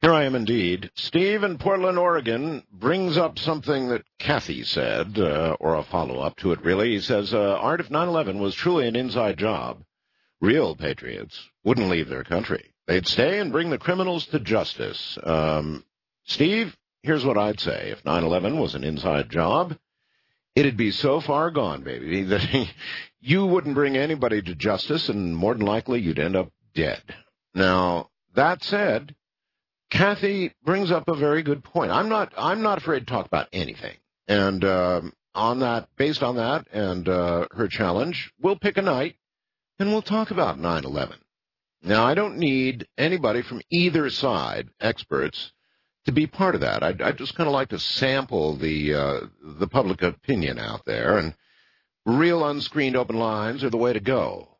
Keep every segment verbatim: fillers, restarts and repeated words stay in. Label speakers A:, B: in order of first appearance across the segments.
A: Here I am indeed. Steve in Portland, Oregon, brings up something that Kathy said, uh, or a follow-up to it, really. He says, uh, Art, if nine eleven was truly an inside job, real patriots wouldn't leave their country. They'd stay and bring the criminals to justice. Um, Steve, here's what I'd say. If nine eleven was an inside job, it'd be so far gone, baby, that you wouldn't bring anybody to justice, and more than likely you'd end up dead. Now, that said, Kathy brings up a very good point. I'm not I'm not afraid to talk about anything. And um, on that, based on that and uh, her challenge, we'll pick a night and we'll talk about nine eleven. Now, I don't need anybody from either side, experts, to be part of that. I'd, I'd just kind of like to sample the uh, the public opinion out there, and real unscreened open lines are the way to go.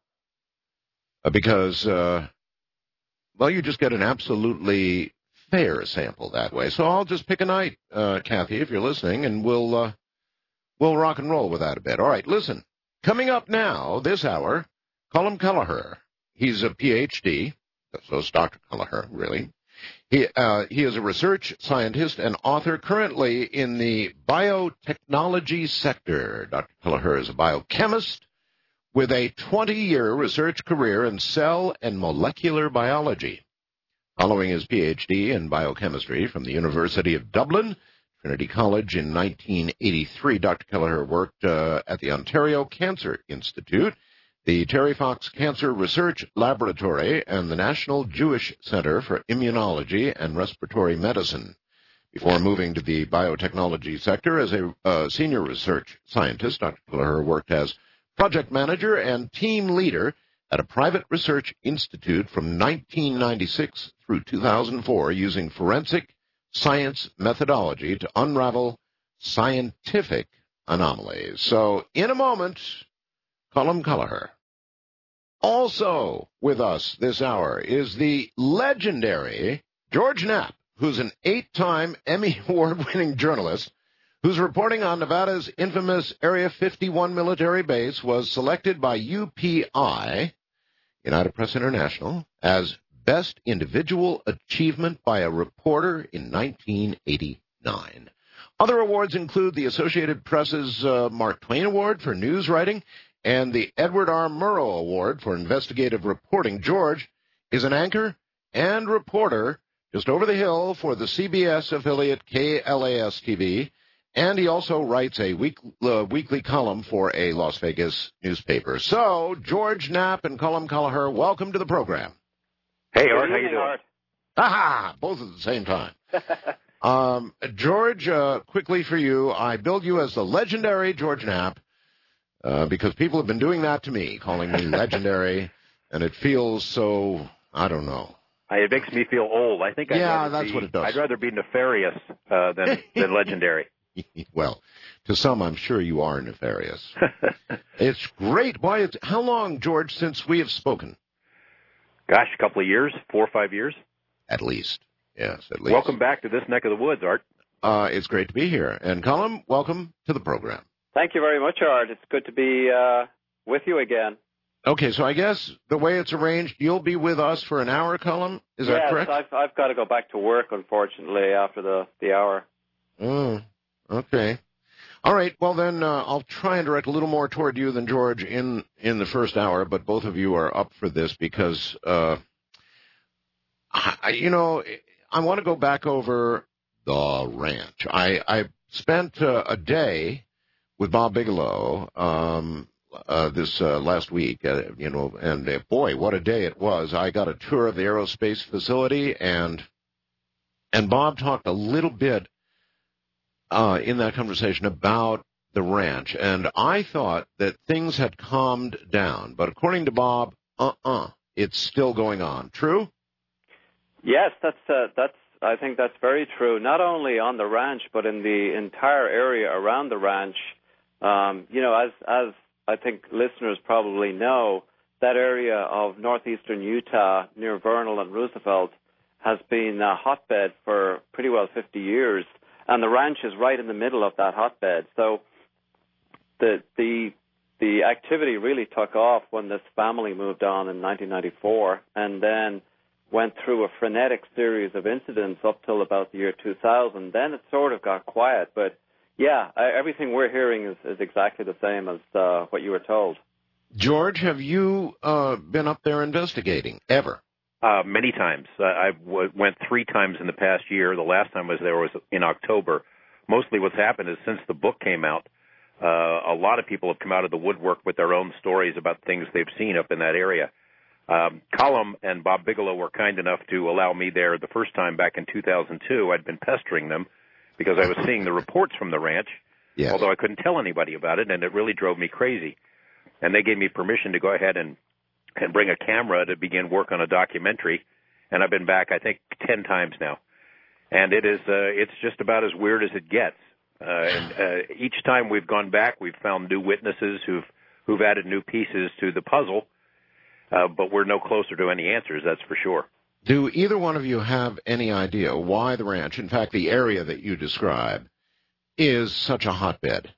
A: Uh, because, uh, well, you just get an absolutely fair sample that way. So I'll just pick a night, uh, Kathy, if you're listening, and we'll uh, we'll rock and roll with that a bit. All right, listen. Coming up now, this hour, Colm Kelleher. He's a P H D, so it's Doctor Kelleher, really. He uh, he is a research scientist and author currently in the biotechnology sector. Doctor Kelleher is a biochemist with a twenty-year research career in cell and molecular biology. Following his P H D in biochemistry from the University of Dublin, Trinity College in nineteen eighty-three, Doctor Kelleher worked uh, at the Ontario Cancer Institute, the Terry Fox Cancer Research Laboratory, and the National Jewish Center for Immunology and Respiratory Medicine. Before moving to the biotechnology sector as a uh, senior research scientist, Doctor Kelleher worked as project manager and team leader at a private research institute from nineteen ninety-six through two thousand four, using forensic science methodology to unravel scientific anomalies. So, in a moment, Colm Kelleher. Also with us this hour is the legendary George Knapp, who's an eight-time Emmy Award-winning journalist whose reporting on Nevada's infamous Area fifty-one military base was selected by U P I, United Press International, as Best Individual Achievement by a Reporter in nineteen eighty-nine. Other awards include the Associated Press's uh, Mark Twain Award for news writing and the Edward R. Murrow Award for investigative reporting. George is an anchor and reporter just over the hill for the C B S affiliate K L A S T V, and he also writes a week, uh, weekly column for a Las Vegas newspaper. So, George Knapp and Colm Kelleher, welcome to the program.
B: Hey, Art, how you doing? Art?
A: Aha! Both at the same time. um, George, uh, quickly for you, I billed you as the legendary George Knapp uh, because people have been doing that to me, calling me legendary, and it feels so, I don't know.
B: It makes me feel old. I think I'd
A: yeah,
B: rather
A: that's
B: be,
A: what it does.
B: I'd rather be nefarious uh, than, than legendary.
A: Well, to some, I'm sure you are nefarious. It's great. Why? It's, how long, George, since we have spoken?
B: Gosh, a couple of years, four or five years.
A: At least, yes, at least.
B: Welcome back to this neck of the woods, Art.
A: Uh, it's great to be here. And Colm, welcome to the program.
C: Thank you very much, Art. It's good to be uh, with you again.
A: Okay, so I guess the way it's arranged, you'll be with us for an hour, Colm? Is
C: yes,
A: that correct?
C: Yes, I've, I've got to go back to work, unfortunately, after the, the hour.
A: Oh, okay. All right, well then uh, I'll try and direct a little more toward you than George in, in the first hour, but both of you are up for this because, uh, I, you know, I want to go back over the ranch. I, I spent uh, a day with Bob Bigelow um, uh, this uh, last week, uh, you know, and uh, boy, what a day it was. I got a tour of the aerospace facility, and and Bob talked a little bit Uh, in that conversation about the ranch, and I thought that things had calmed down, but according to Bob, uh-uh, it's still going on. True?
C: Yes, that's uh, that's. I think that's very true. Not only on the ranch, but in the entire area around the ranch. Um, you know, as as I think listeners probably know, that area of northeastern Utah near Vernal and Roosevelt has been a hotbed for pretty well fifty years. And the ranch is right in the middle of that hotbed. So the the the activity really took off when this family moved on in nineteen ninety-four. And then went through a frenetic series of incidents up till about the year two thousand. Then it sort of got quiet. But, yeah, I, everything we're hearing is, is exactly the same as uh, what you were told.
A: George, have you uh, been up there investigating, ever?
B: Uh, many times. Uh, I w- went three times in the past year. The last time I was there was in October. Mostly what's happened is since the book came out, uh, a lot of people have come out of the woodwork with their own stories about things they've seen up in that area. Um, Colum and Bob Bigelow were kind enough to allow me there the first time back in two thousand two. I'd been pestering them because I was seeing the reports from the ranch, yes. although I couldn't tell anybody about it, and it really drove me crazy. And they gave me permission to go ahead and, and bring a camera to begin work on a documentary, and I've been back, I think, ten times now. And it is, uh, it's just about as weird as it gets. Uh, and uh, each time we've gone back, we've found new witnesses who've, who've added new pieces to the puzzle, uh, but we're no closer to any answers, that's for sure.
A: Do either one of you have any idea why the ranch, in fact, the area that you describe, is such a hotbed?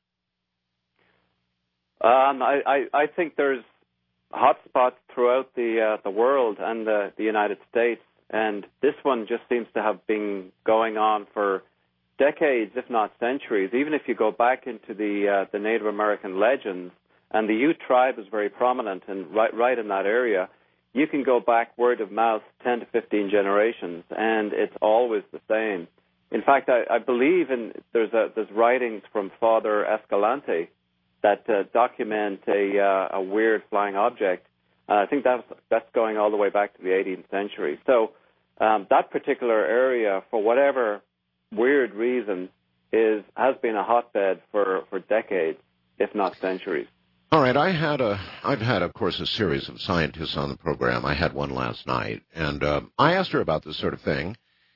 C: Um, I, I, I think there's hotspots throughout the uh, the world and the, the United States, and this one just seems to have been going on for decades, if not centuries. Even if you go back into the uh, the Native American legends, and the Ute tribe is very prominent and right right in that area, you can go back word of mouth ten to fifteen generations, and it's always the same. In fact, I, I believe in there's a, there's writings from Father Escalante that uh, document a, uh, a weird flying object. Uh, I think that's, that's going all the way back to the eighteenth century. So um, that particular area, for whatever weird reason, is has been a hotbed for, for decades, if not centuries.
A: All right, I had a, I've had, of course, a series of scientists on the program. I had one last night, and uh, I asked her about this sort of thing,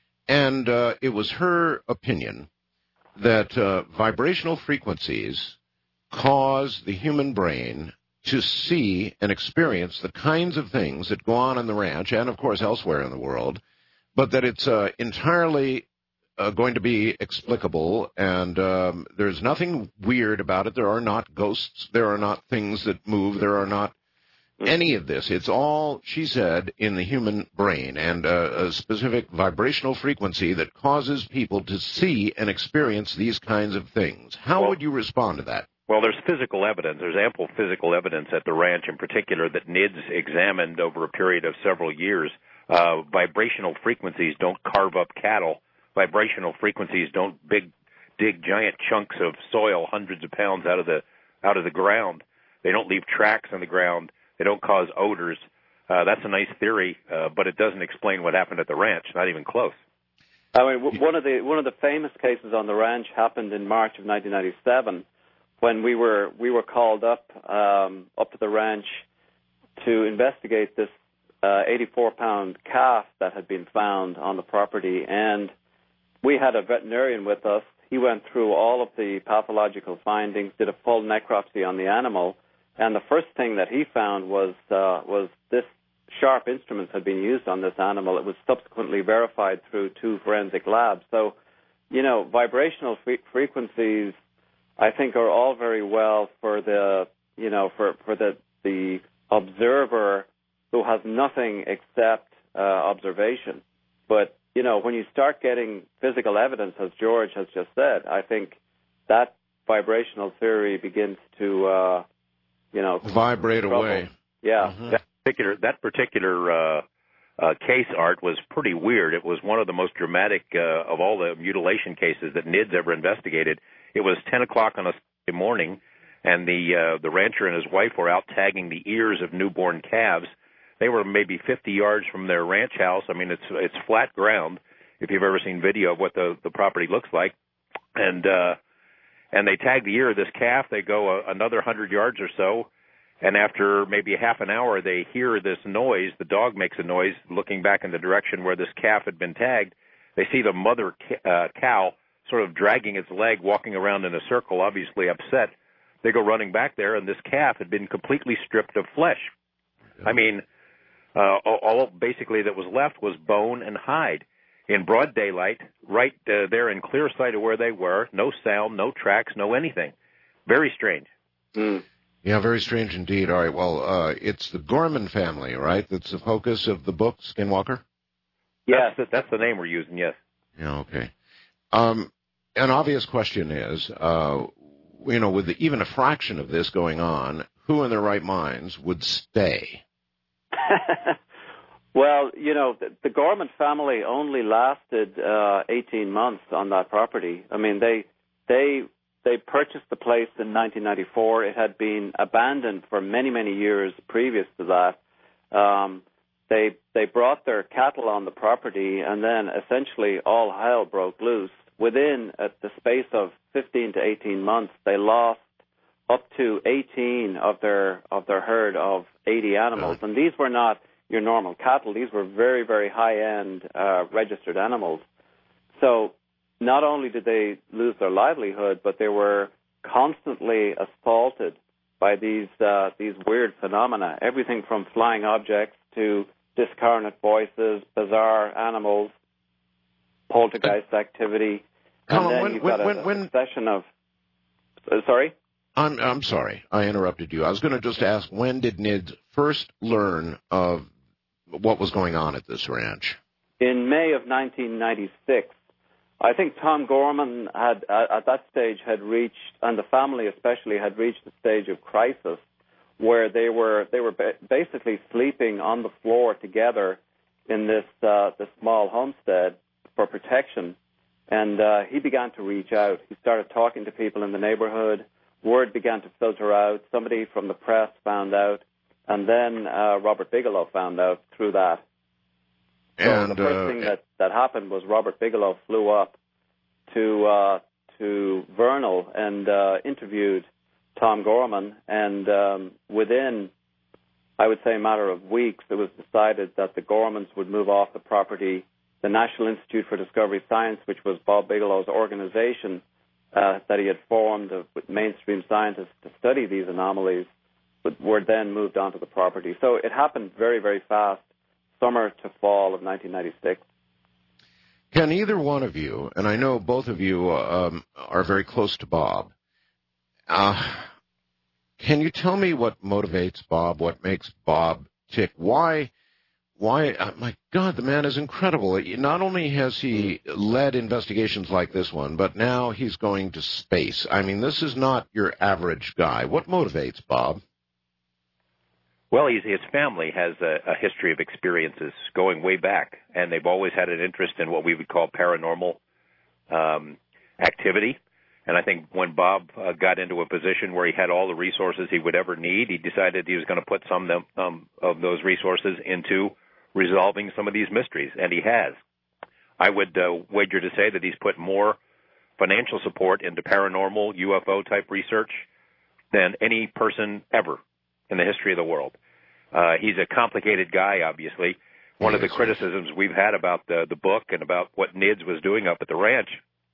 A: and uh, it was her opinion that uh, vibrational frequencies cause the human brain to see and experience the kinds of things that go on in the ranch and, of course, elsewhere in the world, but that it's uh, entirely uh, going to be explicable, and um, there's nothing weird about it. There are not ghosts. There are not things that move. There are not any of this. It's all, she said, in the human brain, and uh, a specific vibrational frequency that causes people to see and experience these kinds of things. How
B: well,
A: would you respond to that?
B: Well, there's physical evidence. There's ample physical evidence at the ranch in particular that N I D S examined over a period of several years. Uh, vibrational frequencies don't carve up cattle. Vibrational frequencies don't big, dig giant chunks of soil hundreds of pounds out of the out of the ground. They don't leave tracks on the ground. They don't cause odors. Uh, that's a nice theory, uh, but it doesn't explain what happened at the ranch, not even close.
C: I mean, w- one of the one of the famous cases on the ranch happened in March of nineteen ninety-seven. When we were we were called up um, up to the ranch to investigate this uh, eighty-four pound calf that had been found on the property, and we had a veterinarian with us. He went through all of the pathological findings, did a full necropsy on the animal, and the first thing that he found was uh, was this sharp instruments had been used on this animal. It was subsequently verified through two forensic labs. So, you know, vibrational fre- frequencies, I think, are all very well for the, you know, for, for the, the observer who has nothing except uh, observation. But, you know, when you start getting physical evidence, as George has just said, I think that vibrational theory begins to, uh, you know,
A: vibrate away.
C: Yeah.
B: Mm-hmm. That particular, that particular uh, uh, case, Art, was pretty weird. It was one of the most dramatic uh, of all the mutilation cases that N I D S ever investigated. It was ten o'clock on a Sunday morning, and the uh, the rancher and his wife were out tagging the ears of newborn calves. They were maybe fifty yards from their ranch house. I mean, it's it's flat ground, if you've ever seen video of what the, the property looks like. And uh, and they tag the ear of this calf. They go a, another one hundred yards or so, and after maybe a half an hour, they hear this noise. The dog makes a noise looking back in the direction where this calf had been tagged. They see the mother ca- uh, cow sort of dragging its leg, walking around in a circle, obviously upset. They go running back there, and this calf had been completely stripped of flesh. I mean, uh, all, all basically that was left was bone and hide in broad daylight, right uh, there in clear sight of where they were. No sound, no tracks, no anything. Very strange.
C: Mm.
A: Yeah, very strange indeed. All right, well, uh, it's the Gorman family, right, that's the focus of the book, Skinwalker?
C: Yes.
B: That's the, that's the name we're using, yes.
A: Yeah, okay. Um, an obvious question is, uh, you know, with the, even a fraction of this going on, who in their right minds would stay?
C: Well, you know, the, the Gorman family only lasted uh, eighteen months on that property. I mean, they they they purchased the place in nineteen ninety-four. It had been abandoned for many, many years previous to that. Um, they they brought their cattle on the property, and then essentially all hell broke loose. Within uh, the space of fifteen to eighteen months, they lost up to eighteen of their of their herd of eighty animals, and these were not your normal cattle. These were very, very high-end uh, registered animals. So not only did they lose their livelihood, but they were constantly assaulted by these uh, these weird phenomena, everything from flying objects to discarnate voices, bizarre animals, poltergeist activity, and
A: Colin,
C: then
A: when,
C: you've
A: when,
C: got a,
A: when,
C: a
A: when,
C: succession of... Uh, sorry?
A: I'm, I'm sorry, I interrupted you. I was going to just ask, when did N I D S first learn of what was going on at this ranch?
C: In May of nineteen ninety-six. I think Tom Gorman had, uh, at that stage, had reached, and the family especially, had reached a stage of crisis where they were they were ba- basically sleeping on the floor together in this uh, this small homestead for protection. And uh, he began to reach out. He started talking to people in the neighborhood. Word began to filter out. Somebody from the press found out. And then uh, Robert Bigelow found out through that. So
A: and,
C: the first
A: uh,
C: thing that, that happened was Robert Bigelow flew up to uh, to Vernal and uh, interviewed Tom Gorman. And um, within, I would say, a matter of weeks, it was decided that the Gormans would move off the property. The National Institute for Discovery Science, which was Bob Bigelow's organization uh, that he had formed uh, with mainstream scientists to study these anomalies, were then moved onto the property. So it happened very, very fast, summer to fall of nineteen ninety-six.
A: Can either one of you, and I know both of you um, are very close to Bob, uh, can you tell me what motivates Bob, what makes Bob tick? Why, why, uh, my God, the man is incredible. Not only has he led investigations like this one, but now he's going to space. I mean, this is not your average guy. What motivates Bob?
B: Well, he's, his family has a, a history of experiences going way back, and they've always had an interest in what we would call paranormal um, activity. And I think when Bob uh, got into a position where he had all the resources he would ever need, he decided he was going to put some of, them, um, of those resources into resolving some of these mysteries, and he has. I would uh, wager to say that he's put more financial support into paranormal U F O-type research than any person ever in the history of the world. Uh, he's a complicated guy, obviously. One of the criticisms we've had about the, the book and about what N I D S was doing up at the ranch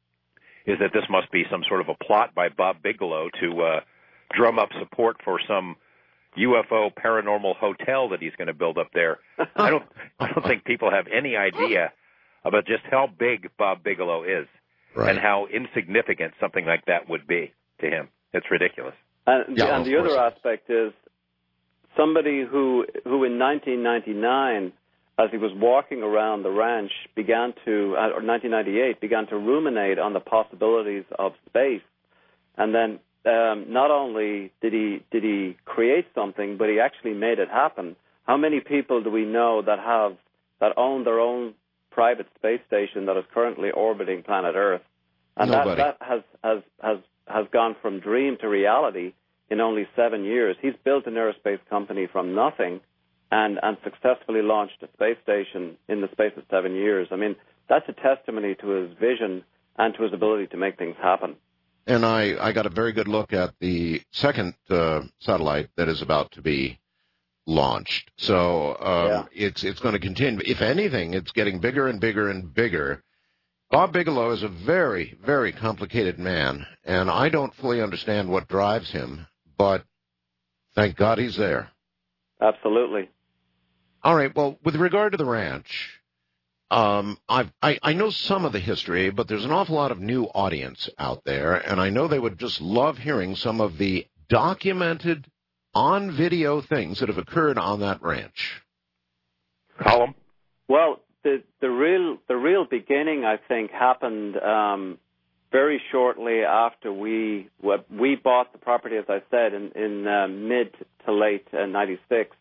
B: is that this must be some sort of a plot by Bob Bigelow to uh, drum up support for some U F O paranormal hotel that he's going to build up there. I don't, I don't think people have any idea about just how big Bob Bigelow is, right, and how insignificant something like that would be to him. It's ridiculous.
C: And,
A: yeah,
C: and the other aspect is somebody who, who in nineteen ninety-nine, as he was walking around the ranch, began to, or nineteen ninety-eight, began to ruminate on the possibilities of space. And then um, not only did he did he create something, but he actually made it happen. How many people do we know that have that own their own private space station that is currently orbiting planet Earth? And
A: Nobody.
C: that, that has, has has has gone from dream to reality in only seven years. He's built an aerospace company from nothing and, and successfully launched a space station in the space of seven years. I mean, that's a testimony to his vision and to his ability to make things happen.
A: And I, I got a very good look at the second uh, satellite that is about to be launched. So um,
C: yeah.
A: it's it's going to continue. If anything, it's getting bigger and bigger and bigger. Bob Bigelow is a very, very complicated man, and I don't fully understand what drives him, but thank God he's there.
C: Absolutely.
A: All right, well, with regard to the ranch, um, I've, I, I know some of the history, but there's an awful lot of new audience out there, and I know they would just love hearing some of the documented, on-video things that have occurred on that ranch.
B: Column?
C: Well, the the real the real beginning, I think, happened um, very shortly after we we bought the property, as I said, in, in uh, mid to late uh, ninety-six.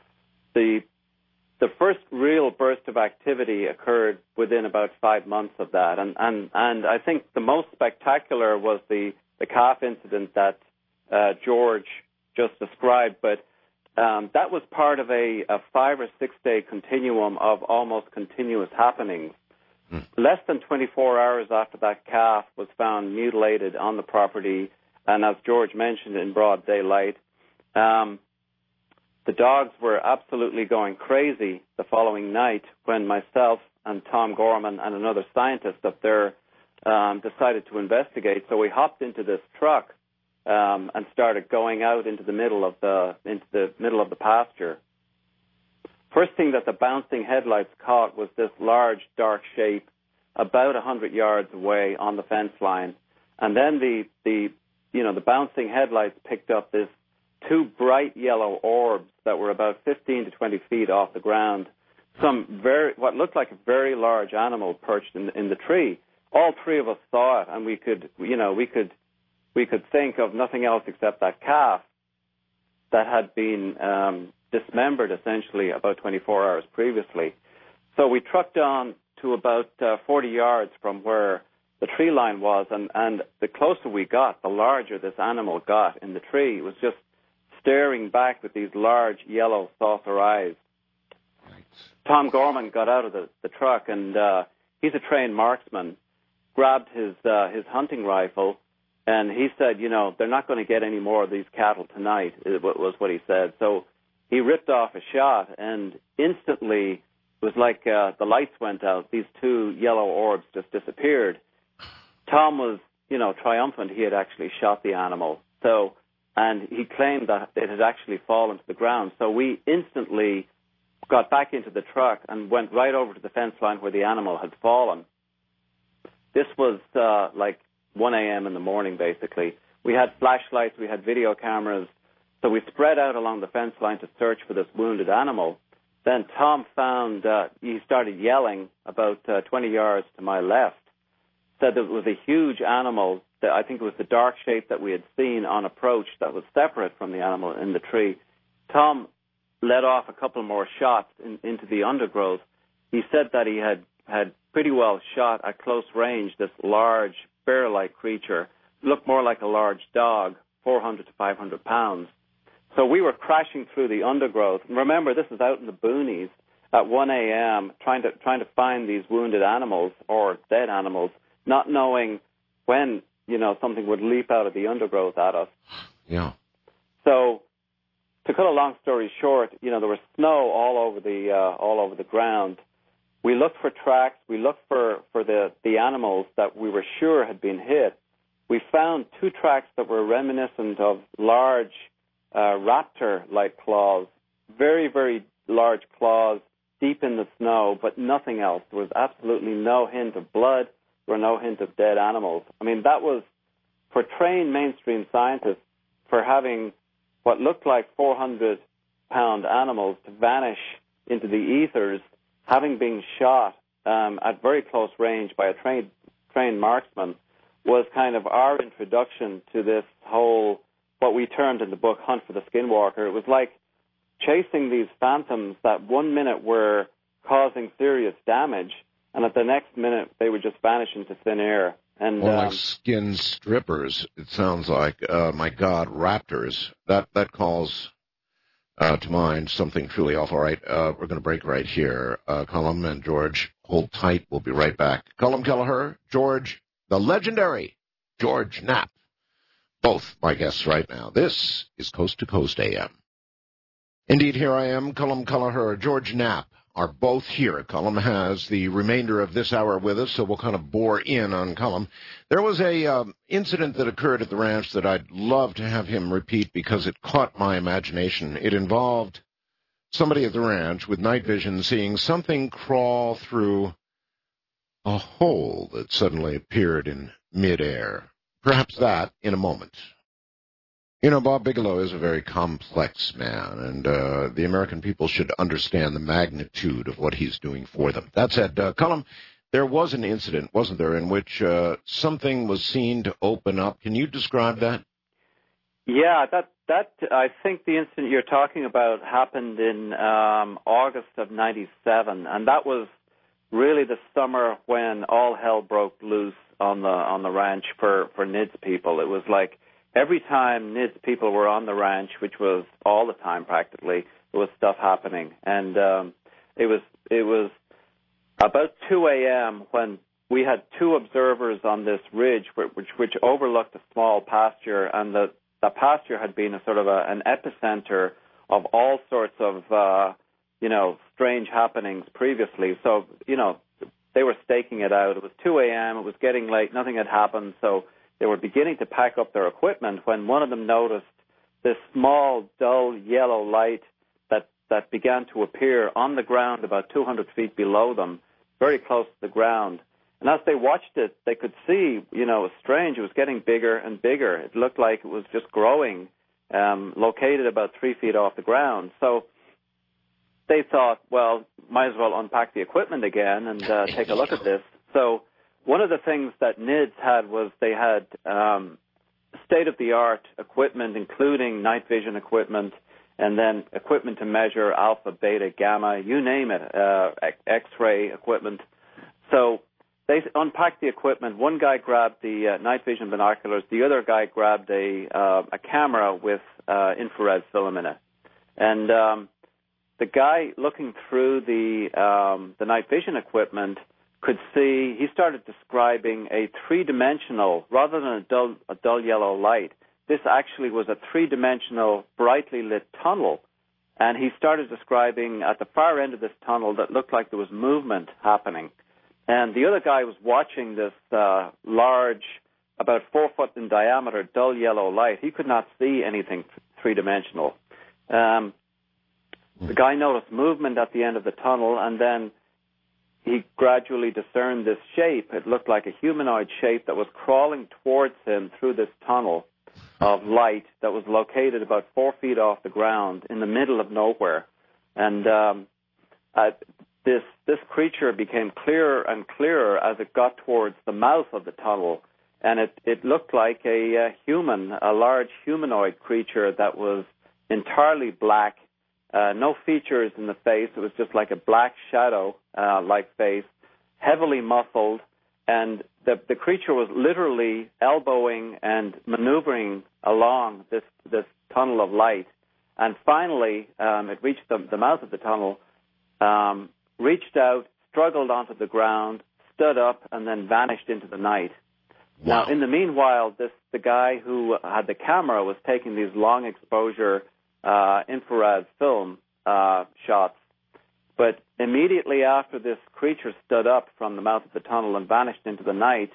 C: The the first real burst of activity occurred within about five months of that, and and, and I think the most spectacular was the, the calf incident that uh, George just described, but um, that was part of a, a five or six day continuum of almost continuous happenings. Mm. Less than twenty-four hours after that calf was found mutilated on the property, and as George mentioned, in broad daylight, um, the dogs were absolutely going crazy the following night when myself and Tom Gorman and another scientist up there um, decided to investigate. So we hopped into this truck um, and started going out into the middle of the into the middle of the pasture. First thing that the bouncing headlights caught was this large dark shape about a hundred yards away on the fence line, and then the the you know the bouncing headlights picked up this two bright yellow orbs that were about fifteen to twenty feet off the ground. Some very, what looked like a very large animal perched in, in the tree. All three of us saw it, and we could, you know, we could, we could think of nothing else except that calf that had been um, dismembered essentially about twenty-four hours previously. So we trucked on to about uh, forty yards from where the tree line was, and, and the closer we got, the larger this animal got in the tree. It was just staring back with these large yellow saucer eyes. Right. Tom Gorman got out of the, the truck, and uh, he's a trained marksman, grabbed his uh, his hunting rifle, and he said, you know, they're not going to get any more of these cattle tonight, it was what he said. So he ripped off a shot, and instantly it was like uh, the lights went out. These two yellow orbs just disappeared. Tom was, you know, triumphant. He had actually shot the animal. So, and he claimed that it had actually fallen to the ground. So we instantly got back into the truck and went right over to the fence line where the animal had fallen. This was uh, like one a.m. in the morning, basically. We had flashlights, we had video cameras, so we spread out along the fence line to search for this wounded animal. Then Tom found, uh, he started yelling about uh, twenty yards to my left, said that it was a huge animal, that I think it was the dark shape that we had seen on approach that was separate from the animal in the tree. Tom let off a couple more shots in, into the undergrowth. He said that he had, had pretty well shot at close range this large bear-like creature. It looked more like a large dog, four hundred to five hundred pounds. So we were crashing through the undergrowth. And remember, this is out in the boonies at one a.m. trying to trying to find these wounded animals or dead animals, not knowing when, you know, something would leap out of the undergrowth at us.
A: Yeah.
C: So, to cut a long story short, you know, there was snow all over the uh, all over the ground. We looked for tracks. We looked for, for the, the animals that we were sure had been hit. We found two tracks that were reminiscent of large uh, raptor-like claws, very, very large claws deep in the snow, but nothing else. There was absolutely no hint of blood. There were no hint of dead animals. I mean, that was, for trained mainstream scientists, for having what looked like four hundred pound animals to vanish into the ethers, having been shot um, at very close range by a trained trained marksman, was kind of our introduction to this whole, what we termed in the book, Hunt for the Skinwalker. It was like chasing these phantoms that one minute were causing serious damage, and at the next minute they would just vanish into thin air. And
A: More
C: um,
A: like skin strippers, it sounds like. Uh, my God, raptors. That that calls uh, to mind something truly awful. All right, uh, we're going to break right here. Uh, Colm and George, hold tight. We'll be right back. Colm Kelleher, George, the legendary George Knapp, both my guests right now. This is Coast to Coast A M. Indeed, here I am. Colm Kelleher, George Knapp are both here. Colm has the remainder of this hour with us, so we'll kind of bore in on Colm. There was a um, incident that occurred at the ranch that I'd love to have him repeat because it caught my imagination. It involved somebody at the ranch with night vision seeing something crawl through a hole that suddenly appeared in midair. Perhaps that in a moment. You know, Bob Bigelow is a very complex man, and uh, the American people should understand the magnitude of what he's doing for them. That said, uh, Cullum, there was an incident, wasn't there, in which uh, something was seen to open up. Can you describe that?
C: Yeah, that that I think the incident you're talking about happened in um, August of ninety-seven, and that was really the summer when all hell broke loose on the on the ranch for for N I D S people. It was like every time N I D S people were on the ranch, which was all the time practically, there was stuff happening, and um, it was it was about two a.m. when we had two observers on this ridge, which which overlooked a small pasture, and the the pasture had been a sort of a, an epicenter of all sorts of uh, you know strange happenings previously. So you know they were staking it out. It was two a.m. It was getting late. Nothing had happened. So they were beginning to pack up their equipment when one of them noticed this small, dull yellow light that, that began to appear on the ground about two hundred feet below them, very close to the ground. And as they watched it, they could see, you know, it was strange. It was getting bigger and bigger. It looked like it was just growing, um, located about three feet off the ground. So they thought, well, might as well unpack the equipment again and uh, take a look at this. So one of the things that N I D S had was they had um, state-of-the-art equipment, including night vision equipment, and then equipment to measure alpha, beta, gamma, you name it, uh, X-ray equipment. So they unpacked the equipment. One guy grabbed the uh, night vision binoculars. The other guy grabbed a uh, a camera with uh, infrared film in it. And um, the guy looking through the um, the night vision equipment could see, he started describing a three-dimensional, rather than a dull, a dull yellow light, this actually was a three-dimensional, brightly lit tunnel. And he started describing at the far end of this tunnel that looked like there was movement happening. And the other guy was watching this uh, large, about four foot in diameter, dull yellow light. He could not see anything th- three-dimensional. Um, the guy noticed movement at the end of the tunnel, and then he gradually discerned this shape. It looked like a humanoid shape that was crawling towards him through this tunnel of light that was located about four feet off the ground in the middle of nowhere. And um, uh, this this creature became clearer and clearer as it got towards the mouth of the tunnel. And it, it looked like a, a human, a large humanoid creature that was entirely black. Uh, no features in the face. It was just like a black shadow, uh, like face, heavily muscled, and the, the creature was literally elbowing and maneuvering along this, this tunnel of light. And finally, um, it reached the, the mouth of the tunnel, um, reached out, struggled onto the ground, stood up, and then vanished into the night.
A: Wow.
C: Now, in the meanwhile, this the guy who had the camera was taking these long exposure Uh, infrared film uh, shots. But immediately after this creature stood up from the mouth of the tunnel and vanished into the night,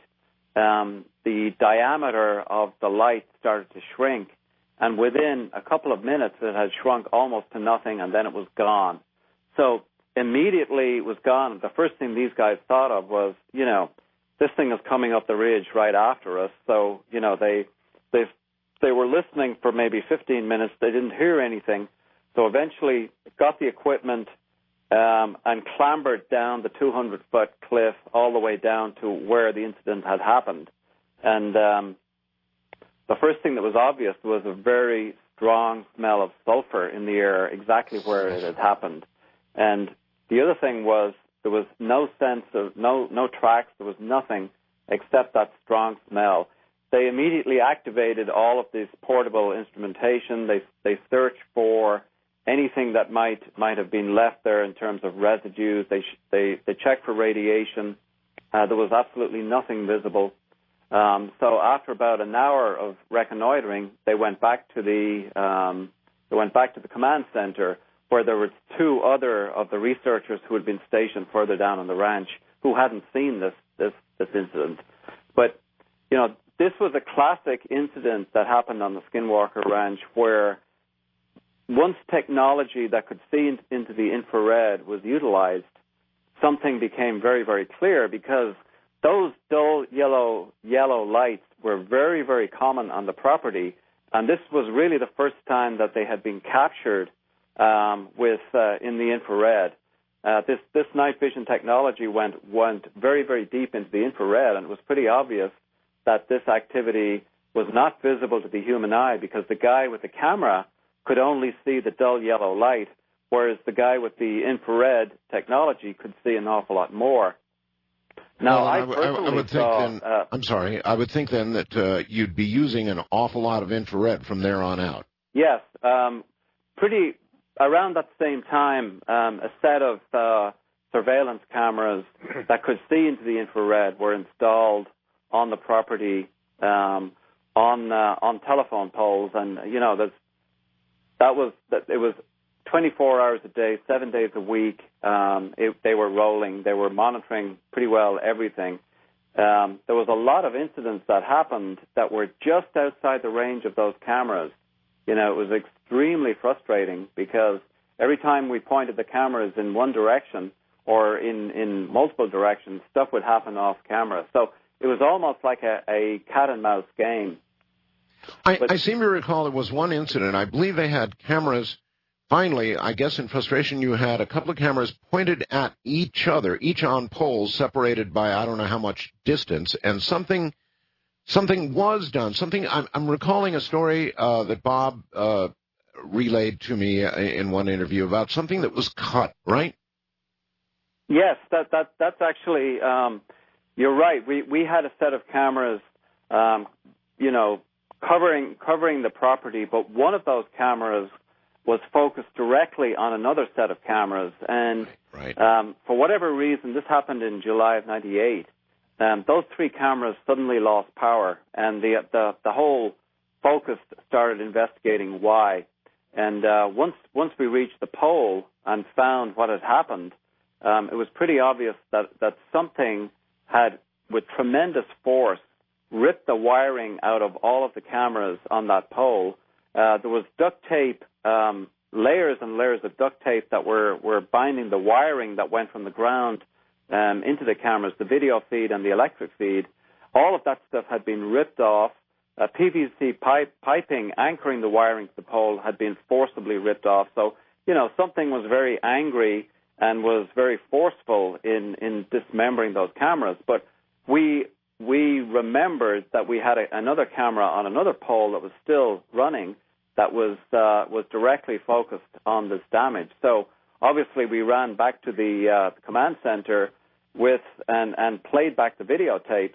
C: um, the diameter of the light started to shrink. And within a couple of minutes, it had shrunk almost to nothing, and then it was gone. So immediately it was gone. The first thing these guys thought of was, you know, this thing is coming up the ridge right after us. So, you know, they they They were listening for maybe fifteen minutes. They didn't hear anything. So eventually got the equipment um, and clambered down the two hundred foot cliff all the way down to where the incident had happened. And um, the first thing that was obvious was a very strong smell of sulfur in the air exactly where it had happened. And the other thing was there was no sense of, no, no tracks, there was nothing except that strong smell. They immediately activated all of this portable instrumentation. They they searched for anything that might might have been left there in terms of residues. They they they checked for radiation. Uh, there was absolutely nothing visible. Um, so after about an hour of reconnoitering, they went back to the um, they went back to the command center where there were two other of the researchers who had been stationed further down on the ranch who hadn't seen this this this incident. But you know, this was a classic incident that happened on the Skinwalker Ranch where once technology that could see in, into the infrared was utilized, something became very, very clear because those dull yellow yellow lights were very, very common on the property, and this was really the first time that they had been captured um, with uh, in the infrared. Uh, this this night vision technology went went very very deep into the infrared, and it was pretty obvious that this activity was not visible to the human eye because the guy with the camera could only see the dull yellow light, whereas the guy with the infrared technology could see an awful lot more. Now,
A: well,
C: I,
A: I, I, I would think
C: saw,
A: then.
C: uh,
A: I'm sorry. I would think then that uh, you'd be using an awful lot of infrared from there on out.
C: Yes, um, pretty around that same time, um, a set of uh, surveillance cameras that could see into the infrared were installed on the property, um, on uh, on telephone poles, and you know, there's, that was that it was twenty-four hours a day, seven days a week. Um, it, they were rolling. They were monitoring pretty well everything. Um, there was a lot of incidents that happened that were just outside the range of those cameras. You know, it was extremely frustrating because every time we pointed the cameras in one direction or in, in multiple directions, stuff would happen off camera. So it was almost like a, a cat and mouse game.
A: I,
C: But,
A: I seem to recall there was one incident. I believe they had cameras. Finally, I guess in frustration, you had a couple of cameras pointed at each other, each on poles separated by I don't know how much distance, and something something was done. Something I'm, I'm recalling a story uh, that Bob uh, relayed to me in one interview about something that was cut, right?
C: Yes, that that that's actually um, you're right. We we had a set of cameras, um, you know, covering covering the property, but one of those cameras was focused directly on another set of cameras, and
A: right.
C: um, for whatever reason, this happened in July of ninety-eight. Um, those three cameras suddenly lost power, and the the, the whole focus started investigating why. And uh, once once we reached the pole and found what had happened, um, it was pretty obvious that, that something had, with tremendous force, ripped the wiring out of all of the cameras on that pole. Uh, there was duct tape, um, layers and layers of duct tape that were, were binding the wiring that went from the ground um, into the cameras, the video feed and the electric feed. All of that stuff had been ripped off. Uh, P V C pipe, piping anchoring the wiring to the pole had been forcibly ripped off. So, you know, something was very angry and was very forceful in, in dismembering those cameras. But we we remembered that we had a, another camera on another pole that was still running that was uh, was directly focused on this damage. So obviously we ran back to the, uh, the command center with and, and played back the videotape.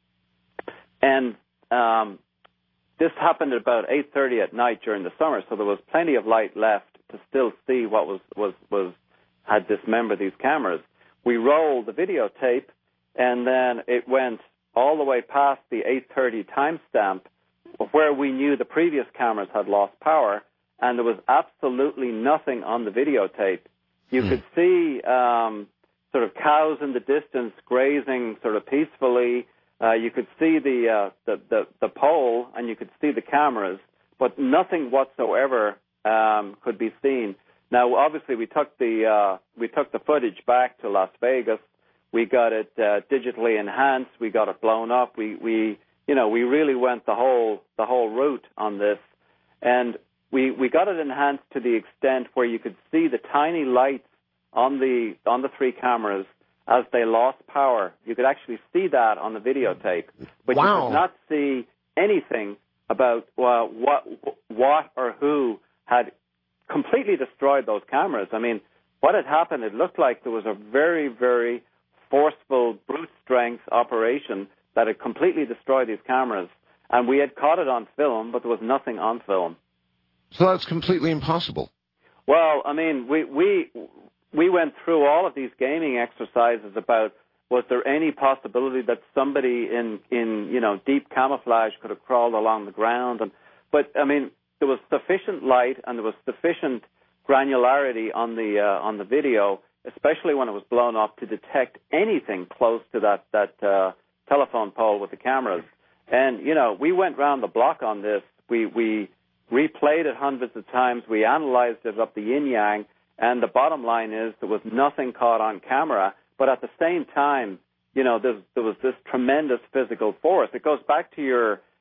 C: And um, this happened at about eight thirty at night during the summer, so there was plenty of light left to still see what was, was, was had dismembered these cameras. We rolled the videotape, and then it went all the way past the eight thirty timestamp where we knew the previous cameras had lost power, and there was absolutely nothing on the videotape. You hmm. could see um, sort of cows in the distance grazing sort of peacefully. Uh, you could see the, uh, the, the the pole, and you could see the cameras, but nothing whatsoever um, could be seen. Now, obviously, we took the uh, we took the footage back to Las Vegas. We got it uh, digitally enhanced. We got it blown up. We we you know we really went the whole the whole route on this, and we we got it enhanced to the extent where you could see the tiny lights on the on the three cameras as they lost power. You could actually see that on the videotape, but
A: wow.
C: you could not see anything about uh, what what or who had completely destroyed those cameras. I mean, what had happened, it looked like there was a very, very forceful, brute strength operation that had completely destroyed these cameras. And we had caught it on film, but there was nothing on film.
A: So that's completely impossible.
C: Well, I mean, we we we went through all of these gaming exercises about was there any possibility that somebody in, in you know, deep camouflage could have crawled along the ground. And but, I mean, there was sufficient light and there was sufficient granularity on the uh, on the video, especially when it was blown up, to detect anything close to that that uh, telephone pole with the cameras. And you know, we went round the block on this. We we replayed it hundreds of times. We analyzed it up the yin yang, and the bottom line is there was nothing caught on camera. But at the same time, you know, there, there was this tremendous physical force. It goes back to your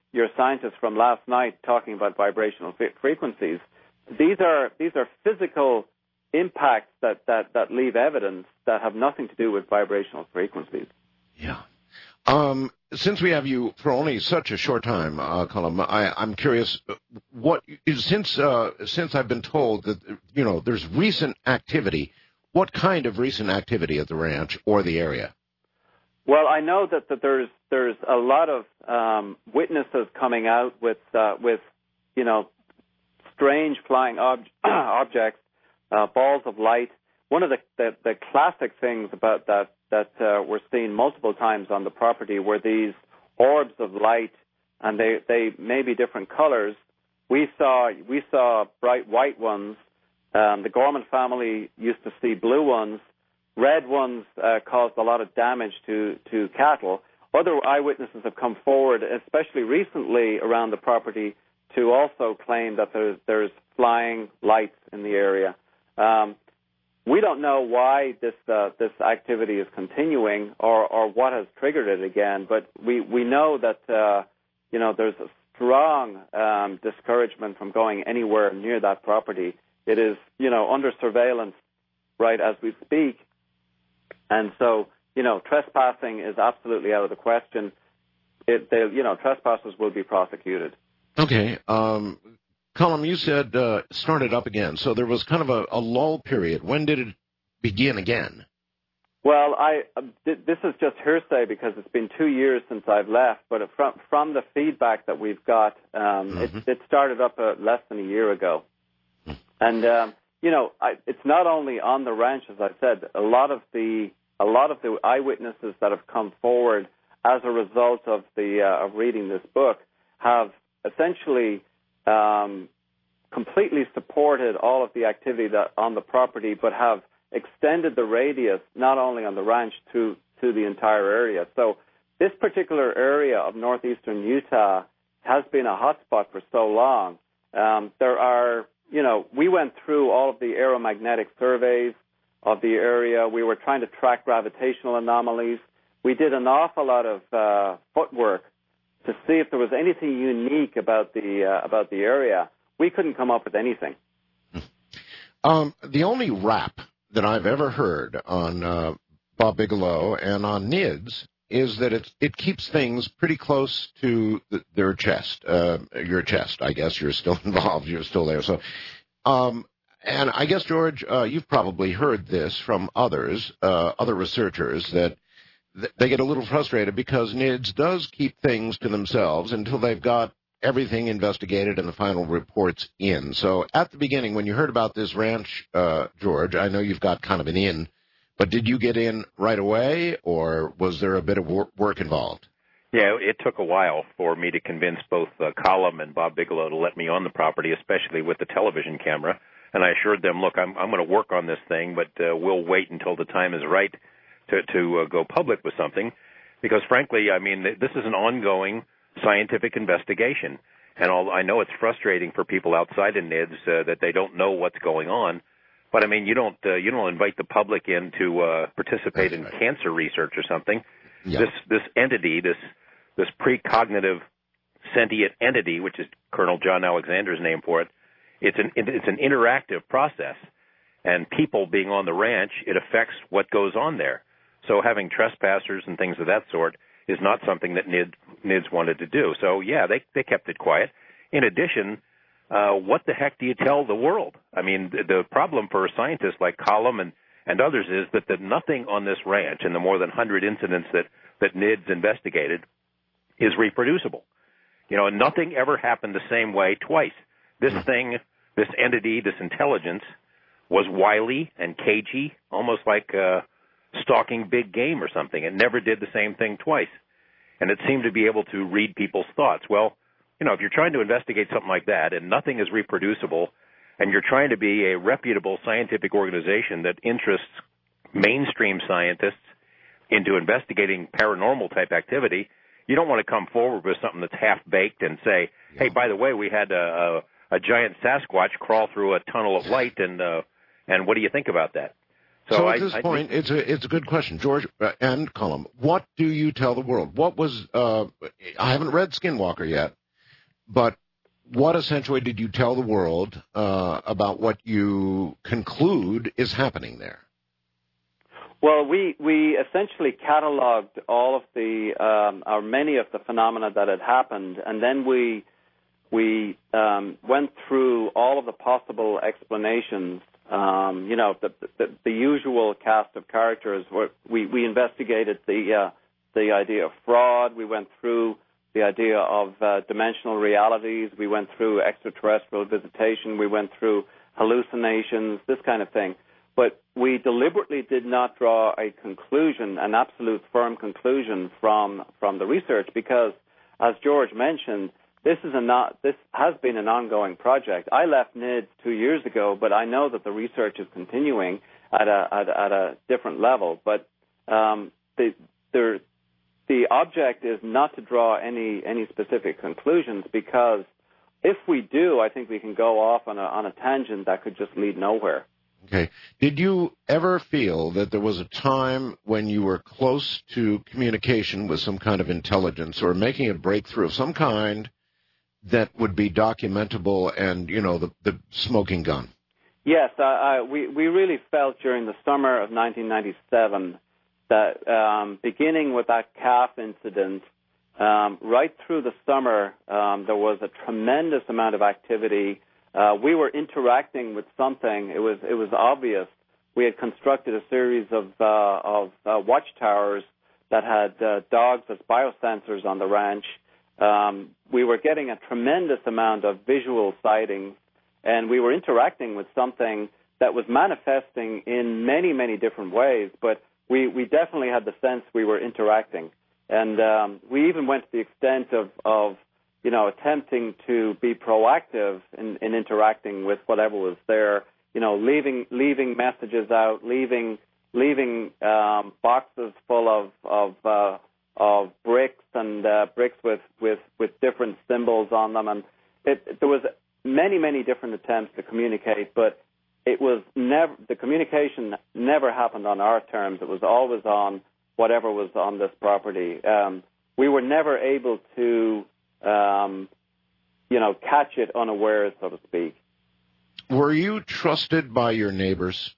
C: your scientists from last night talking about vibrational f- frequencies. These are these are physical impacts that, that, that leave evidence that have nothing to do with vibrational frequencies.
A: Yeah. Um, since we have you for only such a short time, uh, Colm, I, I'm curious, what since uh, since I've been told that, you know, there's recent activity, what kind of recent activity at the ranch or the area?
C: Well, I know that, that there's there's a lot of um, witnesses coming out with uh, with you know strange flying ob- objects, uh, balls of light. One of the, the, the classic things about that that uh, we're seeing multiple times on the property were these orbs of light, and they, they may be different colors. We saw we saw bright white ones. Um, the Gorman family used to see blue ones. Red ones uh, caused a lot of damage to, to cattle. Other eyewitnesses have come forward, especially recently around the property, to also claim that there's, there's flying lights in the area. Um, we don't know why this uh, this activity is continuing or, or what has triggered it again, but we, we know that uh, you know there's a strong um, discouragement from going anywhere near that property. It is you know under surveillance right as we speak. And so, you know, trespassing is absolutely out of the question. It, they, you know, trespassers will be prosecuted.
A: Okay. Um, Colm, you said uh, started up again. So there was kind of a, a lull period. When did it begin again?
C: Well, I uh, th- this is just hearsay because it's been two years since I've left. But from from the feedback that we've got, um, mm-hmm. it, it started up uh, less than a year ago. Mm-hmm. And um, you know, I, it's not only on the ranch, as I said. A lot of the a lot of the eyewitnesses that have come forward as a result of the uh, of reading this book have essentially um, completely supported all of the activity that on the property, but have extended the radius not only on the ranch to to the entire area. So this particular area of northeastern Utah has been a hotspot for so long. Um, there are, you know, we went through all of the aeromagnetic surveys of the area. We were trying to track gravitational anomalies. We did an awful lot of uh, footwork to see if there was anything unique about the uh, about the area. We couldn't come up with anything.
A: Um, the only rap that I've ever heard on uh, Bob Bigelow and on N I D S is that it it keeps things pretty close to the, their chest, uh, your chest. I guess you're still involved. You're still there. So. Um, And I guess, George, uh, you've probably heard this from others, uh, other researchers, that th- they get a little frustrated because N I D S does keep things to themselves until they've got everything investigated and the final reports in. So at the beginning, when you heard about this ranch, uh, George, I know you've got kind of an in, but did you get in right away, or was there a bit of wor- work involved?
B: Yeah, it took a while for me to convince both uh, Colm and Bob Bigelow to let me on the property, especially with the television camera. And I assured them, look, I'm, I'm going to work on this thing, but uh, we'll wait until the time is right to, to uh, go public with something. Because, frankly, I mean, this is an ongoing scientific investigation. And all, I know it's frustrating for people outside of N I D S uh, that they don't know what's going on. But, I mean, you don't uh, you don't invite the public in to uh, participate in cancer research or something. Yeah. This this entity, this this precognitive sentient entity, which is Colonel John Alexander's name for it, It's an it's an interactive process, and people being on the ranch, it affects what goes on there. So having trespassers and things of that sort is not something that N I D S, N I D S wanted to do. So yeah, they they kept it quiet. In addition, uh, what the heck do you tell the world? I mean, the, the problem for a scientist like Colm and and others is that the, nothing on this ranch and the more than one hundred incidents that that N I D S investigated is reproducible. You know, nothing ever happened the same way twice. This thing, this entity, this intelligence was wily and cagey, almost like uh, stalking big game or something. It never did the same thing twice. And it seemed to be able to read people's thoughts. Well, you know, if you're trying to investigate something like that and nothing is reproducible and you're trying to be a reputable scientific organization that interests mainstream scientists into investigating paranormal type activity, you don't want to come forward with something that's half-baked and say, yeah. hey, by the way, we had a, a, a giant Sasquatch crawl through a tunnel of light, and uh, and what do you think about that?
A: So, so at
B: I,
A: this
B: I
A: point,
B: think,
A: it's a it's a good question, George uh, and Colm. What do you tell the world? What was uh, I haven't read Skinwalker yet. but what essentially did you tell the world uh, about what you conclude is happening there?
C: Well, we, we essentially cataloged all of the, um, or many of the phenomena that had happened, and then we we um, went through all of the possible explanations. Um, you know, the, the the usual cast of characters. Where we we investigated the uh, the idea of fraud. We went through the idea of uh, dimensional realities. We went through extraterrestrial visitation. We went through hallucinations, this kind of thing. But we deliberately did not draw a conclusion, an absolute firm conclusion from from the research, because, as George mentioned, this is a not this has been an ongoing project. I left N I D S two years ago, but I know that the research is continuing at a at, at a different level. But um, the there. The object is not to draw any, any specific conclusions, because if we do, I think we can go off on a, on a tangent that could just lead nowhere.
A: Okay. Did you ever feel that there was a time when you were close to communication with some kind of intelligence or making a breakthrough of some kind that would be documentable and, you know, the, the smoking gun?
C: Yes. Uh, I, we, we really felt during the summer of nineteen ninety-seven that um, beginning with that calf incident, um, right through the summer, um, there was a tremendous amount of activity. Uh, we were interacting with something. It was it was obvious. We had constructed a series of uh, of uh, watchtowers that had uh, dogs as biosensors on the ranch. Um, we were getting a tremendous amount of visual sightings, and we were interacting with something that was manifesting in many, many different ways, but We, we definitely had the sense we were interacting. And um, we even went to the extent of, of, you know, attempting to be proactive in, in interacting with whatever was there, you know, leaving leaving messages out, leaving leaving um, boxes full of of, uh, of bricks and uh, bricks with, with, with different symbols on them. And it, there was many, many different attempts to communicate, but it was never, the communication never happened on our terms. It was always on whatever was on this property. Um, we were never able to, um, you know, catch it unawares, so to speak.
A: Were you trusted by your neighbors?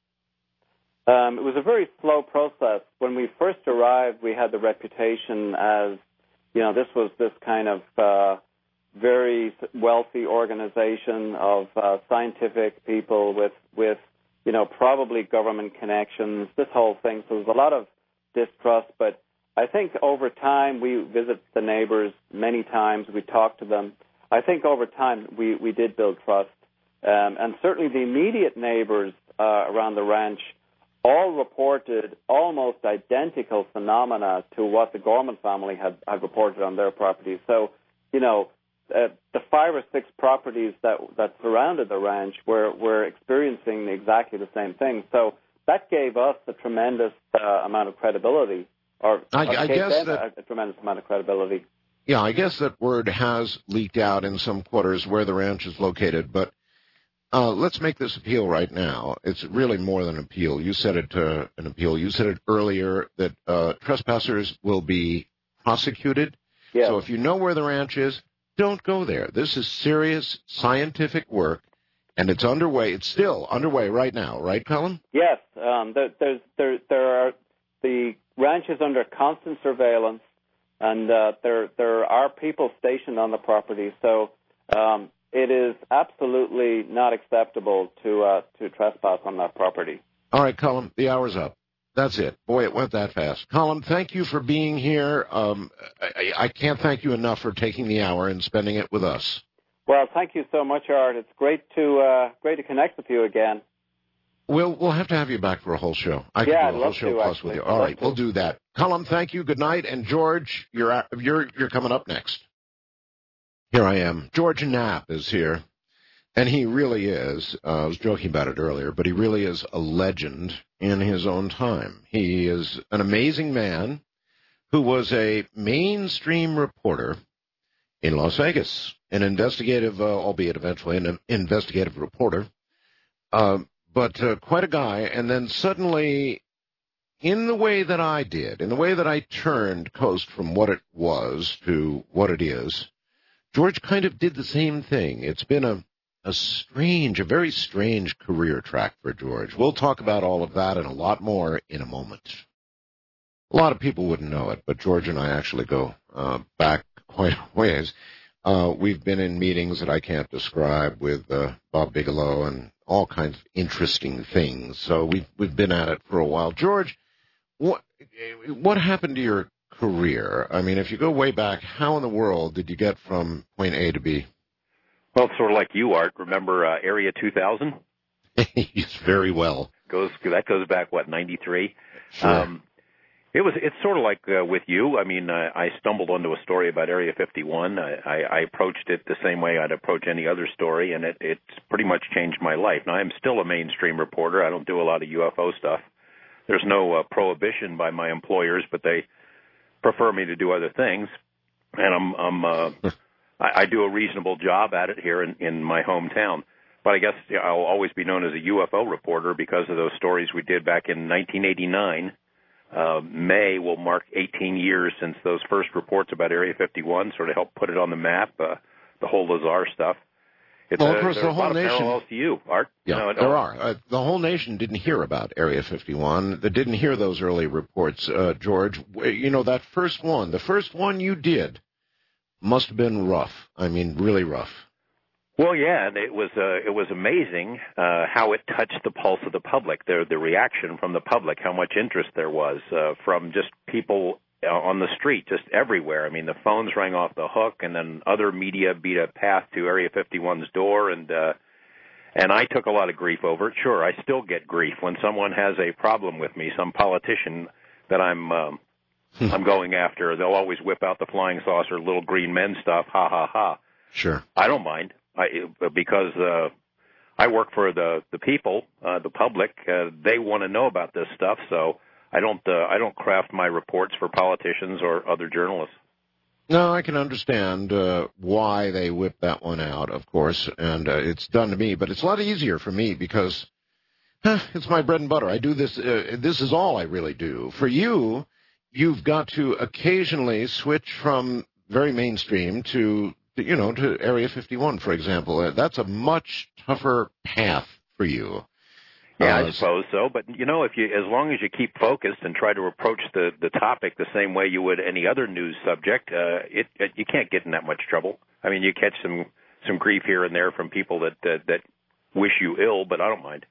C: Um, it was a very slow process. When we first arrived, we had the reputation as, you know, this was this kind of uh, very wealthy organization of uh, scientific people with, with, you know, probably government connections, this whole thing. So there's a lot of distrust, but I think over time we visit the neighbors many times. We talk to them. I think over time we, we did build trust. Um, and certainly the immediate neighbors uh, around the ranch all reported almost identical phenomena to what the Gorman family had, had reported on their property. So, you know, Uh, the five or six properties that that surrounded the ranch were, were experiencing exactly the same thing. So that gave us a tremendous uh, amount of credibility, or,
A: I,
C: or
A: I
C: gave
A: guess
C: them
A: that,
C: a, a tremendous amount of credibility.
A: Yeah, I guess that word has leaked out in some quarters where the ranch is located. But uh, let's make this appeal right now. It's really more than an appeal. You said it uh, an appeal. You said it earlier that uh, trespassers will be prosecuted.
C: Yes.
A: So if you know where the ranch is, don't go there. This is serious scientific work, and it's underway. It's still underway right now, right, Colin?
C: Yes. Um, there, there's, there, there are the ranch is under constant surveillance, and uh, there there are people stationed on the property. So um, it is absolutely not acceptable to uh, to trespass on that property.
A: All right, Colin, the hour's up. That's it. Boy, it went that fast. Colin, thank you for being here. Um, I, I can't thank you enough for taking the hour and spending it with us.
C: Well, thank you so much, Art. It's great to uh, great to connect with you again.
A: We'll we'll have to have you back for a whole show. I can
C: yeah,
A: do a
C: I'd
A: whole
C: love
A: show
C: to,
A: plus
C: actually.
A: with you. All
C: I'd
A: right,
C: love
A: we'll
C: to.
A: do that. Colin, thank you. Good night. And George, you're you're you're coming up next. Here I am. George Knapp is here. And he really is, uh, I was joking about it earlier, but he really is a legend in his own time. He is an amazing man who was a mainstream reporter in Las Vegas, an investigative, uh, albeit eventually an investigative reporter, uh, but uh, quite a guy. And then suddenly, in the way that I did, in the way that I turned Coast from what it was to what it is, George kind of did the same thing. It's been a, a strange, a very strange career track for George. We'll talk about all of that and a lot more in a moment. A lot of people wouldn't know it, but George and I actually go uh, back quite a ways. Uh, we've been in meetings that I can't describe with uh, Bob Bigelow and all kinds of interesting things. So we've, we've been at it for a while. George, what, what happened to your career? I mean, if you go way back, how in the world did you get from point A to B?
B: Well, it's sort of like you, Art. Remember uh, Area two thousand?
A: Yes, very well.
B: Goes That goes back, what, ninety-three?
A: Sure. Um,
B: It was. It's sort of like uh, with you. I mean, uh, I stumbled onto a story about Area fifty-one. I, I, I approached it the same way I'd approach any other story, and it, it's pretty much changed my life. Now, I'm still a mainstream reporter. I don't do a lot of U F O stuff. There's no uh, prohibition by my employers, but they prefer me to do other things. And I'm, I'm uh, I, I do a reasonable job at it here in, in my hometown. But I guess you know, I'll always be known as a U F O reporter because of those stories we did back in nineteen eighty-nine. Uh, May will mark eighteen years since those first reports about Area fifty-one sort of helped put it on the map, uh, the whole Lazar stuff. It's
A: well,
B: a,
A: of course, the whole nation.
B: Parallels to you, Art.
A: Yeah,
B: no,
A: there are. Uh, the whole nation didn't hear about Area fifty-one. They didn't hear those early reports, uh, George. You know, that first one, the first one you did must have been rough. I mean, really rough.
B: Well, yeah, it was uh, it was amazing uh, how it touched the pulse of the public, the, the reaction from the public, how much interest there was uh, from just people on the street, just everywhere. I mean, the phones rang off the hook, and then other media beat a path to Area fifty-one's door, and uh, and I took a lot of grief over it. Sure, I still get grief when someone has a problem with me, some politician that I'm um, I'm going after. They'll always whip out the flying saucer, little green men stuff, ha, ha, ha.
A: Sure.
B: I don't mind. I, because uh, I work for the the people, uh, the public. Uh, they want to know about this stuff, so I don't uh, I don't craft my reports for politicians or other journalists.
A: No, I can understand uh, why they whip that one out, of course, and uh, it's done to me. But it's a lot easier for me because huh, it's my bread and butter. I do this. Uh, this is all I really do. For you, you've got to occasionally switch from very mainstream to. You know, to Area fifty-one, for example. Uh, that's a much tougher path for you.
B: Yeah,
A: uh,
B: I suppose so. But, you know, if you, as long as you keep focused and try to approach the, the topic the same way you would any other news subject, uh, it, it you can't get in that much trouble. I mean, you catch some, some grief here and there from people that, that, that wish you ill, but I don't mind.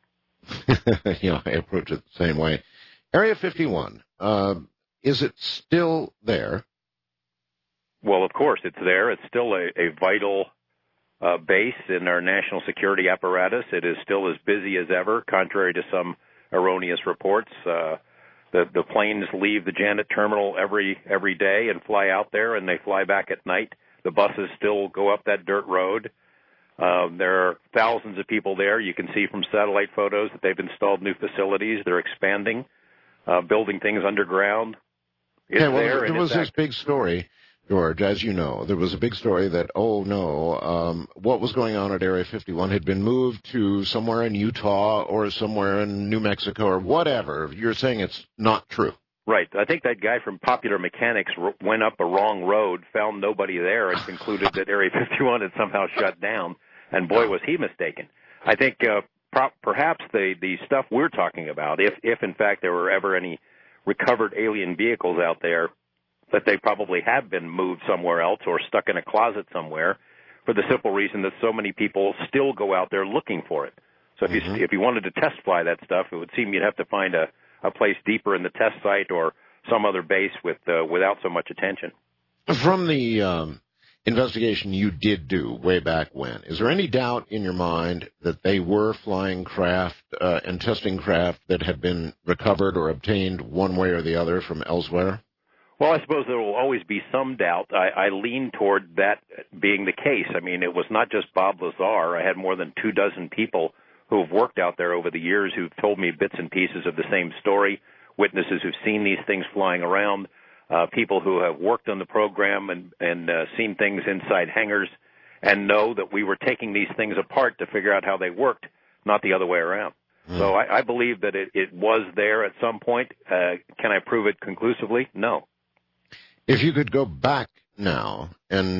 A: You know, I approach it the same way. Area fifty-one, uh, is it still there?
B: Well, of course, it's there. It's still a, a vital uh, base in our national security apparatus. It is still as busy as ever, contrary to some erroneous reports. Uh, the, the planes leave the Janet terminal every every day and fly out there, and they fly back at night. The buses still go up that dirt road. Uh, there are thousands of people there. You can see from satellite photos that they've installed new facilities. They're expanding, uh, building things underground. It's
A: yeah, well,
B: there.
A: There was this big story. George, as you know, there was a big story that, oh, no, um, what was going on at Area fifty-one had been moved to somewhere in Utah or somewhere in New Mexico or whatever. You're saying it's not true.
B: Right. I think that guy from Popular Mechanics went up a wrong road, found nobody there, and concluded that Area fifty-one had somehow shut down. And, boy, was he mistaken. I think uh, pro- perhaps the, the stuff we're talking about, if, if, in fact, there were ever any recovered alien vehicles out there, that they probably have been moved somewhere else or stuck in a closet somewhere for the simple reason that so many people still go out there looking for it. So if mm-hmm. you if you wanted to test fly that stuff, it would seem you'd have to find a, a place deeper in the test site or some other base with uh, without so much attention.
A: From the um, investigation you did do way back when, is there any doubt in your mind that they were flying craft uh, and testing craft that had been recovered or obtained one way or the other from elsewhere?
B: Well, I suppose there will always be some doubt. I, I lean toward that being the case. I mean, it was not just Bob Lazar. I had more than two dozen people who have worked out there over the years who've told me bits and pieces of the same story, witnesses who've seen these things flying around, uh, people who have worked on the program and, and uh, seen things inside hangars and know that we were taking these things apart to figure out how they worked, not the other way around. Mm. So I, I believe that it, it was there at some point. Uh, can I prove it conclusively? No.
A: If you could go back now and not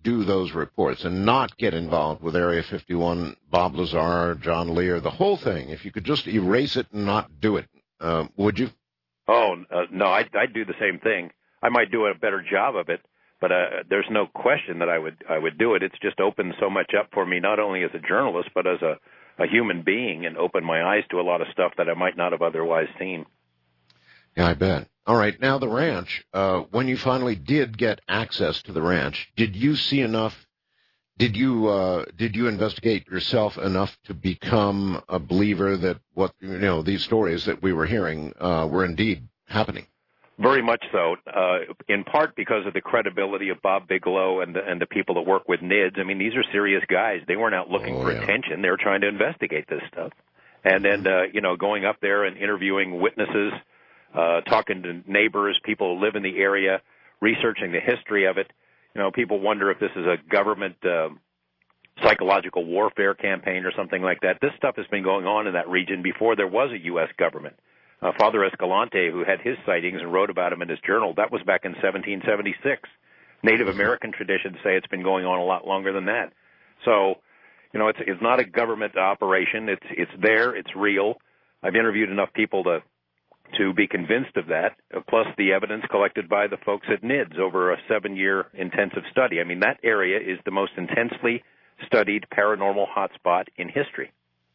A: do those reports and not get involved with Area fifty-one, Bob Lazar, John Lear, the whole thing, if you could just erase it and not do it, uh, would you?
B: Oh, uh, no, I'd, I'd do the same thing. I might do a better job of it, but uh, there's no question that I would I would do it. It's just opened so much up for me, not only as a journalist, but as a, a human being, and opened my eyes to a lot of stuff that I might not have otherwise seen.
A: Yeah, I bet. All right, now the ranch, uh, when you finally did get access to the ranch, did you see enough, did you uh, did you investigate yourself enough to become a believer that what, you know, these stories that we were hearing uh, were indeed happening?
B: Very much so, uh, in part because of the credibility of Bob Bigelow and the, and the people that work with N I D S. I mean, these are serious guys. They weren't out looking
A: oh,
B: for
A: yeah.
B: attention. They were trying to investigate this stuff. And then, uh, you know, going up there and interviewing witnesses, Uh, talking to neighbors, people who live in the area, researching the history of it. You know, people wonder if this is a government uh, psychological warfare campaign or something like that. This stuff has been going on in that region before there was a U S government. Uh, Father Escalante, who had his sightings and wrote about them in his journal, that was back in seventeen seventy-six. Native American traditions say it's been going on a lot longer than that. So, you know, it's it's not a government operation. It's it's there. It's real. I've interviewed enough people to to be convinced of that, plus the evidence collected by the folks at N I D S over a seven-year intensive study. I mean, that area is the most intensely studied paranormal hotspot in history.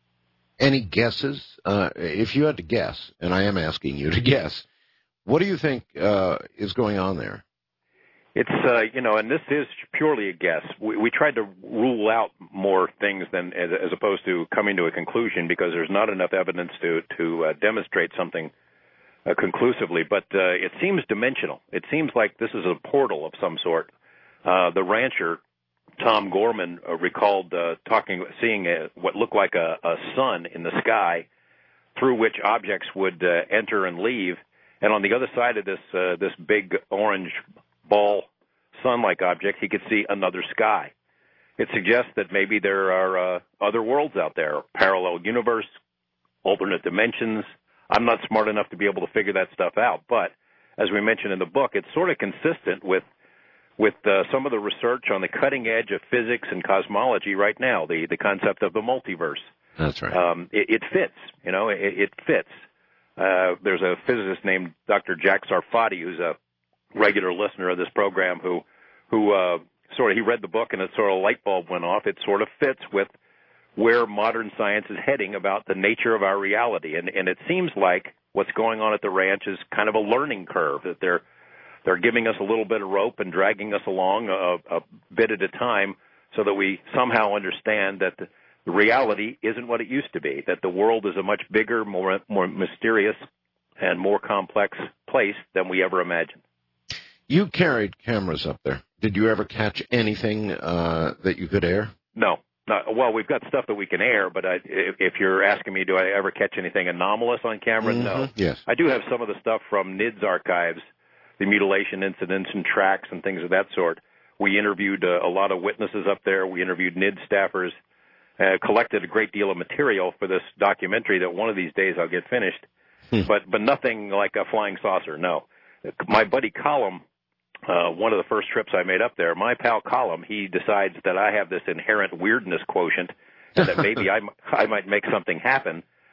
A: Any guesses? Uh, if you had to guess, and I am asking you to guess, what do you think uh, is going on there?
B: It's, uh, you know, and this is purely a guess. We, we tried to rule out more things than as, as opposed to coming to a conclusion, because there's not enough evidence to, to uh, demonstrate something Uh, conclusively, but uh, it seems dimensional. It seems like this is a portal of some sort. Uh, the rancher, Tom Gorman, uh, recalled uh, talking, seeing a, what looked like a, a sun in the sky through which objects would uh, enter and leave, and on the other side of this uh, this big orange ball sun-like object, he could see another sky. It suggests that maybe there are uh, other worlds out there, parallel universe, alternate dimensions. I'm not smart enough to be able to figure that stuff out, but as we mentioned in the book, it's sort of consistent with with uh, some of the research on the cutting edge of physics and cosmology right now, the, the concept of the multiverse.
A: That's right.
B: Um, it, it fits, you know, it, it fits. Uh, there's a physicist named Doctor Jack Sarfati, who's a regular listener of this program, who, who uh, sort of, he read the book and it sort of light bulb went off. It sort of fits with where modern science is heading about the nature of our reality. And, and it seems like what's going on at the ranch is kind of a learning curve, that they're they're giving us a little bit of rope and dragging us along a, a bit at a time so that we somehow understand that the, the reality isn't what it used to be, that the world is a much bigger, more more mysterious, and more complex place than we ever imagined.
A: You carried cameras up there. Did you ever catch anything uh, that you could air?
B: No. No, well, we've got stuff that we can air, but I, if, if you're asking me, do I ever catch anything anomalous on camera?
A: Mm-hmm.
B: No.
A: Yes.
B: I do have some of the stuff from N I D S archives, the mutilation incidents and tracks and things of that sort. We interviewed uh, a lot of witnesses up there. We interviewed N I D S staffers, uh, collected a great deal of material for this documentary that one of these days I'll get finished,
A: hmm.
B: but but nothing like a flying saucer, no. My buddy Colum, Uh, one of the first trips I made up there, my pal Colum, he decides that I have this inherent weirdness quotient and that maybe I, I might make something happen.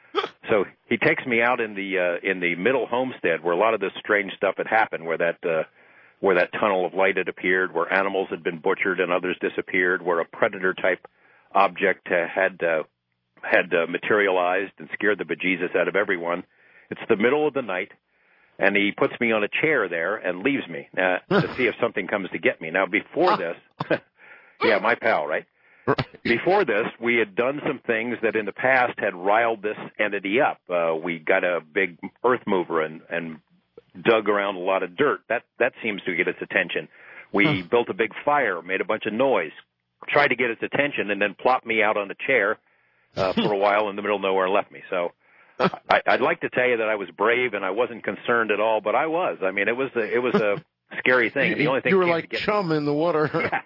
B: So he takes me out in the uh, in the middle homestead where a lot of this strange stuff had happened, where that uh, where that tunnel of light had appeared, where animals had been butchered and others disappeared, where a predator-type object uh, had uh, had uh, materialized and scared the bejesus out of everyone. It's the middle of the night. And he puts me on a chair there and leaves me uh, to see if something comes to get me. Now, before this, yeah, my pal, right? Before this, we had done some things that in the past had riled this entity up. Uh, we got a big earth mover and, and dug around a lot of dirt. That that seems to get its attention. We huh. built a big fire, made a bunch of noise, tried to get its attention, and then plopped me out on the chair uh, for a while in the middle of nowhere and left me. So I, I'd like to tell you that I was brave and I wasn't concerned at all, but I was. I mean, it was a, it was a scary thing. The only thing
A: you were
B: came
A: like
B: to get
A: chum
B: me,
A: in the water.
B: Yeah.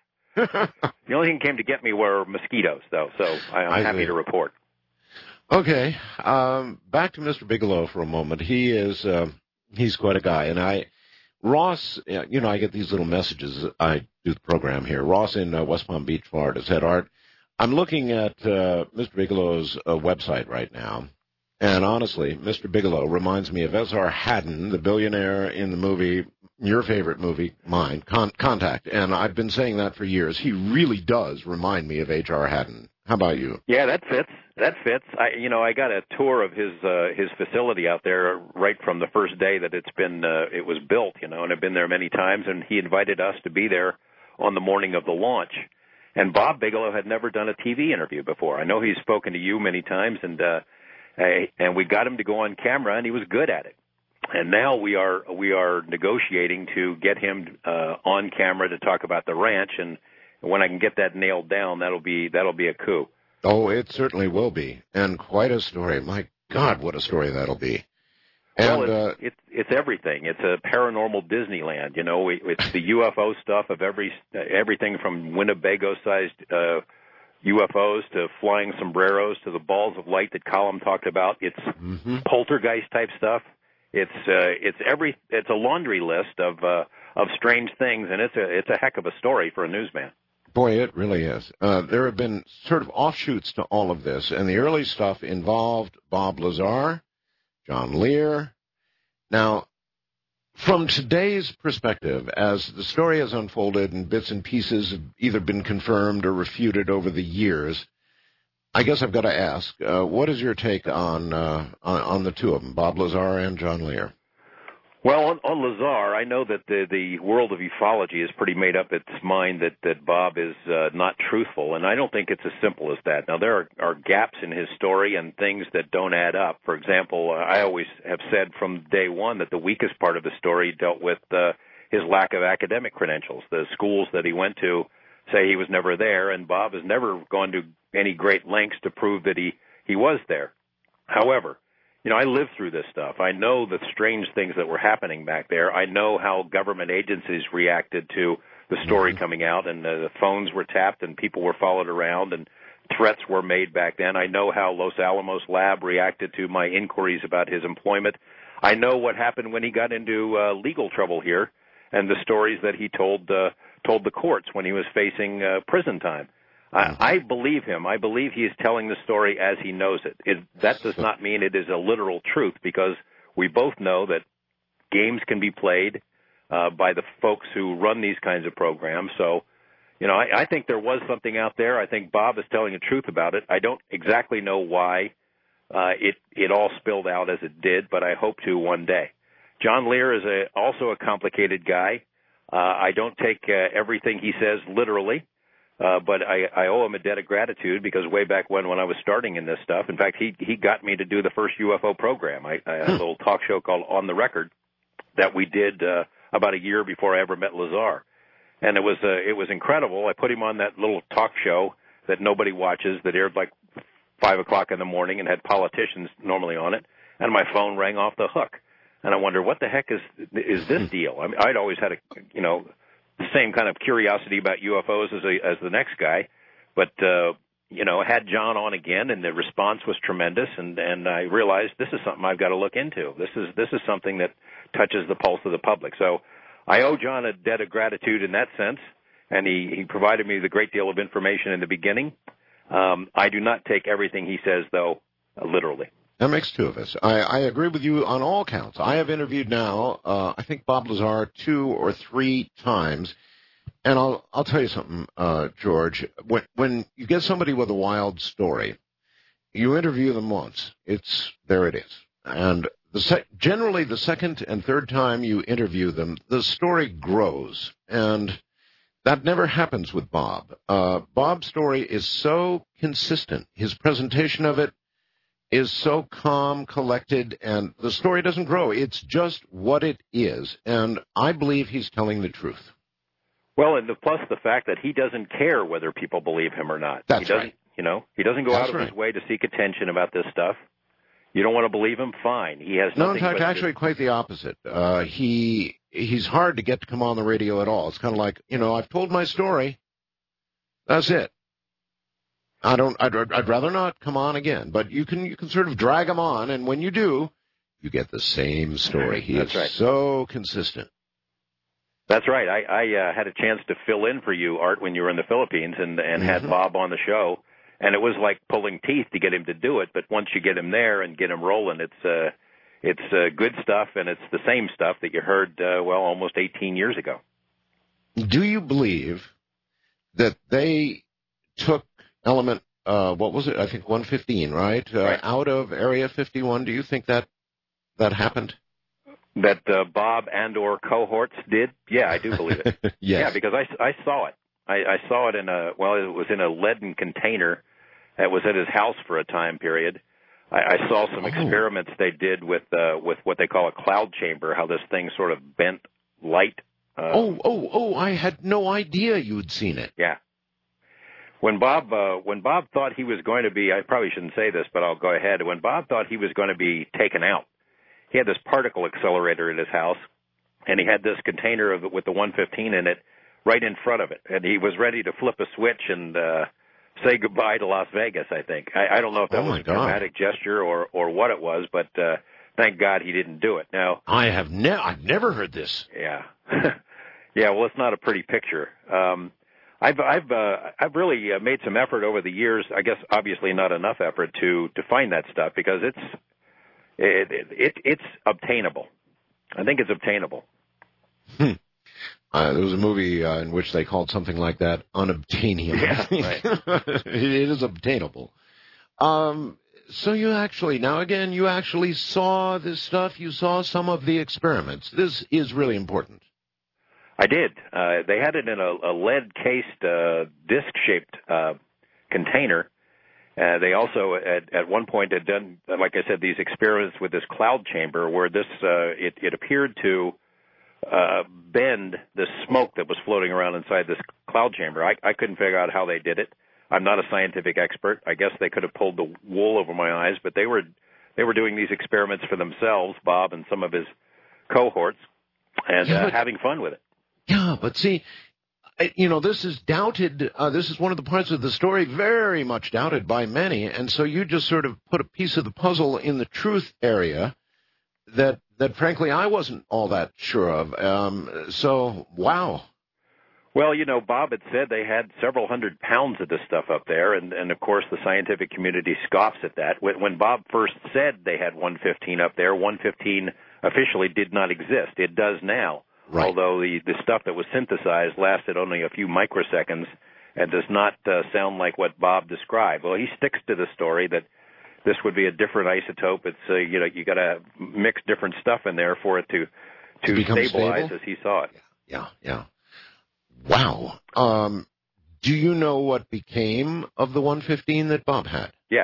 B: The only thing that came to get me were mosquitoes, though. So I, I'm
A: I
B: happy
A: see.
B: to report.
A: Okay, um, back to Mister Bigelow for a moment. He is uh, he's quite a guy, and I Ross, you know, I get these little messages. I do the program here. Ross in uh, West Palm Beach, Florida, said, Art, I'm looking at uh, Mister Bigelow's uh, website right now, and honestly, Mister Bigelow reminds me of S R Haddon, the billionaire in the movie, your favorite movie, mine, Con- Contact, and I've been saying that for years. He really does remind me of H R Haddon. How about you?
B: Yeah, that fits. That fits. I, you know, I got a tour of his uh, his facility out there right from the first day that it's been uh, it was built. You know, and I've been there many times. And he invited us to be there on the morning of the launch. And Bob Bigelow had never done a T V interview before. I know he's spoken to you many times, and uh, and we got him to go on camera, and he was good at it. And now we are we are negotiating to get him uh, on camera to talk about the ranch. And when I can get that nailed down, that'll be that'll be a coup.
A: Oh, it certainly will be, and quite a story. My God, what a story that'll be! And,
B: well, it's,
A: uh,
B: it's it's everything. It's a paranormal Disneyland. You know, it's the U F O stuff of every everything from Winnebago-sized uh, U F Os to flying sombreros to the balls of light that Colin talked about. It's mm-hmm. poltergeist type stuff. It's uh, it's every it's a laundry list of uh, of strange things, and it's a it's a heck of a story for a newsman.
A: Boy, it really is. Uh, there have been sort of offshoots to all of this, and the early stuff involved Bob Lazar, John Lear. Now, from today's perspective, as the story has unfolded and bits and pieces have either been confirmed or refuted over the years, I guess I've got to ask, uh, what is your take on, uh, on on the two of them, Bob Lazar and John Lear?
B: Well, on, on Lazar, I know that the, the world of ufology has pretty made up its mind that, that Bob is uh, not truthful, and I don't think it's as simple as that. Now, there are, are gaps in his story and things that don't add up. For example, uh, I always have said from day one that the weakest part of the story dealt with uh, his lack of academic credentials. The schools that he went to say he was never there, and Bob has never gone to any great lengths to prove that he, he was there. However, you know, I lived through this stuff. I know the strange things that were happening back there. I know how government agencies reacted to the story mm-hmm. coming out, and uh, the phones were tapped and people were followed around and threats were made back then. I know how Los Alamos Lab reacted to my inquiries about his employment. I know what happened when he got into uh, legal trouble here and the stories that he told uh, told the courts when he was facing uh, prison time. I, I believe him. I believe he is telling the story as he knows it. it. That does not mean it is a literal truth, because we both know that games can be played uh, by the folks who run these kinds of programs. So, you know, I, I think there was something out there. I think Bob is telling the truth about it. I don't exactly know why uh, it it all spilled out as it did, but I hope to one day. John Lear is a, also a complicated guy. Uh, I don't take uh, everything he says literally. Uh, but I, I owe him a debt of gratitude, because way back when, when I was starting in this stuff, in fact, he he got me to do the first U F O program. I, I had a little talk show called On the Record that we did uh, about a year before I ever met Lazar, and it was uh, it was incredible. I put him on that little talk show that nobody watches, that aired like five o'clock in the morning and had politicians normally on it, and my phone rang off the hook, and I wonder what the heck is is this deal? I mean, I'd always had a you know. the same kind of curiosity about U F Os as a, as the next guy, but uh, you know, had John on again, and the response was tremendous, and and I realized this is something I've got to look into. This is this is something that touches the pulse of the public. So I owe John a debt of gratitude in that sense, and he he provided me with a great deal of information in the beginning. Um, I do not take everything he says, though, uh, literally.
A: That makes two of us. I, I agree with you on all counts. I have interviewed now, uh, I think Bob Lazar two or three times, and I'll I'll tell you something, uh, George. When when you get somebody with a wild story, you interview them once. It's there it is, and the sec- generally the second and third time you interview them, the story grows, and that never happens with Bob. Uh, Bob's story is so consistent. His presentation of it is so calm, collected, and the story doesn't grow. It's just what it is, and I believe he's telling the truth.
B: Well, and the, plus the fact that he doesn't care whether people believe him or not.
A: That's
B: he doesn't,
A: right.
B: You know, he doesn't go
A: That's
B: out of
A: right.
B: his way to seek attention about this stuff. You don't want to believe him? Fine. He has nothing.
A: No, in fact,
B: but
A: actually, quite the opposite. Uh, he he's hard to get to come on the radio at all. It's kind of like, you know, I've told my story. That's it. I don't. I'd, I'd rather not come on again. But you can you can sort of drag him on, and when you do, you get the same story. He
B: That's
A: is
B: right.
A: so consistent.
B: That's right. I, I uh, had a chance to fill in for you, Art, when you were in the Philippines, and and mm-hmm. had Bob on the show, and it was like pulling teeth to get him to do it. But once you get him there and get him rolling, it's uh, it's uh, good stuff, and it's the same stuff that you heard uh, well almost eighteen years ago.
A: Do you believe that they took element? Uh, what was it? I think one fifteen, right? Uh,
B: right.
A: Out of Area fifty-one. Do you think that that happened?
B: That uh, Bob and or cohorts did? Yeah, I do believe it.
A: Yes.
B: Yeah, because I, I saw it. I, I saw it in a, well, it was in a leaden container that was at his house for a time period. I, I saw some
A: oh.
B: experiments they did with uh, with what they call a cloud chamber, how this thing sort of bent light. Uh,
A: oh, oh, oh, I had no idea you'd seen it.
B: Yeah. When Bob uh, when Bob thought he was going to be, I probably shouldn't say this, but I'll go ahead. When Bob thought he was going to be taken out, he had this particle accelerator at his house, and he had this container of, with the one fifteen in it right in front of it. And he was ready to flip a switch and uh, say goodbye to Las Vegas, I think. I, I don't know if that
A: oh
B: was a
A: God.
B: dramatic gesture or, or what it was, but uh, thank God he didn't do it. Now,
A: I have ne- I've never heard this.
B: Yeah. Yeah, well, it's not a pretty picture. Um, I've I've uh, I've really uh, made some effort over the years. I guess obviously not enough effort to to find that stuff because it's It, it, it, it's obtainable. I think it's obtainable.
A: Hmm. Uh, there was a movie uh, in which they called something like that unobtainium.
B: Yeah, right.
A: It is obtainable. Um, so you actually, now again, you actually saw this stuff. You saw some of the experiments. This is really important.
B: I did. Uh, they had it in a, a lead-cased, uh, disc-shaped uh, container. Uh, they also, at, at one point, had done, like I said, these experiments with this cloud chamber where this uh, it, it appeared to uh, bend the smoke that was floating around inside this cloud chamber. I, I couldn't figure out how they did it. I'm not a scientific expert. I guess they could have pulled the wool over my eyes, but they were they were doing these experiments for themselves, Bob and some of his cohorts, and
A: yeah, but,
B: uh, having fun with it.
A: Yeah, but see, you know, this is doubted. Uh, this is one of the parts of the story very much doubted by many, and so you just sort of put a piece of the puzzle in the truth area that, that frankly, I wasn't all that sure of. Um, so, wow.
B: Well, you know, Bob had said they had several hundred pounds of this stuff up there, and, and of course the scientific community scoffs at that. When, when Bob first said they had one fifteen up there, one fifteen officially did not exist. It does now,
A: right.
B: Although the, the stuff that was synthesized lasted only a few microseconds and does not uh, sound like what Bob described. Well, he sticks to the story that this would be a different isotope. It's uh, you know you got to mix different stuff in there for it to to,
A: to
B: stabilize
A: stable?
B: as he saw it.
A: Yeah, yeah. Wow. Um, do you know what became of the one fifteen that Bob had?
B: Yeah.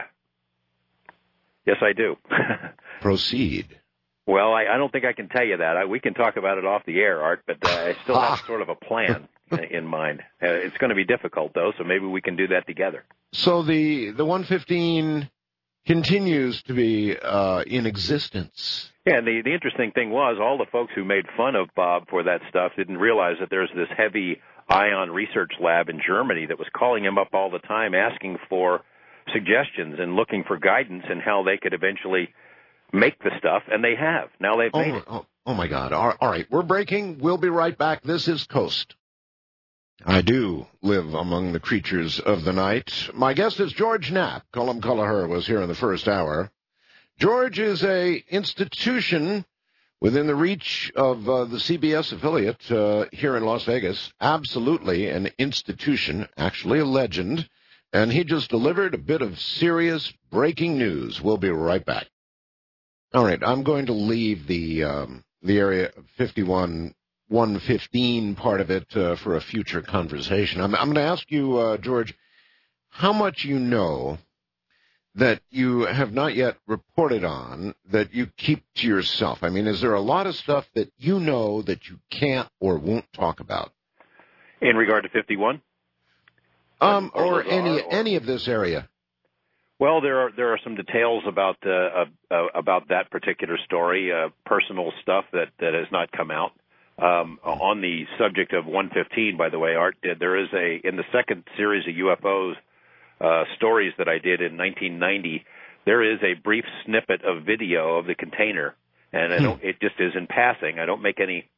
B: Yes, I do.
A: Proceed.
B: Well, I, I don't think I can tell you that. I, we can talk about it off the air, Art, but uh, I still have sort of a plan in mind. Uh, it's going to be difficult, though, so maybe we can do that together.
A: So the the one fifteen continues to be uh, in existence.
B: Yeah, and the, the interesting thing was all the folks who made fun of Bob for that stuff didn't realize that there's this heavy ion research lab in Germany that was calling him up all the time, asking for suggestions and looking for guidance in how they could eventually make the stuff, and they have. Now they've made
A: oh,
B: it.
A: Oh, oh, my God. All, all right, we're breaking. We'll be right back. This is Coast. I do live among the creatures of the night. My guest is George Knapp. Colm Kelleher was here in the first hour. George is a institution within the reach of uh, the C B S affiliate uh, here in Las Vegas. Absolutely an institution, actually a legend. And he just delivered a bit of serious breaking news. We'll be right back. All right, I'm going to leave the um, the area fifty-one one fifteen part of it uh, for a future conversation. I'm, I'm going to ask you, uh, George, how much you know that you have not yet reported on that you keep to yourself. I mean, is there a lot of stuff that you know that you can't or won't talk about?
B: In regard to fifty-one?
A: Um, or, or any
B: or...
A: any of this area?
B: Well, there are there are some details about uh, uh, about that particular story, uh, personal stuff that, that has not come out. Um, on the subject of one fifteen, by the way, Art, there is a in the second series of U F Os uh, stories that I did in nineteen ninety. There is a brief snippet of video of the container, and I don't, it just is in passing. I don't make any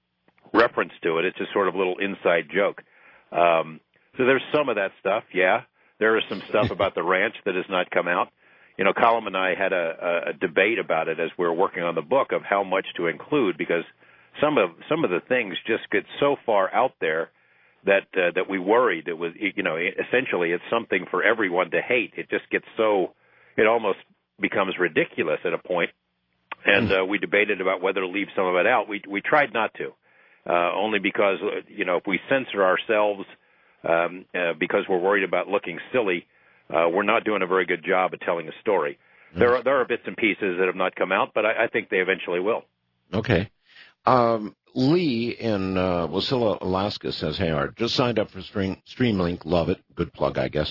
B: reference to it. It's a sort of little inside joke. Um, so there's some of that stuff, yeah. There is some stuff about the ranch that has not come out. You know, Colum and I had a, a debate about it as we were working on the book of how much to include, because some of some of the things just get so far out there that uh, that we worried it was, you know, essentially it's something for everyone to hate. It just gets so, it almost becomes ridiculous at a point. And uh, we debated about whether to leave some of it out. We we tried not to, uh, only because, you know, if we censor ourselves um, uh, because we're worried about looking silly, Uh, we're not doing a very good job of telling a story. Mm. There are there are bits and pieces that have not come out, but I, I think they eventually will.
A: Okay. Um, Lee in uh, Wasilla, Alaska says, "Hey, Art, just signed up for Stream, Streamlink. Love it. Good plug, I guess."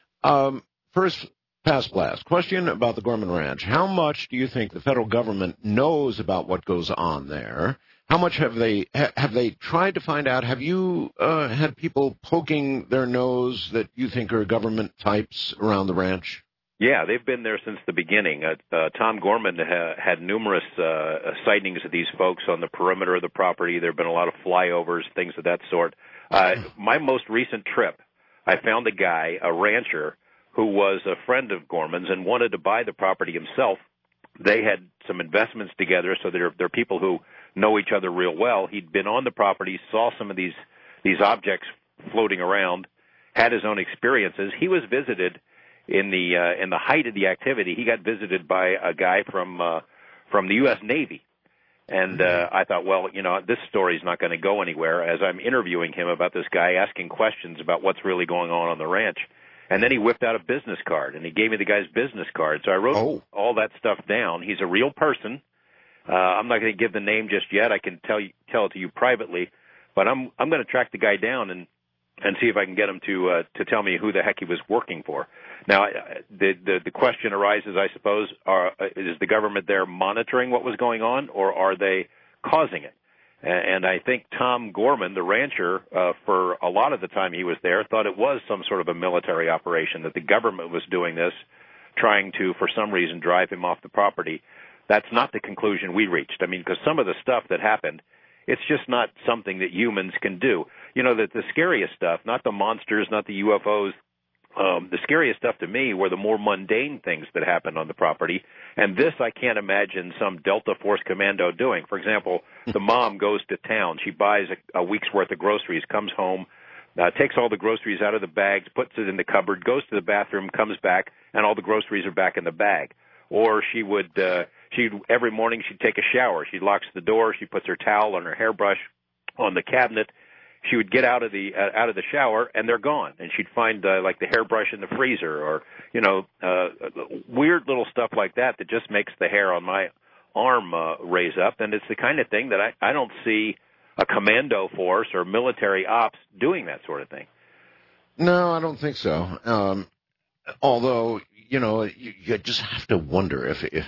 A: Um, first, pass blast. Question about the Gorman Ranch. How much do you think the federal government knows about what goes on there? How much have they ha- have they tried to find out? Have you uh, had people poking their nose that you think are government types around the ranch?
B: Yeah, they've been there since the beginning. Uh, uh, Tom Gorman ha- had numerous uh, sightings of these folks on the perimeter of the property. There have been a lot of flyovers, things of that sort. Uh, my most recent trip, I found a guy, a rancher, who was a friend of Gorman's and wanted to buy the property himself. They had some investments together, so they're, they're people who know each other real well. He'd been on the property, saw some of these these objects floating around, had his own experiences. He was visited in the uh, in the height of the activity. He got visited by a guy from uh, from the U S Navy, and uh, I thought, well, you know, this story's not going to go anywhere. As I'm interviewing him about this guy, asking questions about what's really going on on the ranch. And then he whipped out a business card, and he gave me the guy's business card. So I wrote oh. all that stuff down. He's a real person. Uh, I'm not going to give the name just yet. I can tell you, tell it to you privately, but I'm I'm going to track the guy down and and see if I can get him to uh, to tell me who the heck he was working for. Now, the the, the question arises, I suppose, are, is the government there monitoring what was going on, or are they causing it? And I think Tom Gorman, the rancher, uh, for a lot of the time he was there, thought it was some sort of a military operation, that the government was doing this, trying to, for some reason, drive him off the property. That's not the conclusion we reached. I mean, because some of the stuff that happened, it's just not something that humans can do. You know, that the scariest stuff, not the monsters, not the U F Os, Um, the scariest stuff to me were the more mundane things that happened on the property, and this I can't imagine some Delta Force commando doing. For example, the mom goes to town. She buys a, a week's worth of groceries, comes home, uh, takes all the groceries out of the bags, puts it in the cupboard, goes to the bathroom, comes back, and all the groceries are back in the bag. Or she would, uh, she every morning she'd take a shower. She locks the door. She puts her towel and her hairbrush on the cabinet. She would get out of the uh, out of the shower, and they're gone. And she'd find uh, like the hairbrush in the freezer, or you know, uh, weird little stuff like that that just makes the hair on my arm uh, raise up. And it's the kind of thing that I, I don't see a commando force or military ops doing that sort of thing.
A: No, I don't think so. Um, although you know, you, you just have to wonder if. if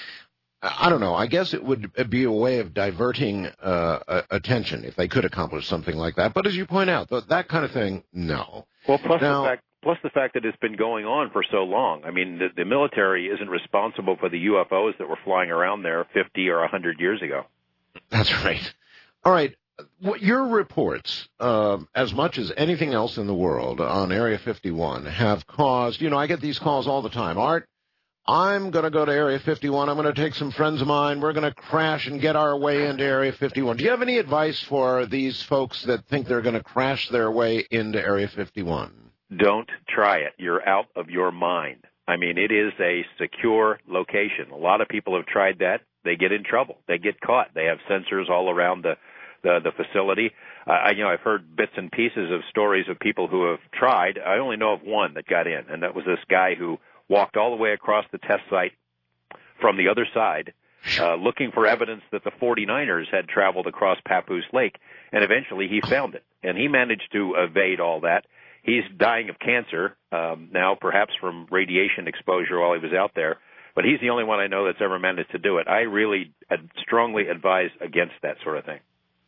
A: I don't know. I guess it would be a way of diverting uh, attention if they could accomplish something like that. But as you point out, that kind of thing, no.
B: Well, plus
A: now,
B: the fact, plus the fact that it's been going on for so long. I mean, the, the military isn't responsible for the U F Os that were flying around there fifty or one hundred years ago.
A: That's right. All right. Your reports, uh, as much as anything else in the world on Area fifty-one, have caused, you know, I get these calls all the time. Art, I'm going to go to Area fifty-one. I'm going to take some friends of mine. We're going to crash and get our way into Area fifty-one. Do you have any advice for these folks that think they're going to crash their way into Area fifty-one?
B: Don't try it. You're out of your mind. I mean, it is a secure location. A lot of people have tried that. They get in trouble. They get caught. They have sensors all around the, the, the facility. Uh, I, you know, I've heard bits and pieces of stories of people who have tried. I only know of one that got in, and that was this guy who walked all the way across the test site from the other side, uh, looking for evidence that the forty-niners had traveled across Papoose Lake, and eventually he found it. And he managed to evade all that. He's dying of cancer um, now, perhaps from radiation exposure while he was out there, but he's the only one I know that's ever managed to do it. I really ad- strongly advise against that sort of thing.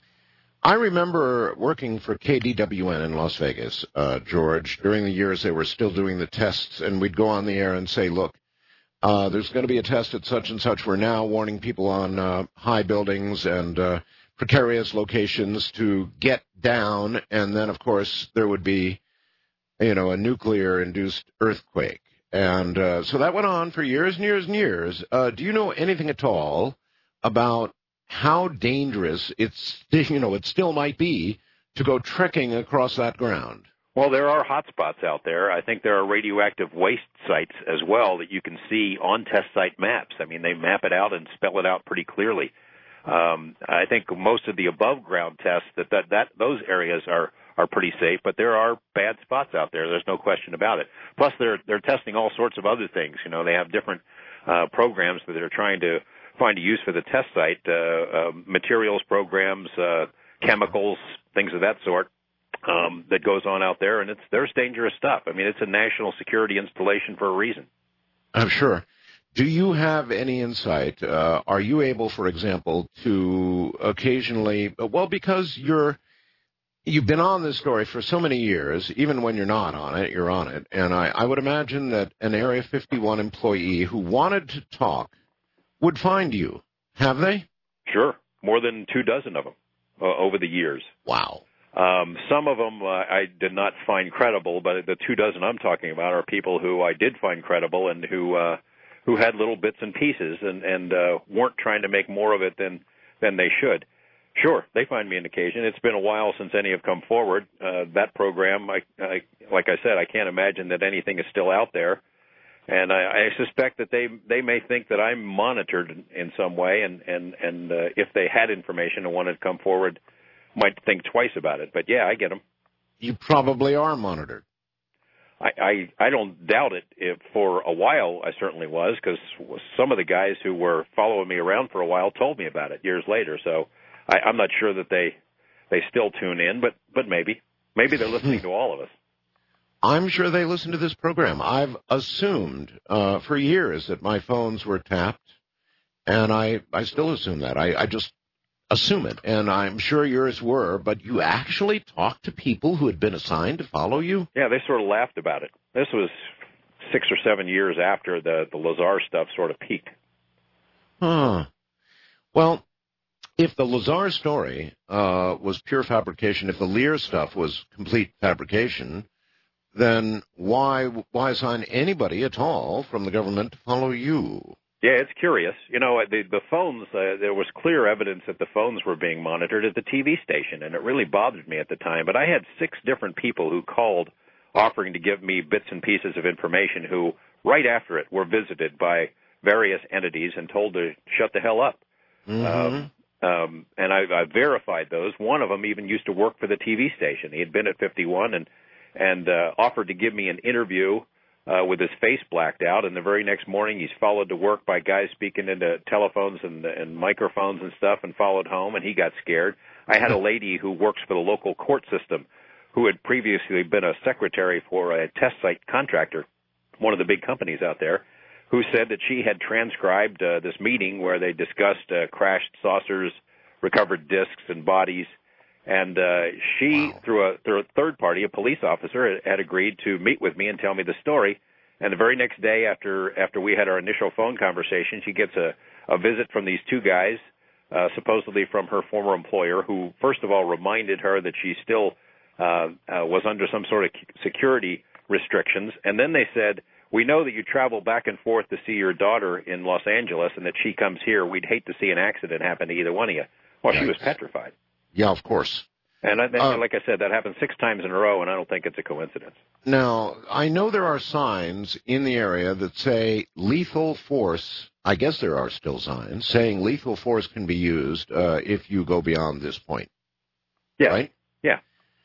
A: I remember working for K D W N in Las Vegas, uh, George, during the years they were still doing the tests, and we'd go on the air and say, look, uh, there's going to be a test at such and such. We're now warning people on uh, high buildings and uh, precarious locations to get down, and then, of course, there would be, you know, a nuclear-induced earthquake. And uh, so that went on for years and years and years. Uh, do you know anything at all about how dangerous it's, you know, it still might be to go trekking across that ground?
B: Well, there are hot spots out there. I think there are radioactive waste sites as well that you can see on test site maps. I mean, they map it out and spell it out pretty clearly. Um, I think most of the above-ground tests, that, that, that those areas are, are pretty safe, but there are bad spots out there. There's no question about it. Plus, they're they're testing all sorts of other things. You know, they have different uh, programs that they're trying to find a use for the test site, uh, uh, materials programs, uh, chemicals, things of that sort. Um, that goes on out there, and it's there's dangerous stuff. I mean, it's a national security installation for a reason.
A: I'm sure. Do you have any insight? Uh, are you able, for example, to occasionally, well, because you're, you've been on this story for so many years, even when you're not on it, you're on it, and I, I would imagine that an Area fifty-one employee who wanted to talk would find you. Have they?
B: Sure. More than two dozen of them uh, over the years.
A: Wow.
B: Um, some of them uh, I did not find credible, but the two dozen I'm talking about are people who I did find credible and who uh, who had little bits and pieces and, and uh, weren't trying to make more of it than, than they should. Sure, they find me on occasion. It's been a while since any have come forward. Uh, that program, I, I, like I said, I can't imagine that anything is still out there. And I, I suspect that they they may think that I'm monitored in, in some way, and, and, and uh, if they had information and wanted to come forward, might think twice about it. But, yeah, I get them.
A: You probably are monitored.
B: I, I, I don't doubt it. If for a while, I certainly was, because some of the guys who were following me around for a while told me about it years later. So I, I'm not sure that they they still tune in, but, but maybe. Maybe they're listening to all of us.
A: I'm sure they listen to this program. I've assumed uh, for years that my phones were tapped, and I, I still assume that. I, I just assume it, and I'm sure yours were, but you actually talked to people who had been assigned to follow you?
B: Yeah, they sort of laughed about it. This was six or seven years after the, the Lazar stuff sort of peaked.
A: Huh. Well, if the Lazar story uh, was pure fabrication, if the Lear stuff was complete fabrication, then why why assign anybody at all from the government to follow you?
B: Yeah, it's curious. You know, the, the phones, uh, there was clear evidence that the phones were being monitored at the T V station, and it really bothered me at the time. But I had six different people who called offering to give me bits and pieces of information who, right after it, were visited by various entities and told to shut the hell up.
A: Mm-hmm.
B: Um, um, and I, I verified those. One of them even used to work for the T V station. He had been at fifty-one and, and uh, offered to give me an interview Uh, with his face blacked out, and the very next morning he's followed to work by guys speaking into telephones and, and microphones and stuff, and followed home, and he got scared. I had a lady who works for the local court system who had previously been a secretary for a test site contractor, one of the big companies out there, who said that she had transcribed uh, this meeting where they discussed uh, crashed saucers, recovered discs and bodies, and uh, she, wow. through, a, through a third party, a police officer, had agreed to meet with me and tell me the story. And the very next day after after we had our initial phone conversation, she gets a, a visit from these two guys, uh, supposedly from her former employer, who first of all reminded her that she still uh, uh, was under some sort of security restrictions. And then they said, we know that you travel back and forth to see your daughter in Los Angeles and that she comes here. We'd hate to see an accident happen to either one of you. Well, Yikes. She was petrified.
A: Yeah, of course.
B: And I,
A: uh,
B: like I said, that happened six times in a row, and I don't think it's a coincidence.
A: Now, I know there are signs in the area that say lethal force. I guess there are still signs saying lethal force can be used uh, if you go beyond this point.
B: Yeah.
A: Right?
B: Yeah.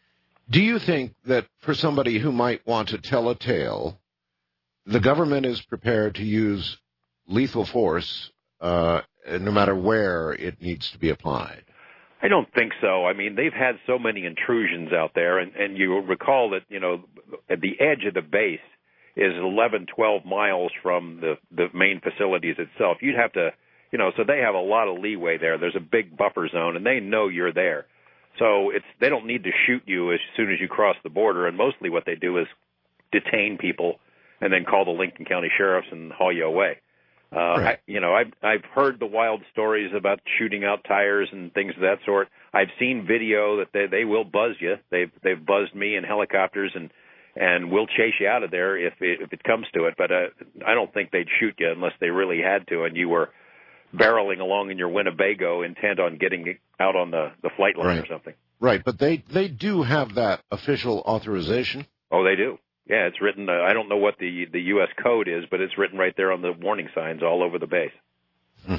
A: Do you think that for somebody who might want to tell a tale, the government is prepared to use lethal force uh, no matter where it needs to be applied?
B: I don't think so. I mean, they've had so many intrusions out there, and, and you recall that, you know, at the edge of the base is eleven, twelve miles from the, the main facilities itself. You'd have to, you know, so they have a lot of leeway there. There's a big buffer zone, and they know you're there. So it's they don't need to shoot you as soon as you cross the border, and mostly what they do is detain people and then call the Lincoln County Sheriffs and haul you away. Uh,
A: right.
B: I, you know, I've I've heard the wild stories about shooting out tires and things of that sort. I've seen video that they they will buzz you. They've they've buzzed me in helicopters and and will chase you out of there if it, if it comes to it. But uh, I don't think they'd shoot you unless they really had to, and you were barreling along in your Winnebago intent on getting out on the the flight line
A: right.
B: or something.
A: Right, but they they do have that official authorization.
B: Oh, they do. Yeah, it's written. Uh, I don't know what the the U S code is, but it's written right there on the warning signs all over the base.
A: Hmm.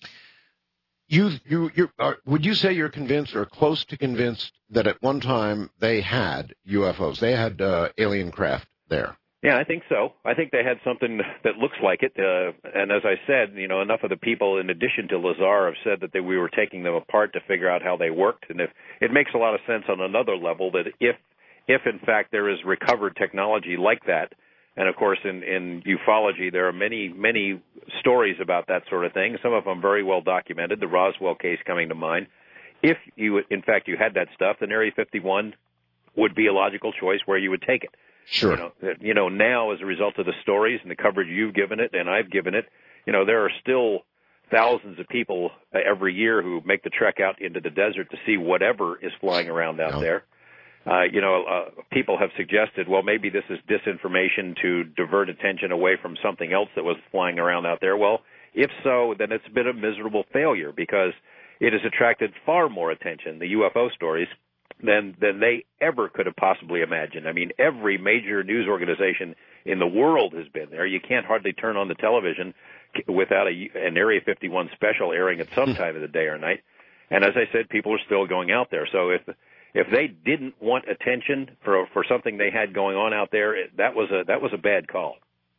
A: You you you are, would you say you're convinced or close to convinced that at one time they had U F Os, they had uh, alien craft there?
B: Yeah, I think so. I think they had something that looks like it. Uh, and as I said, you know, enough of the people, in addition to Lazar, have said that they, we were taking them apart to figure out how they worked. And if it makes a lot of sense on another level that if If, in fact, there is recovered technology like that, and, of course, in, in ufology, there are many, many stories about that sort of thing, some of them very well documented, the Roswell case coming to mind. If, you, in fact, you had that stuff, then Area fifty-one would be a logical choice where you would take it.
A: Sure.
B: You know, you know, now, as a result of the stories and the coverage you've given it and I've given it, you know, there are still thousands of people every year who make the trek out into the desert to see whatever is flying around out
A: no.
B: there. Uh, you know, uh, people have suggested, well, maybe this is disinformation to divert attention away from something else that was flying around out there. Well, if so, then it's been a miserable failure because it has attracted far more attention, the U F O stories, than than they ever could have possibly imagined. I mean, every major news organization in the world has been there. You can't hardly turn on the television without a, an Area fifty-one special airing at some time of the day or night. And as I said, people are still going out there. So if If they didn't want attention for for something they had going on out there, that was a that was a bad call.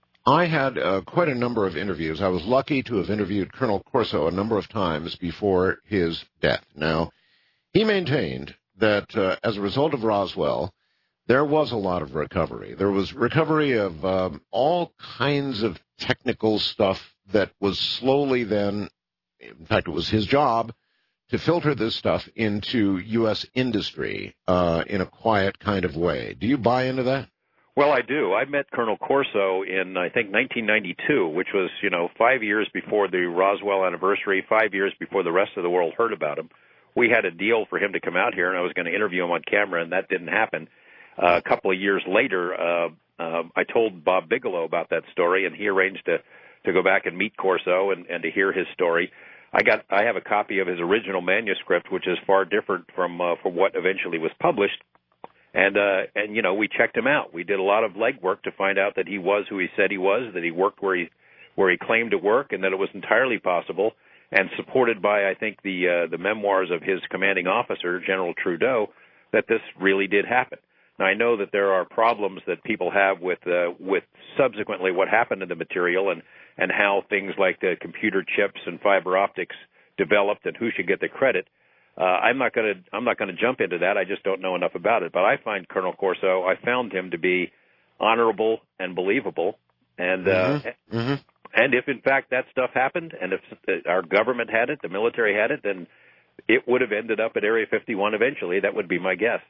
A: I had uh, quite a number of interviews. I was lucky to have interviewed Colonel Corso a number of times before his death. Now, he maintained that uh, as a result of Roswell, there was a lot of recovery. There was recovery of um, all kinds of technical stuff that was slowly then, in fact, it was his job, to filter this stuff into U S industry uh, in a quiet kind of way. Do you buy into that?
B: Well, I do. I met Colonel Corso in, I think, nineteen ninety-two, which was, you know, five years before the Roswell anniversary, five years before the rest of the world heard about him. We had a deal for him to come out here, and I was going to interview him on camera, and that didn't happen. Uh, a couple of years later, uh, uh, I told Bob Bigelow about that story, and he arranged to, to go back and meet Corso and, and to hear his story. I got. I have a copy of his original manuscript, which is far different from uh, from what eventually was published. And uh, and you know, we checked him out. We did a lot of legwork to find out that he was who he said he was, that he worked where he where he claimed to work, and that it was entirely possible. And supported by, I think, the uh, the memoirs of his commanding officer, General Trudeau, that this really did happen. Now, I know that there are problems that people have with uh, with subsequently what happened to the material and, and how things like the computer chips and fiber optics developed and who should get the credit. Uh, I'm not going to I'm not going to jump into that. I just don't know enough about it. But I find Colonel Corso, I found him to be honorable and believable. And uh,
A: mm-hmm. Mm-hmm.
B: and if in fact that stuff happened, and if our government had it, the military had it, then it would have ended up at Area fifty-one eventually. That would be my guess.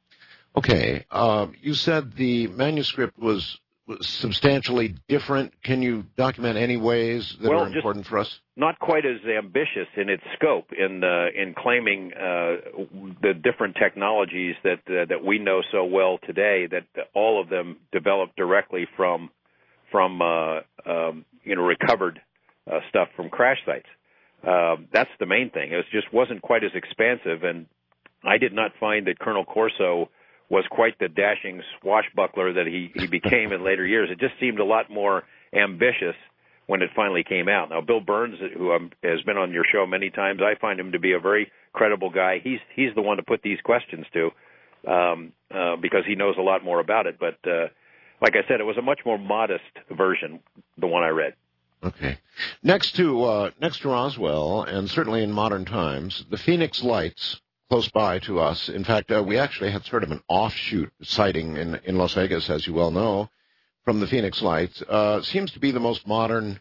A: Okay. Um, you said the manuscript was, was substantially different. Can you document any ways that
B: well,
A: are important for us?
B: Not quite as ambitious in its scope in uh, in claiming uh, the different technologies that uh, that we know so well today. That all of them developed directly from from uh, um, you know recovered uh, stuff from crash sites. Uh, that's the main thing. It just wasn't quite as expansive, and I did not find that Colonel Corso was quite the dashing swashbuckler that he, he became in later years. It just seemed a lot more ambitious when it finally came out. Now, Bill Burns, who um, has been on your show many times, I find him to be a very credible guy. He's he's the one to put these questions to um, uh, because he knows a lot more about it. But uh, like I said, it was a much more modest version, the one I read.
A: Okay. Next to uh, next to Roswell, and certainly in modern times, the Phoenix Lights, close by to us. In fact, uh, we actually had sort of an offshoot sighting in, in Las Vegas, as you well know, from the Phoenix Lights. Uh, seems to be the most modern,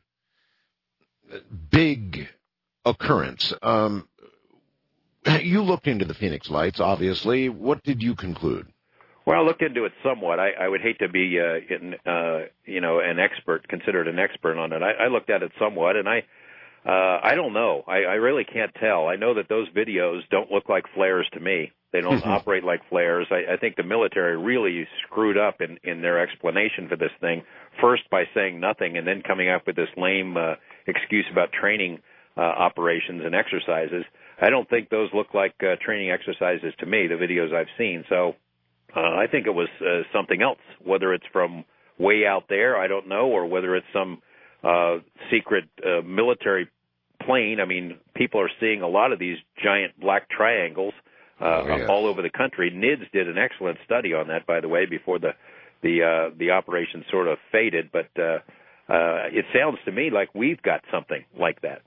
A: big occurrence. Um, you looked into the Phoenix Lights, obviously. What did you conclude?
B: Well, I looked into it somewhat. I, I would hate to be, uh, in, uh, you know, an expert, considered an expert on it. I, I looked at it somewhat, and I, uh, I don't know. I, I really can't tell. I know that those videos don't look like flares to me. They don't operate like flares. I, I think the military really screwed up in, in their explanation for this thing, first by saying nothing and then coming up with this lame uh, excuse about training uh, operations and exercises. I don't think those look like uh, training exercises to me, the videos I've seen. So uh, I think it was uh, something else, whether it's from way out there, I don't know, or whether it's some uh, secret uh, military plane. I mean, people are seeing a lot of these giant black triangles uh, oh, yeah. all over the country. N I D S did an excellent study on that, by the way, before the the uh, the operation sort of faded. But uh, uh, it sounds to me like we've got something like that.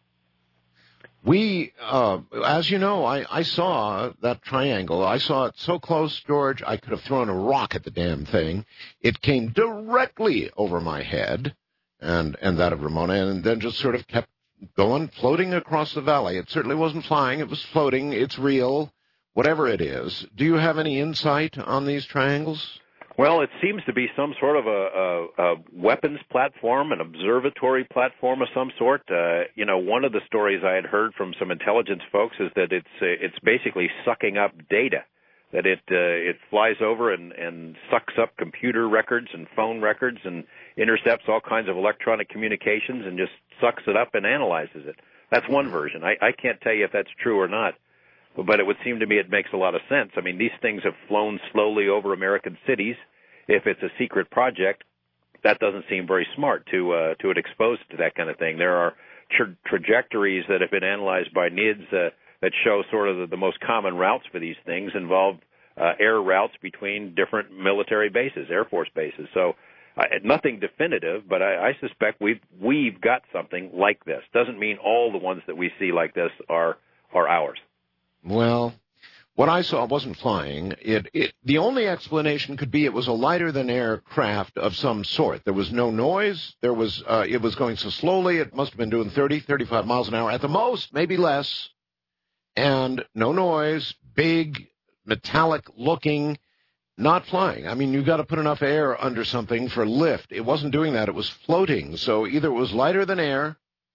A: We, uh, as you know, I, I saw that triangle. I saw it so close, George, I could have thrown a rock at the damn thing. It came directly over my head and, and that of Ramona, and then just sort of kept going, floating across the valley. It certainly wasn't flying. It was floating. It's real, whatever it is. Do you have any insight on these triangles?
B: Well, it seems to be some sort of a, a, a weapons platform, an observatory platform of some sort. Uh, you know, one of the stories I had heard from some intelligence folks is that it's uh, it's basically sucking up data, that it uh, it flies over and, and sucks up computer records and phone records and intercepts all kinds of electronic communications and just sucks it up and analyzes it. That's one version. I, I can't tell you if that's true or not. But it would seem to me it makes a lot of sense. I mean, these things have flown slowly over American cities. If it's a secret project, that doesn't seem very smart to uh, to it exposed to that kind of thing. There are tra- trajectories that have been analyzed by N I D S uh, that show sort of the, the most common routes for these things involve uh, air routes between different military bases, Air Force bases. So uh, nothing definitive, but I, I suspect we've we've got something like this. Doesn't mean all the ones that we see like this are are ours.
A: Well, what I saw wasn't flying. It, it, the only explanation could be it was a lighter-than-air craft of some sort. There was no noise. There was, uh, it was going so slowly, it must have been doing thirty, thirty-five miles an hour at the most, maybe less. And no noise, big, metallic-looking, not flying. I mean, you've got to put enough air under something for lift. It wasn't doing that. It was floating. So either it was lighter than air,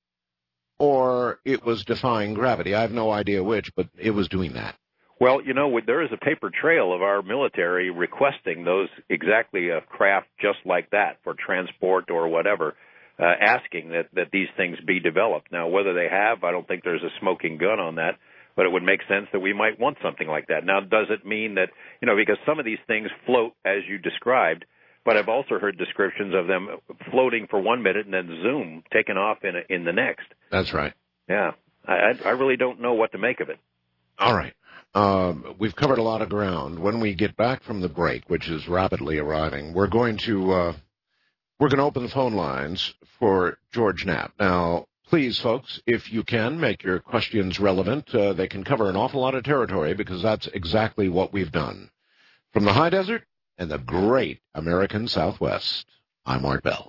A: or it was defying gravity. I have no idea which, but it was doing that.
B: Well, you know, there is a paper trail of our military requesting those exactly a craft just like that for transport or whatever, uh, asking that, that these things be developed. Now, whether they have, I don't think there's a smoking gun on that, but it would make sense that we might want something like that. Now, does it mean that, you know, because some of these things float as you described, but I've also heard descriptions of them floating for one minute and then zoom, taking off in a, in the next.
A: That's right.
B: Yeah. I, I really don't know what to make of it.
A: All right. Um, we've covered a lot of ground. When we get back from the break, which is rapidly arriving, we're going to uh, we're going to open the phone lines for George Knapp. Now, please, folks, if you can, make your questions relevant. Uh, they can cover an awful lot of territory because that's exactly what we've done. From the high desert and the great American Southwest, I'm Art Bell.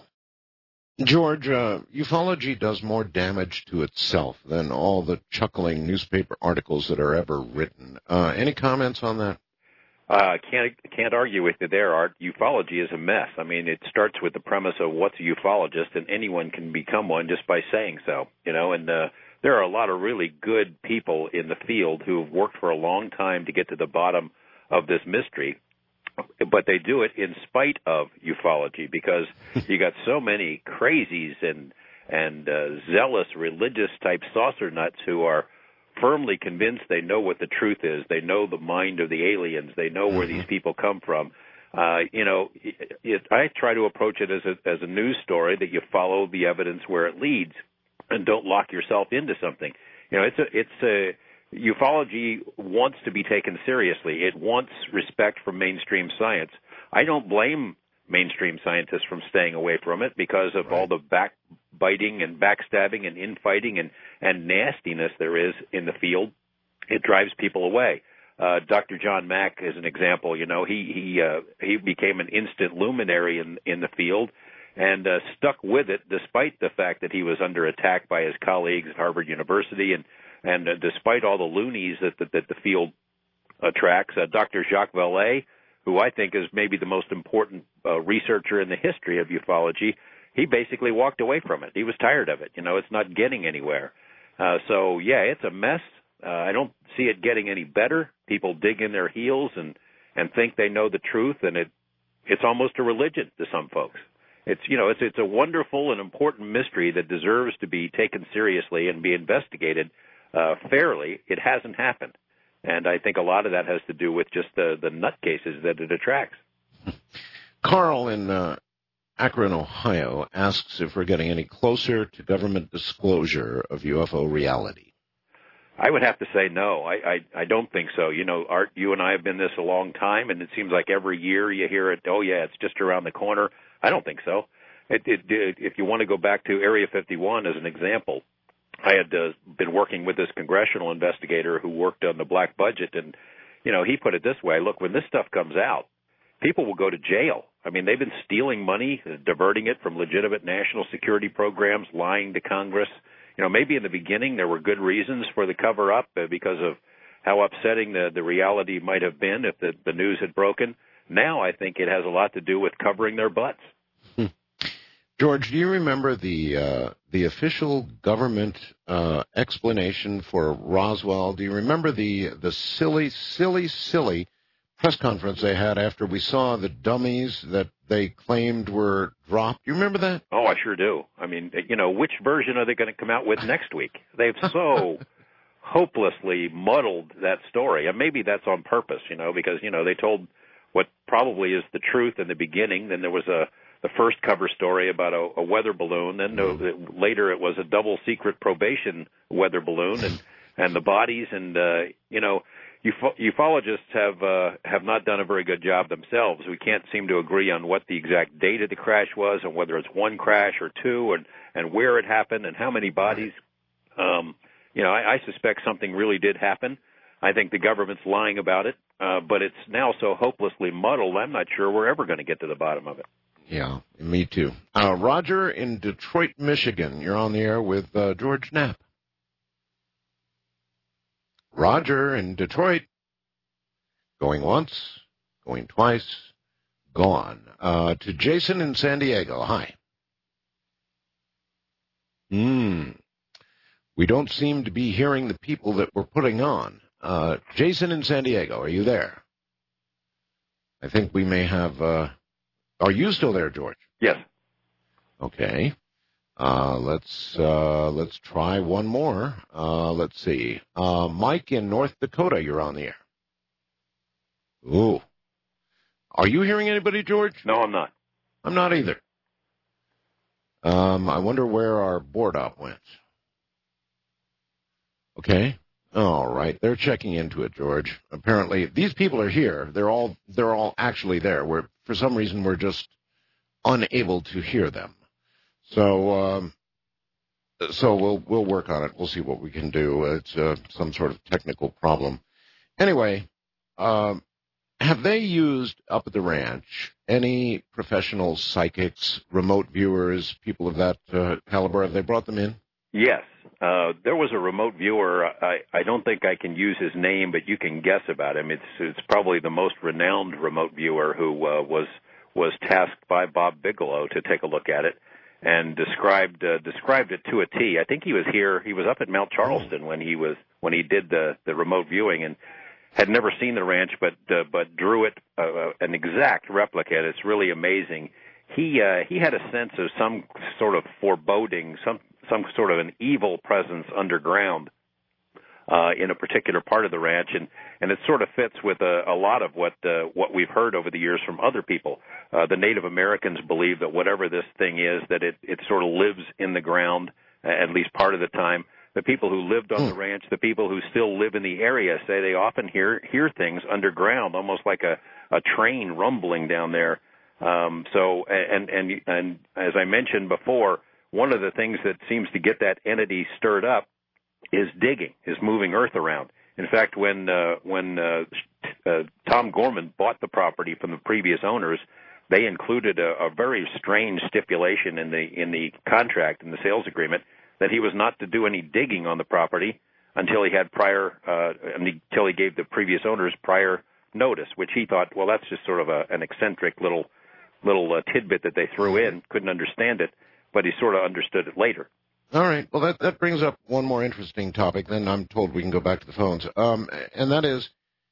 A: George, uh, ufology does more damage to itself than all the chuckling newspaper articles that are ever written. Uh, any comments on that?
B: I uh, can't can't argue with you there, Art. Ufology is a mess. I mean, it starts with the premise of what's a ufologist, and anyone can become one just by saying so. You know, and uh, there are a lot of really good people in the field who have worked for a long time to get to the bottom of this mystery. But they do it in spite of ufology because you got so many crazies and and uh, zealous religious type saucer nuts who are firmly convinced they know what the truth is. They know the mind of the aliens. They know where mm-hmm. these people come from. Uh, you know, it, it, I try to approach it as a as a news story that you follow the evidence where it leads and don't lock yourself into something. You know, it's a it's a ufology wants to be taken seriously. It wants respect from mainstream science. I don't blame mainstream scientists from staying away from it because of right. all the backbiting and backstabbing and infighting and, and nastiness there is in the field. It drives people away. Uh, Doctor John Mack is an example. You know, he he uh, he became an instant luminary in in the field and uh, stuck with it despite the fact that he was under attack by his colleagues at Harvard University and And uh, despite all the loonies that, that, that the field attracts, uh, Doctor Jacques Vallée, who I think is maybe the most important uh, researcher in the history of ufology, he basically walked away from it. He was tired of it. You know, it's not getting anywhere. Uh, so, yeah, it's a mess. Uh, I don't see it getting any better. People dig in their heels and, and think they know the truth, and it it's almost a religion to some folks. It's, you know, it's it's a wonderful and important mystery that deserves to be taken seriously and be investigated uh, fairly. It hasn't happened. And I think a lot of that has to do with just the, the nutcases that it attracts.
A: Carl in uh, Akron, Ohio, asks if we're getting any closer to government disclosure of U F O reality.
B: I would have to say no. I, I, I don't think so. You know, Art, you and I have been this a long time, and it seems like every year you hear it, oh, yeah, it's just around the corner. I don't think so. It, it, it, if you want to go back to Area fifty-one as an example, I had uh, been working with this congressional investigator who worked on the black budget, and, you know, he put it this way, look, when this stuff comes out, people will go to jail. I mean, they've been stealing money, diverting it from legitimate national security programs, lying to Congress. You know, maybe in the beginning there were good reasons for the cover-up uh, because of how upsetting the, the reality might have been if the, the news had broken. Now I think it has a lot to do with covering their butts.
A: Hmm. George, do you remember the uh, the official government uh, explanation for Roswell? Do you remember the the silly, silly, silly press conference they had after we saw the dummies that they claimed were dropped? You remember that?
B: Oh, I sure do. I mean, you know, which version are they going to come out with next week? They've so hopelessly muddled that story. And maybe that's on purpose, you know, because, you know, they told what probably is the truth in the beginning. Then there was a the first cover story about a, a weather balloon. Then mm. later it was a double secret probation weather balloon and, and the bodies. And, uh, you know, Ufo- ufologists have uh, have not done a very good job themselves. We can't seem to agree on what the exact date of the crash was and whether it's one crash or two and, and where it happened and how many bodies. Um, you know, I, I suspect something really did happen. I think the government's lying about it, uh, but it's now so hopelessly muddled, I'm not sure we're ever going to get to the bottom of it.
A: Yeah, me too. Uh, Roger in Detroit, Michigan, you're on the air with uh, George Knapp. Roger in Detroit, going once, going twice, gone. Uh, to Jason in San Diego, hi. Hmm. We don't seem to be hearing the people that we're putting on. Uh, Jason in San Diego, are you there? I think we may have, uh, are you still there, George?
B: Yes.
A: Okay. Uh, let's, uh, let's try one more. Uh, let's see. Uh, Mike in North Dakota, you're on the air. Ooh. Are you hearing anybody, George?
B: No, I'm not.
A: I'm not either. Um, I wonder where our board op went. Okay. All right. They're checking into it, George. Apparently, these people are here. They're all, they're all actually there. We're, for some reason, we're just unable to hear them. So, um, so we'll we'll work on it. We'll see what we can do. It's uh, some sort of technical problem. Anyway, um, have they used up at the ranch any professional psychics, remote viewers, people of that uh, caliber? Have they brought them in?
B: Yes. Uh, there was a remote viewer. I, I don't think I can use his name, but you can guess about him. It's it's probably the most renowned remote viewer who uh, was was tasked by Bob Bigelow to take a look at it. And described uh, described it to a T. I think he was here. He was up at Mount Charleston when he was when he did the, the remote viewing, and had never seen the ranch, but uh, but drew it uh, an exact replica. It's really amazing. He uh, he had a sense of some sort of foreboding, some some sort of an evil presence underground uh, in a particular part of the ranch, and, and it sort of fits with a, a lot of what uh, what we've heard over the years from other people. Uh, the Native Americans believe that whatever this thing is, that it, it sort of lives in the ground, uh, at least part of the time. The people who lived on the ranch, the people who still live in the area, say they often hear hear things underground, almost like a, a train rumbling down there. Um, so, and, and and as I mentioned before, one of the things that seems to get that entity stirred up is digging, is moving earth around. In fact, when uh, when uh, uh, Tom Gorman bought the property from the previous owners, they included a, a very strange stipulation in the in the contract, in the sales agreement, that he was not to do any digging on the property until he had prior uh, until he gave the previous owners prior notice, which he thought, well, that's just sort of a, an eccentric little little uh, tidbit that they threw in. Couldn't understand it, but he sort of understood it later.
A: All right. Well, that, that brings up one more interesting topic. Then I'm told we can go back to the phones. Um, and that is,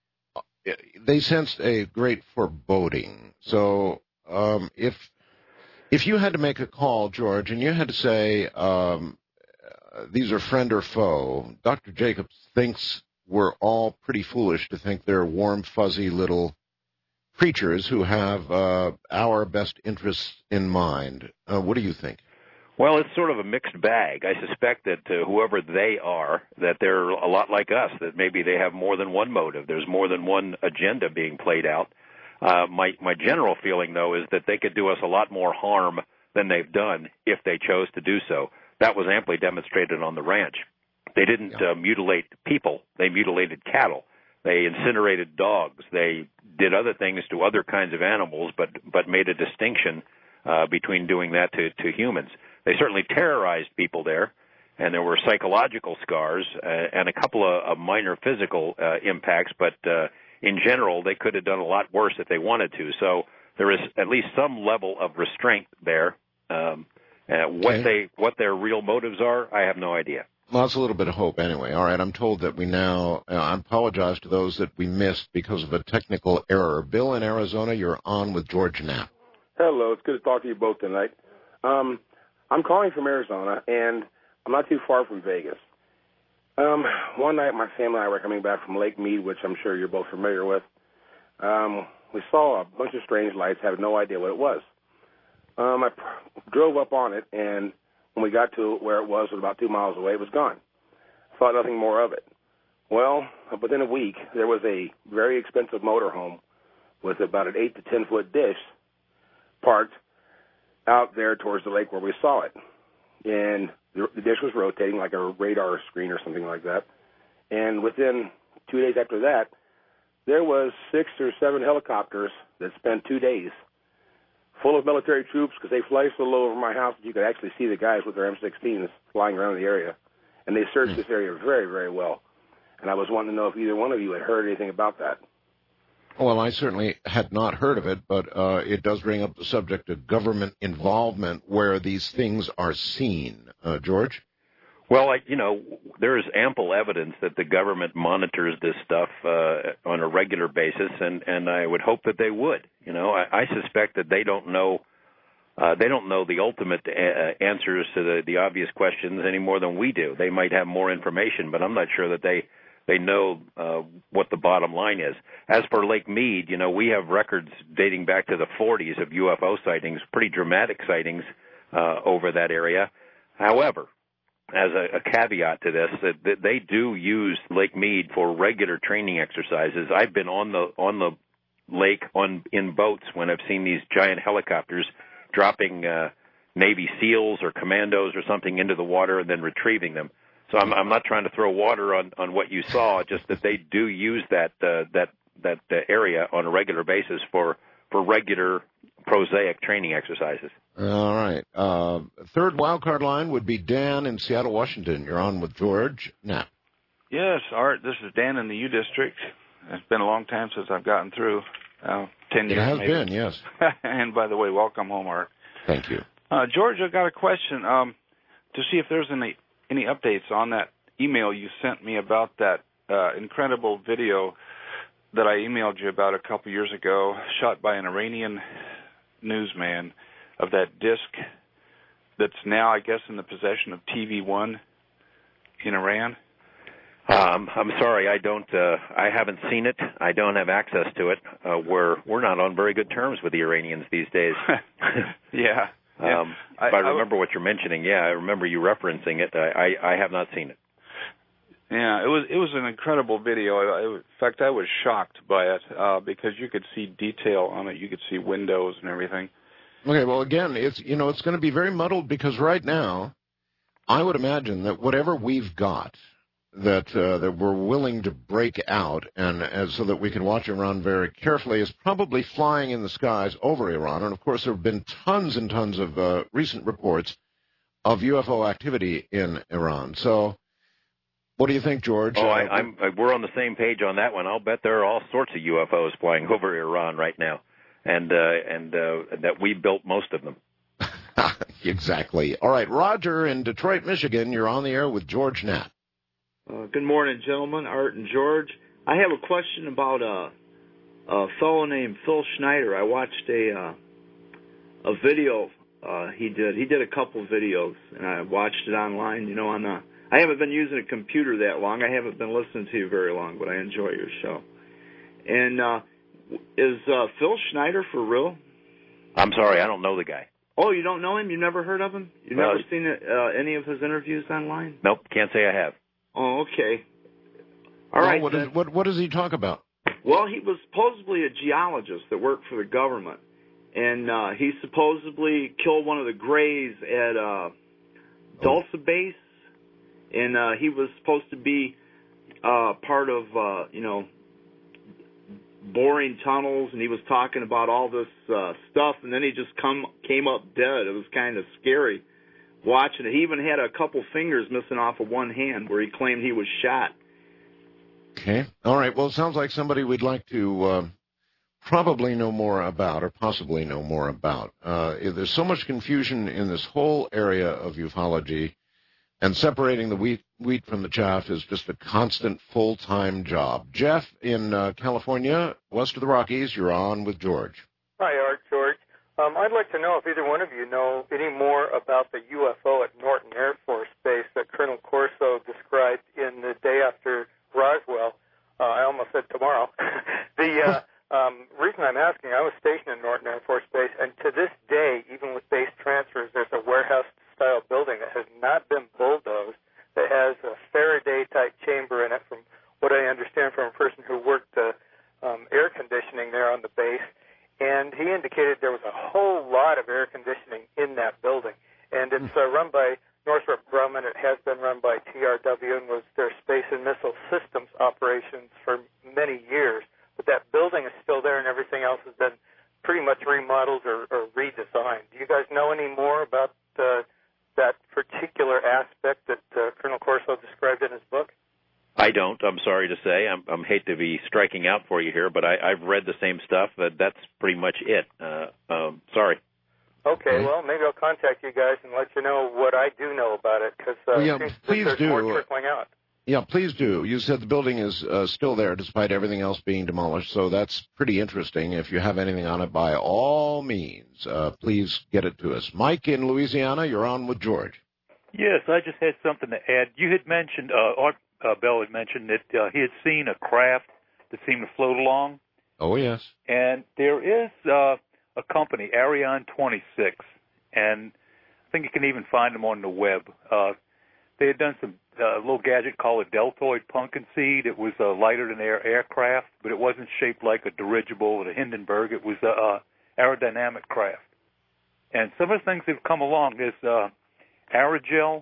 A: they sensed a great foreboding. So um, if if you had to make a call, George, and you had to say um, uh, these are friend or foe, Doctor Jacobs thinks we're all pretty foolish to think they're warm, fuzzy little creatures who have uh, our best interests in mind. Uh, what do you think?
B: Well, it's sort of a mixed bag. I suspect that uh, whoever they are, that they're a lot like us, that maybe they have more than one motive. There's more than one agenda being played out. Uh, my, my general feeling, though, is that they could do us a lot more harm than they've done if they chose to do so. That was amply demonstrated on the ranch. They didn't yeah. uh, mutilate people. They mutilated cattle. They incinerated dogs. They did other things to other kinds of animals, but, but made a distinction uh, between doing that to, to humans. They certainly terrorized people there, and there were psychological scars uh, and a couple of, of minor physical uh, impacts, but uh, in general, they could have done a lot worse if they wanted to. So there is at least some level of restraint there. Um, uh, what,
A: okay.
B: they, what their real motives are, I have no idea.
A: Well, that's a little bit of hope anyway. All right, I'm told that we now, uh, I apologize to those that we missed because of a technical error. Bill in Arizona, you're on with George Knapp.
D: Hello, it's good to talk to you both tonight. Um, I'm calling from Arizona, and I'm not too far from Vegas. Um, one night, my family and I were coming back from Lake Mead, which I'm sure you're both familiar with. Um, we saw a bunch of strange lights, had no idea what it was. Um, I pr- drove up on it, and when we got to where it was, about two miles away, it was gone. Thought nothing more of it. Well, within a week, there was a very expensive motorhome with about an eight to ten foot dish parked out there towards the lake where we saw it. And the, the dish was rotating like a radar screen or something like that. And within two days after that, there was six or seven helicopters that spent two days full of military troops, because they fly so low over my house that you could actually see the guys with their M sixteens flying around the area. And they searched this area very, very well. And I was wanting to know if either one of you had heard anything about that.
A: Well, I certainly had not heard of it, but uh, it does bring up the subject of government involvement where these things are seen. Uh, George?
B: Well, I, you know, there is ample evidence that the government monitors this stuff uh, on a regular basis, and, and I would hope that they would. You know, I, I suspect that they don't know uh, they don't know the ultimate uh, answers to the, the obvious questions any more than we do. They might have more information, but I'm not sure that they they know uh, what the bottom line is. As for Lake Mead, you know, we have records dating back to the forties of U F O sightings, pretty dramatic sightings uh, over that area. However, as a, a caveat to this, that, that they do use Lake Mead for regular training exercises. I've been on the on the lake on in boats when I've seen these giant helicopters dropping uh, Navy SEALs or commandos or something into the water and then retrieving them. So I'm, I'm not trying to throw water on, on what you saw, just that they do use that uh, that that uh, area on a regular basis for, for regular prosaic training exercises.
A: All right. Uh, third wildcard line would be Dan in Seattle, Washington. You're on with George Knapp.
E: Yes, Art, this is Dan in the U District. It's been a long time since I've gotten through, uh, ten years
A: It has
E: maybe.
A: been, yes.
E: And by the way, welcome home, Art.
A: Thank you.
E: Uh, George, I've got a question um, to see if there's any, any updates on that email you sent me about that uh, incredible video that I emailed you about a couple years ago, shot by an Iranian newsman, of that disc that's now, I guess, in the possession of T V One in Iran?
B: Um, I'm sorry, I don't. Uh, I haven't seen it. I don't have access to it. Uh, we're we're not on very good terms with the Iranians these days.
E: yeah. yeah.
B: Um, I, if I remember I, what you're mentioning, yeah, I remember you referencing it. I, I, I have not seen it.
E: Yeah, it was it was an incredible video. I, I, in fact, I was shocked by it uh, because you could see detail on it. You could see windows and everything.
A: Okay, well, again, it's you know it's going to be very muddled because right now, I would imagine that whatever we've got that uh, that we're willing to break out and, and so that we can watch Iran very carefully is probably flying in the skies over Iran. And of course, there have been tons and tons of uh, recent reports of U F O activity in Iran. So What do you think, George?
B: Oh,
A: uh,
B: I, I'm, uh, we're on the same page on that one. I'll bet there are all sorts of U F Os flying over Iran right now, and uh, and uh, that we built most of them.
A: Exactly. All right, Roger in Detroit, Michigan, you're on the air with George Knapp.
F: Uh, good morning, gentlemen, Art and George. I have a question about a, a fellow named Phil Schneider. I watched a uh, a video uh, he did. He did a couple videos, and I watched it online. You know, on the I haven't been using a computer that long. I haven't been listening to you very long, but I enjoy your show. And uh, is uh, Phil Schneider for real?
B: I'm sorry, I don't know the guy.
F: Oh, you don't know him? You've never heard of him? You've
B: Well,
F: never seen uh, any of his interviews online?
B: Nope, can't say I have.
F: Oh, okay. All
A: well,
F: right.
A: What, is, what, what does he talk about?
F: Well, he was supposedly a geologist that worked for the government, and uh, he supposedly killed one of the Greys at uh, Dulce Base, and uh, he was supposed to be uh, part of, uh, you know, boring tunnels, and he was talking about all this uh, stuff, and then he just come came up dead. It was kind of scary watching it. He even had a couple fingers missing off of one hand where he claimed he was shot.
A: Okay. All right. Well, it sounds like somebody we'd like to uh, probably know more about, or possibly know more about. Uh, there's so much confusion in this whole area of ufology, and separating the wheat, wheat from the chaff is just a constant full-time job. Jeff in uh, California, west of the Rockies, you're on with George.
G: Hi, Art, George. Um, I'd like to know if either one of you know any more about the U F O at Norton Air Force Base that Colonel Corso described in the day after Roswell. Uh, I almost said tomorrow. the uh, um, reason I'm asking, I was stationed at Norton Air Force Base, and to this day, even with base transfers, there's a warehouse-style building that has not been bulldozed, that has a Faraday-type chamber in it, from what I understand from a person who worked the um, air conditioning there on the base. And he indicated there was a whole lot of air conditioning in that building. And it's uh, run by Northrop Grumman. It has been run by T R W and was their space and missile systems operations for many years. But that building is still there, and everything else has been pretty much remodeled or, or redesigned. Do you guys know any more about uh, that particular aspect that uh, Colonel Corso described in his book?
B: I don't. I'm sorry to say. I'm, I'm hate to be striking out for you here, but I, I've read the same stuff. That that's pretty much it. Uh, um, sorry.
G: Okay. Well, maybe I'll contact you guys and let you know what I do know about it, because uh,
A: well, yeah,
G: there's
A: please do.
G: more trickling out.
A: Yeah, please do. You said the building is uh, still there despite everything else being demolished, so that's pretty interesting. If you have anything on it, by all means, uh, please get it to us. Mike in Louisiana, you're on with George.
H: Yes, I just had something to add. You had mentioned, uh, Art uh, Bell had mentioned that uh, he had seen a craft that seemed to float along.
A: Oh, yes.
H: And there is uh, a company, Ariane twenty-six, and I think you can even find them on the web. Uh, they had done some uh, little gadget called a deltoid pumpkin seed. It was a lighter-than-air aircraft, but it wasn't shaped like a dirigible or a Hindenburg. It was a, a aerodynamic craft. And some of the things that have come along is uh, aerogel.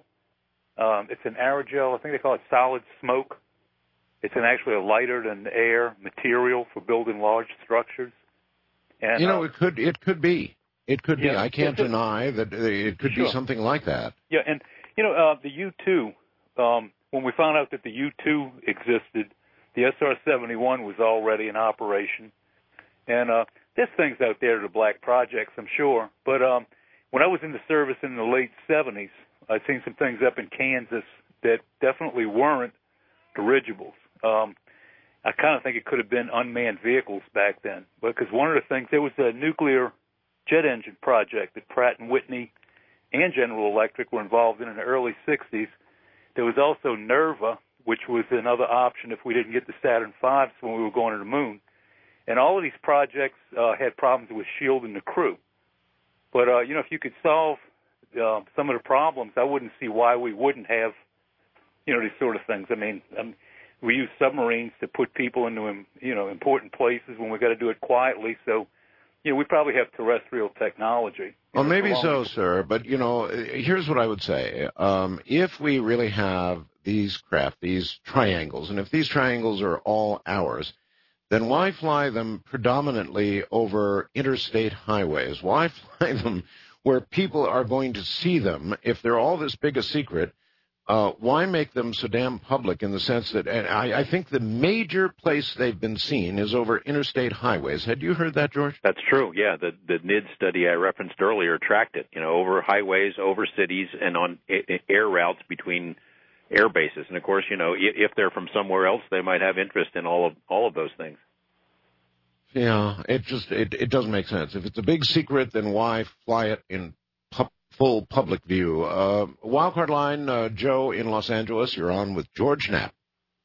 H: Um, it's an aerogel. I think they call it solid smoke. It's an actually a lighter-than-air material for building large structures. And,
A: you know,
H: uh,
A: it could it could be. It could
H: yeah,
A: be. I can't
H: a,
A: deny that it could
H: sure.
A: be something like that.
H: Yeah, and, you know, uh, the U two, um, when we found out that the U two existed, the S R seventy-one was already in operation. And uh, there's things out there that are black projects, I'm sure. But um, when I was in the service in the late seventies, I'd seen some things up in Kansas that definitely weren't dirigibles. Um, I kind of think it could have been unmanned vehicles back then, because one of the things, there was a nuclear jet engine project that Pratt and Whitney and General Electric were involved in in the early sixties. There was also NERVA, which was another option if we didn't get the Saturn fives when we were going to the moon. And all of these projects uh, had problems with shielding the crew. But, uh, you know, if you could solve uh, some of the problems, I wouldn't see why we wouldn't have, you know, these sort of things. I mean, um, we use submarines to put people into, you know, important places when we got to do it quietly. So, you know, we probably have terrestrial technology.
A: Well, maybe so, sir. But, you know, here's what I would say. Um, if we really have these craft, these triangles, and if these triangles are all ours, then why fly them predominantly over interstate highways? Why fly them where people are going to see them if they're all this big a secret? Uh, why make them so damn public in the sense that, and I, I think the major place they've been seen is over interstate highways. Had you heard that, George?
B: That's true, yeah. The the N I D study I referenced earlier tracked it, you know, over highways, over cities, and on air routes between air bases. And, of course, you know, if they're from somewhere else, they might have interest in all of all of those things.
A: Yeah, it just it, it doesn't make sense. If it's a big secret, then why fly it in pu- full public view? Uh, Wildcard line, uh, Joe in Los Angeles, you're on with George Knapp.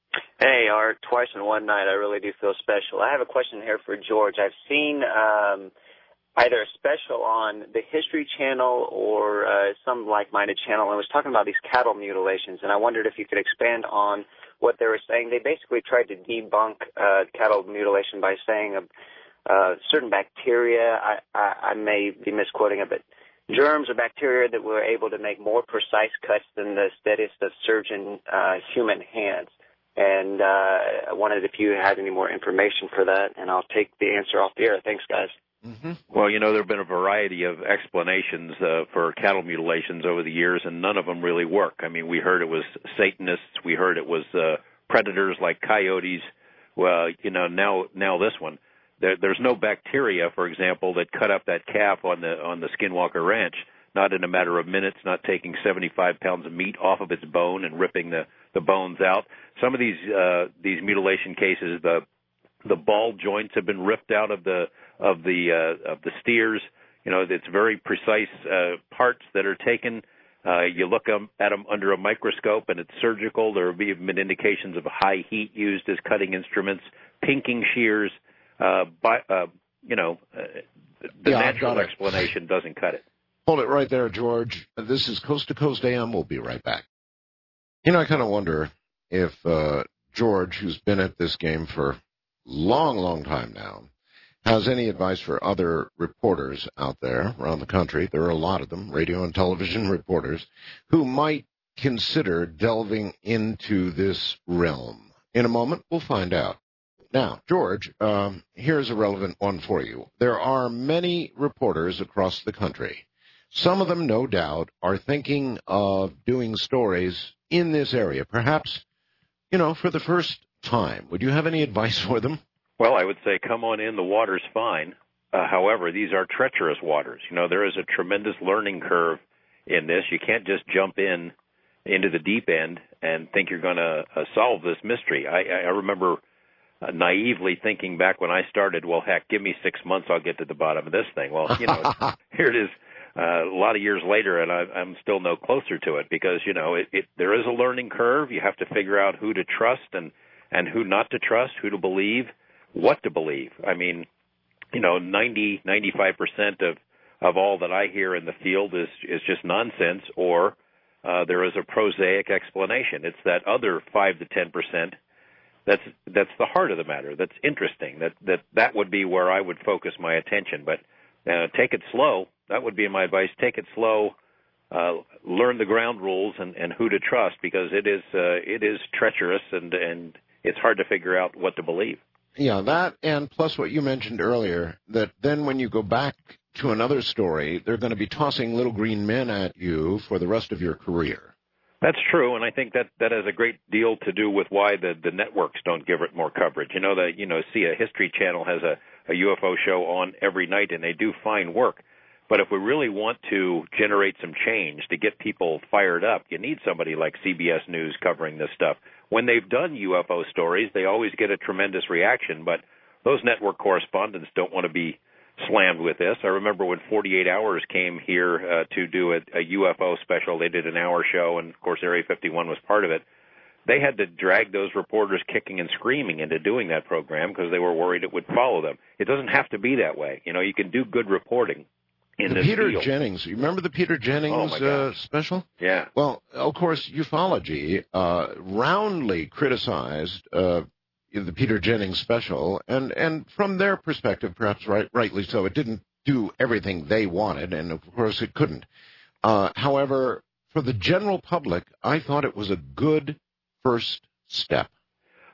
I: Hey, Art, twice in one night. I really do feel special. I have a question here for George. I've seen um, either a special on the History Channel or uh, some like-minded channel, and it was talking about these cattle mutilations, and I wondered if you could expand on what they were saying. They basically tried to debunk uh, cattle mutilation by saying a, uh, certain bacteria, I, I, I may be misquoting it, but germs or bacteria that were able to make more precise cuts than the steadiest of surgeon uh, human hands. And uh, I wondered if you had any more information for that, and I'll take the answer off the air. Thanks, guys.
B: Mm-hmm. Well, you know, there have been a variety of explanations uh, for cattle mutilations over the years, and none of them really work. I mean, we heard it was Satanists. We heard it was uh, predators like coyotes. Well, you know, now now this one. There, there's no bacteria, for example, that cut up that calf on the on the Skinwalker Ranch, not in a matter of minutes, not taking seventy-five pounds of meat off of its bone and ripping the, the bones out. Some of these uh, these mutilation cases, the the ball joints have been ripped out of the of the uh, of the steers. You know, it's very precise uh, parts that are taken. Uh, you look at them under a microscope, and it's surgical. There have been indications of high heat used as cutting instruments, pinking shears. Uh, by, uh, you know, uh, the
A: yeah,
B: natural explanation doesn't cut it.
A: Hold it right there, George. This is Coast to Coast A M. We'll be right back. You know, I kind of wonder if uh, George, who's been at this game for a long, long time now, has any advice for other reporters out there around the country. There are a lot of them, radio and television reporters, who might consider delving into this realm. In a moment, we'll find out. Now, George, um, here's a relevant one for you. There are many reporters across the country. Some of them, no doubt, are thinking of doing stories in this area, perhaps, you know, for the first time. Would you have any advice for them?
B: Well, I would say come on in. The water's fine. Uh, however, these are treacherous waters. You know, there is a tremendous learning curve in this. You can't just jump in into the deep end and think you're going to uh, solve this mystery. I, I remember Uh, naively thinking back when I started, well, heck, give me six months, I'll get to the bottom of this thing. Well, you know, here it is uh, a lot of years later, and I, I'm still no closer to it because, you know, it, it, there is a learning curve. You have to figure out who to trust and, and who not to trust, who to believe, what to believe. I mean, you know, ninety, ninety-five percent of, of all that I hear in the field is, is just nonsense, or uh, there is a prosaic explanation. It's that other five to ten percent. That's that's the heart of the matter. That's interesting. That that that would be where I would focus my attention. But uh, take it slow. That would be my advice. Take it slow. Uh, learn the ground rules and, and who to trust, because it is uh, it is treacherous and and it's hard to figure out what to believe.
A: Yeah, that and plus what you mentioned earlier, that then when you go back to another story, they're going to be tossing little green men at you for the rest of your career.
B: That's true, and I think that that has a great deal to do with why the, the networks don't give it more coverage. You know, the you know, see, a History Channel has a, a U F O show on every night, and they do fine work. But if we really want to generate some change, to get people fired up, you need somebody like C B S News covering this stuff. When they've done U F O stories, they always get a tremendous reaction, but those network correspondents don't want to be slammed with this. I remember when forty-eight hours came here uh, to do a, a U F O special. They did an hour show, and, of course, Area fifty-one was part of it. They had to drag those reporters kicking and screaming into doing that program because they were worried it would follow them. It doesn't have to be that way. You know, you can do good reporting in
A: the
B: this
A: Peter
B: field.
A: Jennings. You remember the Peter Jennings
B: oh
A: uh, special?
B: Yeah.
A: Well, of course, ufology uh, roundly criticized uh, the Peter Jennings special, and, and from their perspective, perhaps right, rightly so, it didn't do everything they wanted, and of course it couldn't. Uh, however, for the general public, I thought it was a good first step.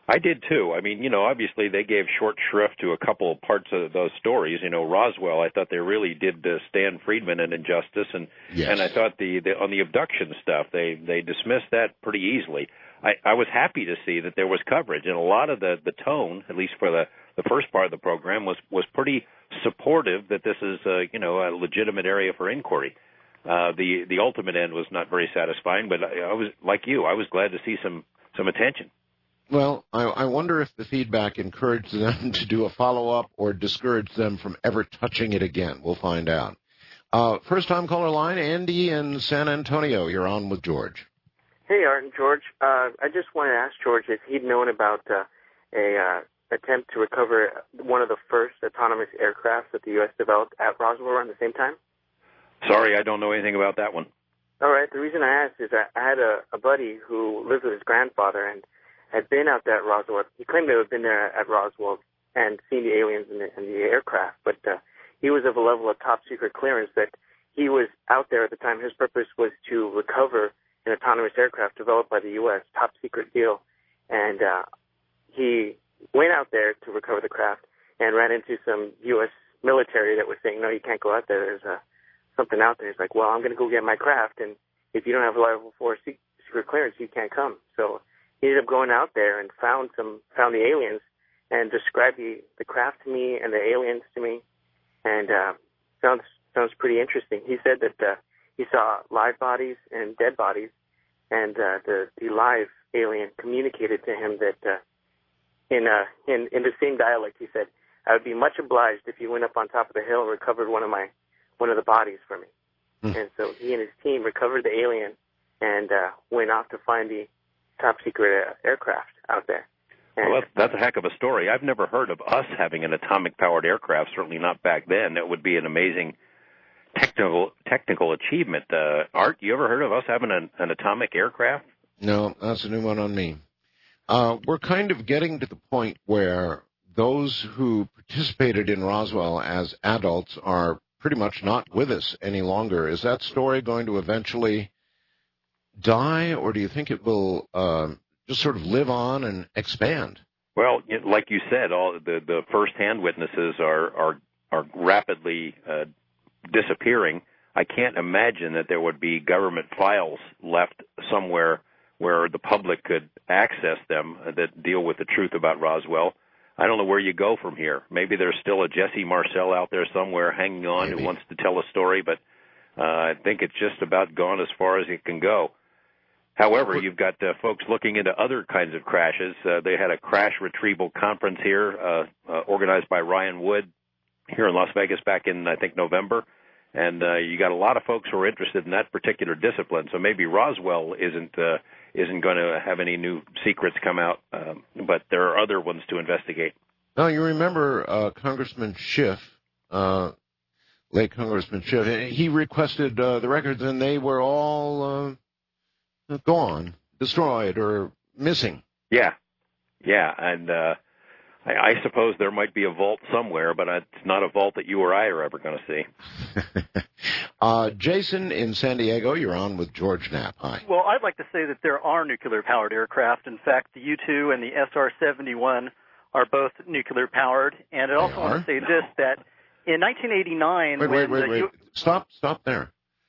B: I did too. I mean, you know, obviously they gave short shrift to a couple parts of those stories. You know, Roswell, I thought they really did uh, Stan Friedman an injustice, and
A: yes.
B: and I thought the, the on the abduction stuff they they dismissed that pretty easily. I, I was happy to see that there was coverage, and a lot of the the tone, at least for the the first part of the program, was was pretty supportive that this is uh, you know a legitimate area for inquiry. Uh, the the ultimate end was not very satisfying, but I, I was like you, I was glad to see some some attention.
A: Well, I, I wonder if the feedback encouraged them to do a follow-up or discouraged them from ever touching it again. We'll find out. Uh, first-time caller line, Andy in San Antonio. You're on with George.
J: Hey, Art and George. Uh, I just wanted to ask George if he'd known about uh, a uh, attempt to recover one of the first autonomous aircraft that the U S developed at Roswell around the same time.
B: Sorry, I don't know anything about that one.
J: All right. The reason I asked is that I had a, a buddy who lived with his grandfather and had been out there at Roswell. He claimed to have been there at Roswell and seen the aliens and the, and the aircraft, but uh, he was of a level of top-secret clearance that he was out there at the time. His purpose was to recover an autonomous aircraft developed by the U S, top-secret deal. And uh, he went out there to recover the craft and ran into some U S military that was saying, no, you can't go out there. There's uh, something out there. He's like, well, I'm going to go get my craft, and if you don't have a level four secret clearance, you can't come. So he ended up going out there and found some found the aliens and described the, the craft to me and the aliens to me, and uh, sounds sounds pretty interesting. He said that uh, he saw live bodies and dead bodies, and uh, the the live alien communicated to him that uh, in uh in in the same dialect, he said, I would be much obliged if you went up on top of the hill and recovered one of my one of the bodies for me. Mm. And so he and his team recovered the alien and uh, went off to find the top secret uh, aircraft out there. And
B: well, that's, that's a heck of a story. I've never heard of us having an atomic-powered aircraft, certainly not back then. It would be an amazing technical technical achievement. Uh, Art, you ever heard of us having an, an atomic aircraft?
A: No, that's a new one on me. Uh, we're kind of getting to the point where those who participated in Roswell as adults are pretty much not with us any longer. Is that story going to eventually die, or do you think it will uh, just sort of live on and expand?
B: Well, like you said, all the, the first-hand witnesses are are, are rapidly uh, disappearing. I can't imagine that there would be government files left somewhere where the public could access them that deal with the truth about Roswell. I don't know where you go from here. Maybe there's still a Jesse Marcel out there somewhere hanging on Maybe. who wants to tell a story, but uh, I think it's just about gone as far as it can go. However, you've got uh, folks looking into other kinds of crashes. Uh, they had a crash retrieval conference here uh, uh, organized by Ryan Wood here in Las Vegas back in, I think, November. And uh, you got a lot of folks who are interested in that particular discipline. So maybe Roswell isn't uh, isn't going to have any new secrets come out, um, but there are other ones to investigate.
A: Now, you remember uh, Congressman Schiff, uh, late Congressman Schiff, he requested uh, the records, and they were all uh, gone, destroyed, or missing.
B: Yeah, yeah, and uh, I, I suppose there might be a vault somewhere, but it's not a vault that you or I are ever going to see.
A: uh, Jason in San Diego, you're on with George Knapp. Hi.
K: Well, I'd like to say that there are nuclear-powered aircraft. In fact, the U two and the S R seventy-one are both nuclear-powered. And I also want to say this, that in nineteen eighty-nine...
A: Wait, wait, wait, wait.
K: U-
A: stop, stop there.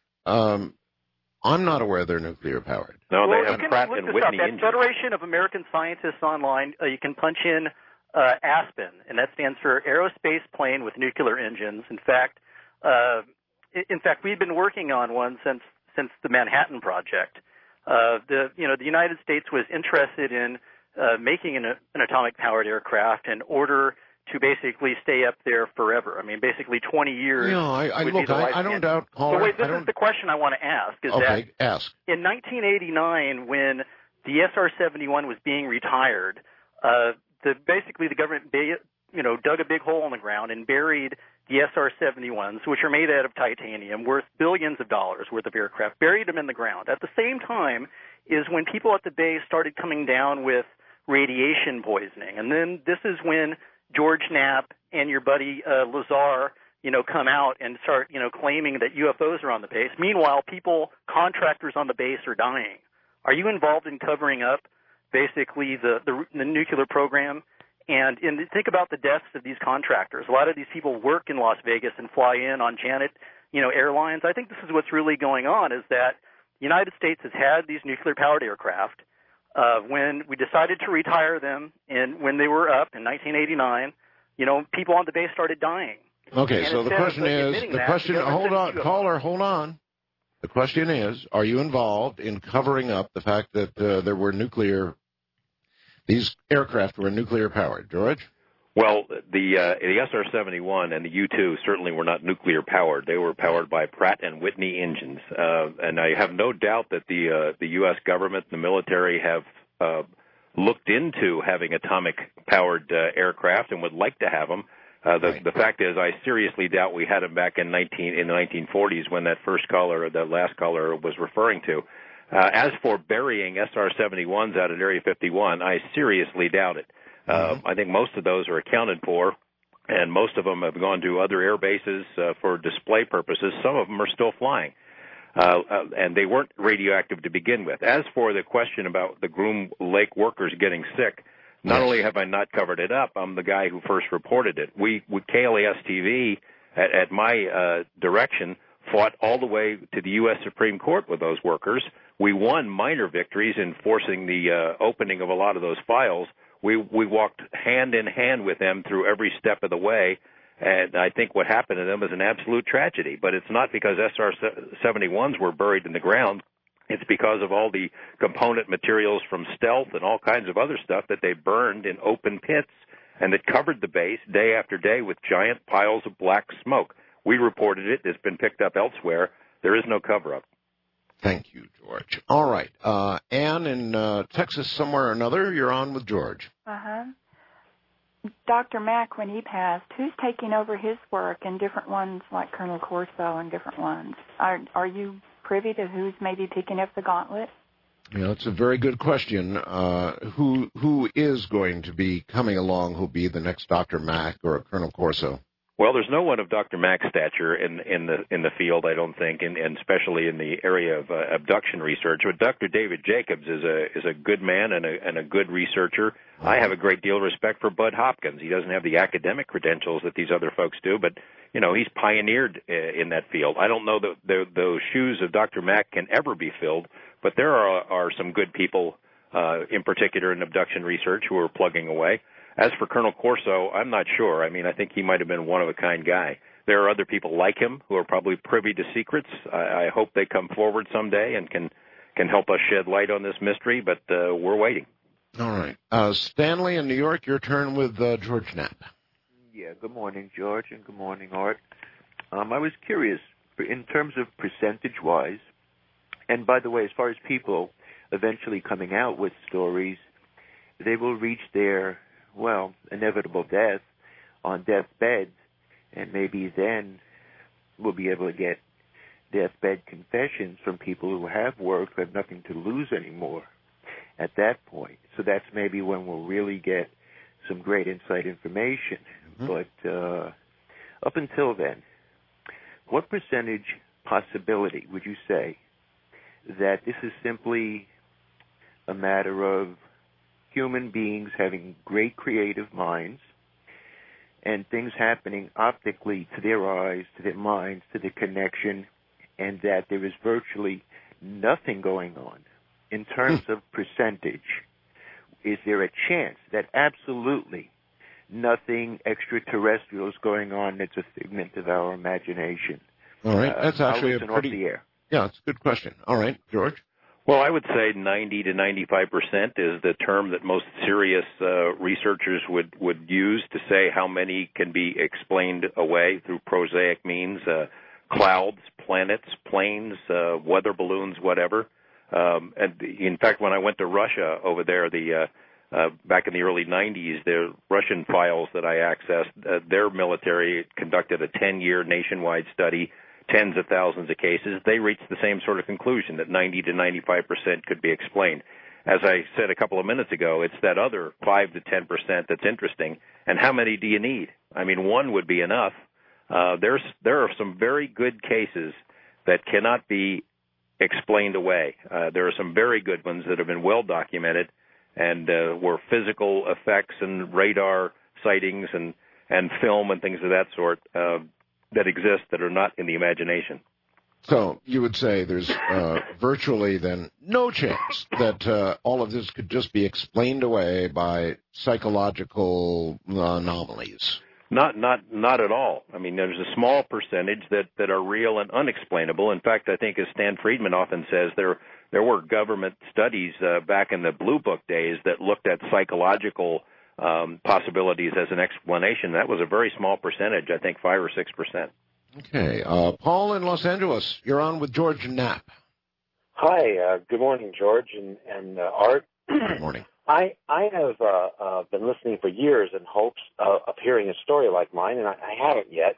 A: Um, I'm not aware they're nuclear-powered.
B: No,
K: well,
B: they have Pratt and Whitney engines.
K: Federation of American Scientists online, uh, you can punch in uh, ASPEN, and that stands for Aerospace Plane with Nuclear Engines. In fact, uh, in fact, we've been working on one since since the Manhattan Project. Uh, the you know the United States was interested in uh, making an, an atomic-powered aircraft in order to basically stay up there forever. I mean, basically twenty years.
A: No, I, I
K: would
A: look,
K: be the
A: I, I don't doubt. Caller,
K: but wait, this
A: I don't...
K: is the question I want to ask. Is
A: okay,
K: that
A: ask.
K: In nineteen eighty-nine, when the S R seventy-one was being retired, uh, the basically the government, ba- you know, dug a big hole in the ground and buried the S R seventy-ones, which are made out of titanium, worth billions of dollars worth of aircraft, buried them in the ground. At the same time is when people at the base started coming down with radiation poisoning. And then this is when George Knapp and your buddy uh, Lazar, you know, come out and start, you know, claiming that U F Os are on the base. Meanwhile, people, contractors on the base are dying. Are you involved in covering up basically the, the, the nuclear program. And in, think about the deaths of these contractors. A lot of these people work in Las Vegas and fly in on Janet, you know, Airlines. I think this is what's really going on, is that the United States has had these nuclear-powered aircraft. Uh, when we decided to retire them, and when they were up in nineteen eighty-nine, you know, people on the base started dying.
A: Okay,
K: and
A: so the question is, the
K: that,
A: question,
K: the
A: hold on,
K: said,
A: caller, hold on. The question is, are you involved in covering up the fact that uh, there were nuclear, these aircraft were nuclear powered? George?
B: Well, the uh, the S R seventy-one and the U two certainly were not nuclear powered. They were powered by Pratt and Whitney engines, uh, and I have no doubt that the uh, the U S government, the military, have uh, looked into having atomic powered uh, aircraft and would like to have them. Uh, the
A: right.
B: the fact is, I seriously doubt we had them back in nineteen in the nineteen forties when that first caller, or the last caller, was referring to. Uh, as for burying S R seventy-ones out at Area fifty-one, I seriously doubt it. Uh, I think most of those are accounted for, and most of them have gone to other air bases uh, for display purposes. Some of them are still flying, uh, uh, and they weren't radioactive to begin with. As for the question about the Groom Lake workers getting sick, not
A: yes.
B: only have I not covered it up, I'm the guy who first reported it. We, with K L A S T V, at, at my uh, direction, fought all the way to the U S Supreme Court with those workers. We won minor victories in forcing the uh, opening of a lot of those files. We we walked hand in hand with them through every step of the way, and I think what happened to them is an absolute tragedy. But it's not because S R seventy-ones were buried in the ground. It's because of all the component materials from stealth and all kinds of other stuff that they burned in open pits and that covered the base day after day with giant piles of black smoke. We reported it. It's been picked up elsewhere. There is no cover-up.
A: Thank you, George. All right. Uh, Ann in uh, Texas somewhere or another, you're on with George.
L: Uh-huh. Doctor Mack, when he passed, who's taking over his work and different ones like Colonel Corso and different ones? Are, are you privy to who's maybe picking up the gauntlet?
A: You know, it's a very good question. Uh, who who is going to be coming along who'll be the next Doctor Mack or a Colonel Corso?
B: Well, there's no one of Doctor Mack's stature in in the in the field, I don't think, and, and especially in the area of uh, abduction research. But Doctor David Jacobs is a is a good man and a and a good researcher. Mm-hmm. I have a great deal of respect for Bud Hopkins. He doesn't have the academic credentials that these other folks do, but you know he's pioneered uh, in that field. I don't know that the, those shoes of Doctor Mack can ever be filled, but there are are some good people, uh, in particular in abduction research, who are plugging away. As for Colonel Corso, I'm not sure. I mean, I think he might have been a one-of-a-kind guy. There are other people like him who are probably privy to secrets. I, I hope they come forward someday and can, can help us shed light on this mystery, but uh, we're waiting.
A: All right. Uh, Stanley in New York, your turn with uh, George Knapp.
M: Yeah, good morning, George, and good morning, Art. Um, I was curious, in terms of percentage-wise, and by the way, as far as people eventually coming out with stories, they will reach their well, inevitable death on deathbeds, and maybe then we'll be able to get deathbed confessions from people who have worked, who have nothing to lose anymore at that point. So that's maybe when we'll really get some great inside information. Mm-hmm. But uh, up until then, what percentage possibility would you say that this is simply a matter of human beings having great creative minds and things happening optically to their eyes, to their minds, to the connection, and that there is virtually nothing going on in terms of percentage? Is there a chance that absolutely nothing extraterrestrial is going on that's a figment of our imagination?
A: All right. That's
M: uh,
A: actually a
M: pretty...
A: pretty...
M: The air.
A: Yeah, it's a good question. All right, George?
B: Well, I would say ninety to ninety-five percent is the term that most serious uh, researchers would, would use to say how many can be explained away through prosaic means, uh, clouds, planets, planes, uh, weather balloons, whatever. Um, and in fact, when I went to Russia over there, the uh, uh, back in the early nineties, the Russian files that I accessed, uh, their military conducted a ten-year nationwide study, tens of thousands of cases. They reached the same sort of conclusion that ninety to ninety-five percent could be explained. As I said a couple of minutes ago, it's that other five to ten percent that's interesting. And how many do you need? I mean, one would be enough. Uh, there's there are some very good cases that cannot be explained away. Uh, there are some very good ones that have been well documented, and uh, were physical effects and radar sightings and, and film and things of that sort uh, that exist that are not in the imagination.
A: So you would say there's uh, virtually then no chance that uh, all of this could just be explained away by psychological anomalies.
B: Not, not, not at all. I mean, there's a small percentage that, that are real and unexplainable. In fact, I think, as Stan Friedman often says, there there were government studies uh, back in the Blue Book days that looked at psychological um, possibilities as an explanation. That was a very small percentage. I think five or six percent.
A: Okay. Uh, Paul in Los Angeles, you're on with George Knapp.
N: Hi. Uh, good morning, George and, and uh, Art.
A: Good morning.
N: I I have uh, uh, been listening for years in hopes uh, of hearing a story like mine, and I, I haven't yet.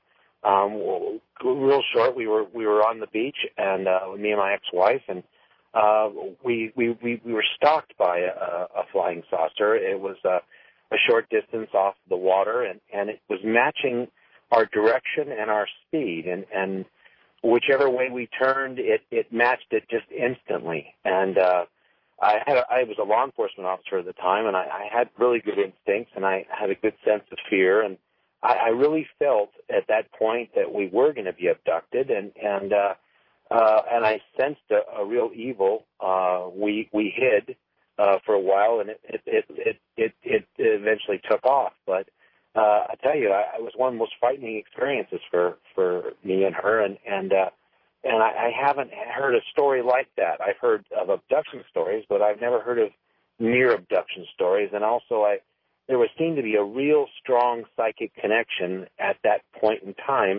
N: Um, real short, we were we were on the beach, and uh, me and my ex-wife, and uh, we, we we we were stalked by a, a flying saucer. It was uh, a short distance off the water, and, and it was matching our direction and our speed, and, and whichever way we turned, it, it matched it just instantly. And uh, I had a, I was a law enforcement officer at the time, and I, I had really good instincts, and I had a good sense of fear, and I, I really felt at that point that we were going to be abducted, and and uh, uh, and I sensed a, a real evil. Uh, we we hid uh, for a while, and it it, it it it it eventually took off, but. Uh, I tell you, I, it was one of the most frightening experiences for, for me and her, and and uh, and I, I haven't heard a story like that. I've heard of abduction stories, but I've never heard of near abduction stories. And also, I there was seemed to be a real strong psychic connection at that point in time,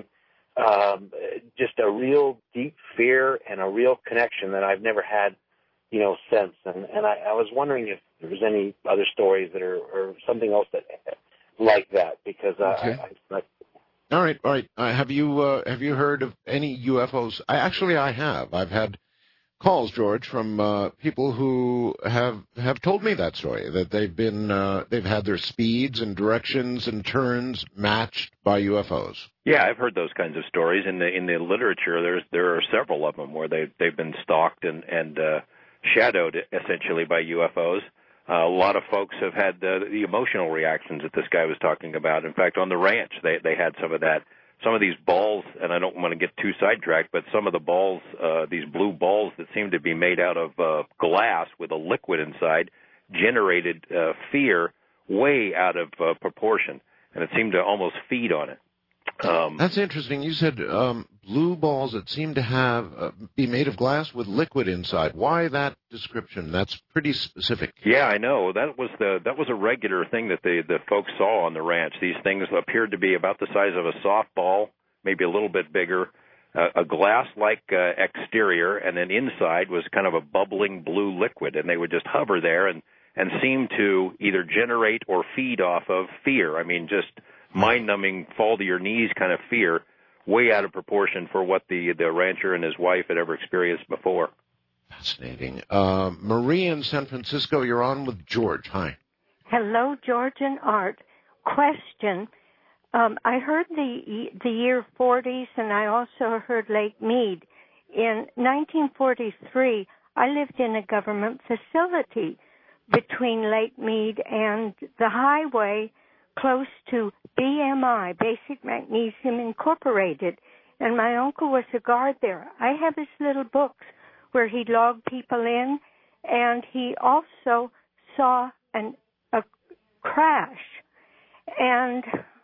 N: um, just a real deep fear and a real connection that I've never had, you know, since. And and I, I was wondering if there was any other stories that are or something else that. Like that, because uh,
A: okay.
N: I, I, I,
A: all right, all right. Uh, have you uh, have you heard of any U F Os? I actually I have. I've had calls, George, from uh, people who have have told me that story, that they've been uh, they've had their speeds and directions and turns matched by U F Os.
B: Yeah, I've heard those kinds of stories in the in the literature. There's there are several of them where they they've been stalked and and uh, shadowed essentially by U F Os. Uh, a lot of folks have had uh, the emotional reactions that this guy was talking about. In fact, on the ranch, they they had some of that. Some of these balls, and I don't want to get too sidetracked, but some of the balls, uh, these blue balls that seem to be made out of uh, glass with a liquid inside, generated uh, fear way out of uh, proportion, and it seemed to almost feed on it. Um,
A: That's interesting. You said um, blue balls that seem to have uh, be made of glass with liquid inside. Why that description? That's pretty specific.
B: Yeah, I know. That was the that was a regular thing that the the folks saw on the ranch. These things appeared to be about the size of a softball, maybe a little bit bigger, uh, a glass-like uh, exterior, and then inside was kind of a bubbling blue liquid, and they would just hover there and and seem to either generate or feed off of fear. I mean, just mind-numbing, fall-to-your-knees kind of fear, way out of proportion for what the, the rancher and his wife had ever experienced before.
A: Fascinating. Uh, Marie in San Francisco, you're on with George. Hi.
O: Hello, George and Art. Question. Um, I heard the the year forties, and I also heard Lake Mead. In nineteen forty-three, I lived in a government facility between Lake Mead and the highway close to B M I, Basic Magnesium Incorporated, and my uncle was a guard there. I have his little books where he logged people in, and he also saw an, a crash. And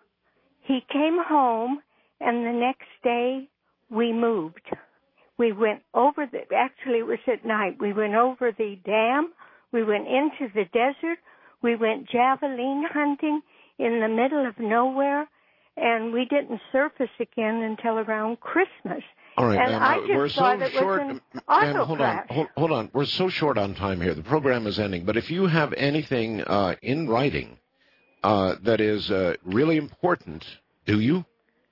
O: he came home, and the next day we moved. We went over the, actually it was at night, we went over the dam, we went into the desert, we went javelin hunting in the middle of nowhere, and we didn't surface again until around Christmas.
A: All right,
O: and
A: ma'am,
O: I
A: uh,
O: just
A: we're
O: thought
A: so
O: it
A: short.
O: was an
A: Ma'am,
O: auto
A: hold
O: crash.
A: on, hold, hold on. We're so short on time here. The program is ending. But if you have anything uh, in writing uh, that is uh, really important, do you?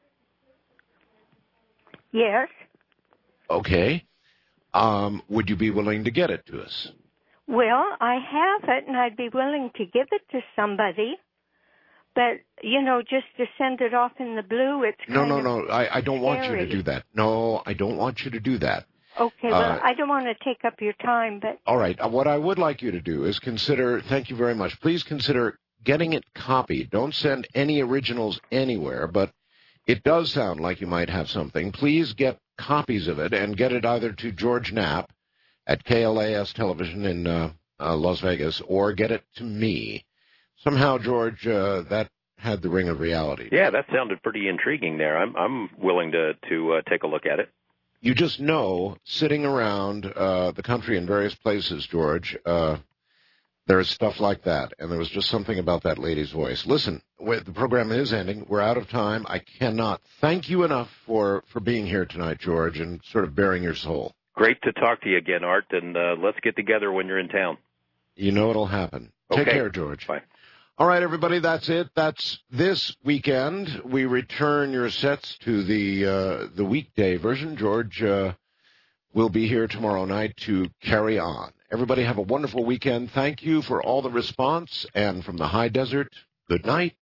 O: Yes.
A: Okay. Um, would you be willing to get it to us?
O: Well, I have it, and I'd be willing to give it to somebody. But, you know, just to send it off in the blue, it's
A: No,
O: kind
A: no,
O: of
A: no. I, I don't want you
O: scary.
A: to do that. No, I don't want you to do that.
O: Okay, well,
A: Uh,
O: I don't want to take up your time, but...
A: All right. Uh, what I would like you to do is consider, thank you very much, please consider getting it copied. Don't send any originals anywhere, but it does sound like you might have something. Please get copies of it and get it either to George Knapp at K L A S Television in uh, uh, Las Vegas, or get it to me. Somehow, George, uh, that had the ring of reality.
B: Yeah, that sounded pretty intriguing there. I'm I'm willing to, to uh, take a look at it.
A: You just know, sitting around uh, the country in various places, George, uh, there's stuff like that. And there was just something about that lady's voice. Listen, the program is ending. We're out of time. I cannot thank you enough for, for being here tonight, George, and sort of bearing your soul.
B: Great to talk to you again, Art, and uh, let's get together when you're in town.
A: You know it'll happen.
B: Okay.
A: Take care, George.
B: Bye.
A: All right, everybody, that's it. That's this weekend. We return your sets to the uh, the weekday version. George uh, will be here tomorrow night to carry on. Everybody have a wonderful weekend. Thank you for all the response. And from the high desert, good night.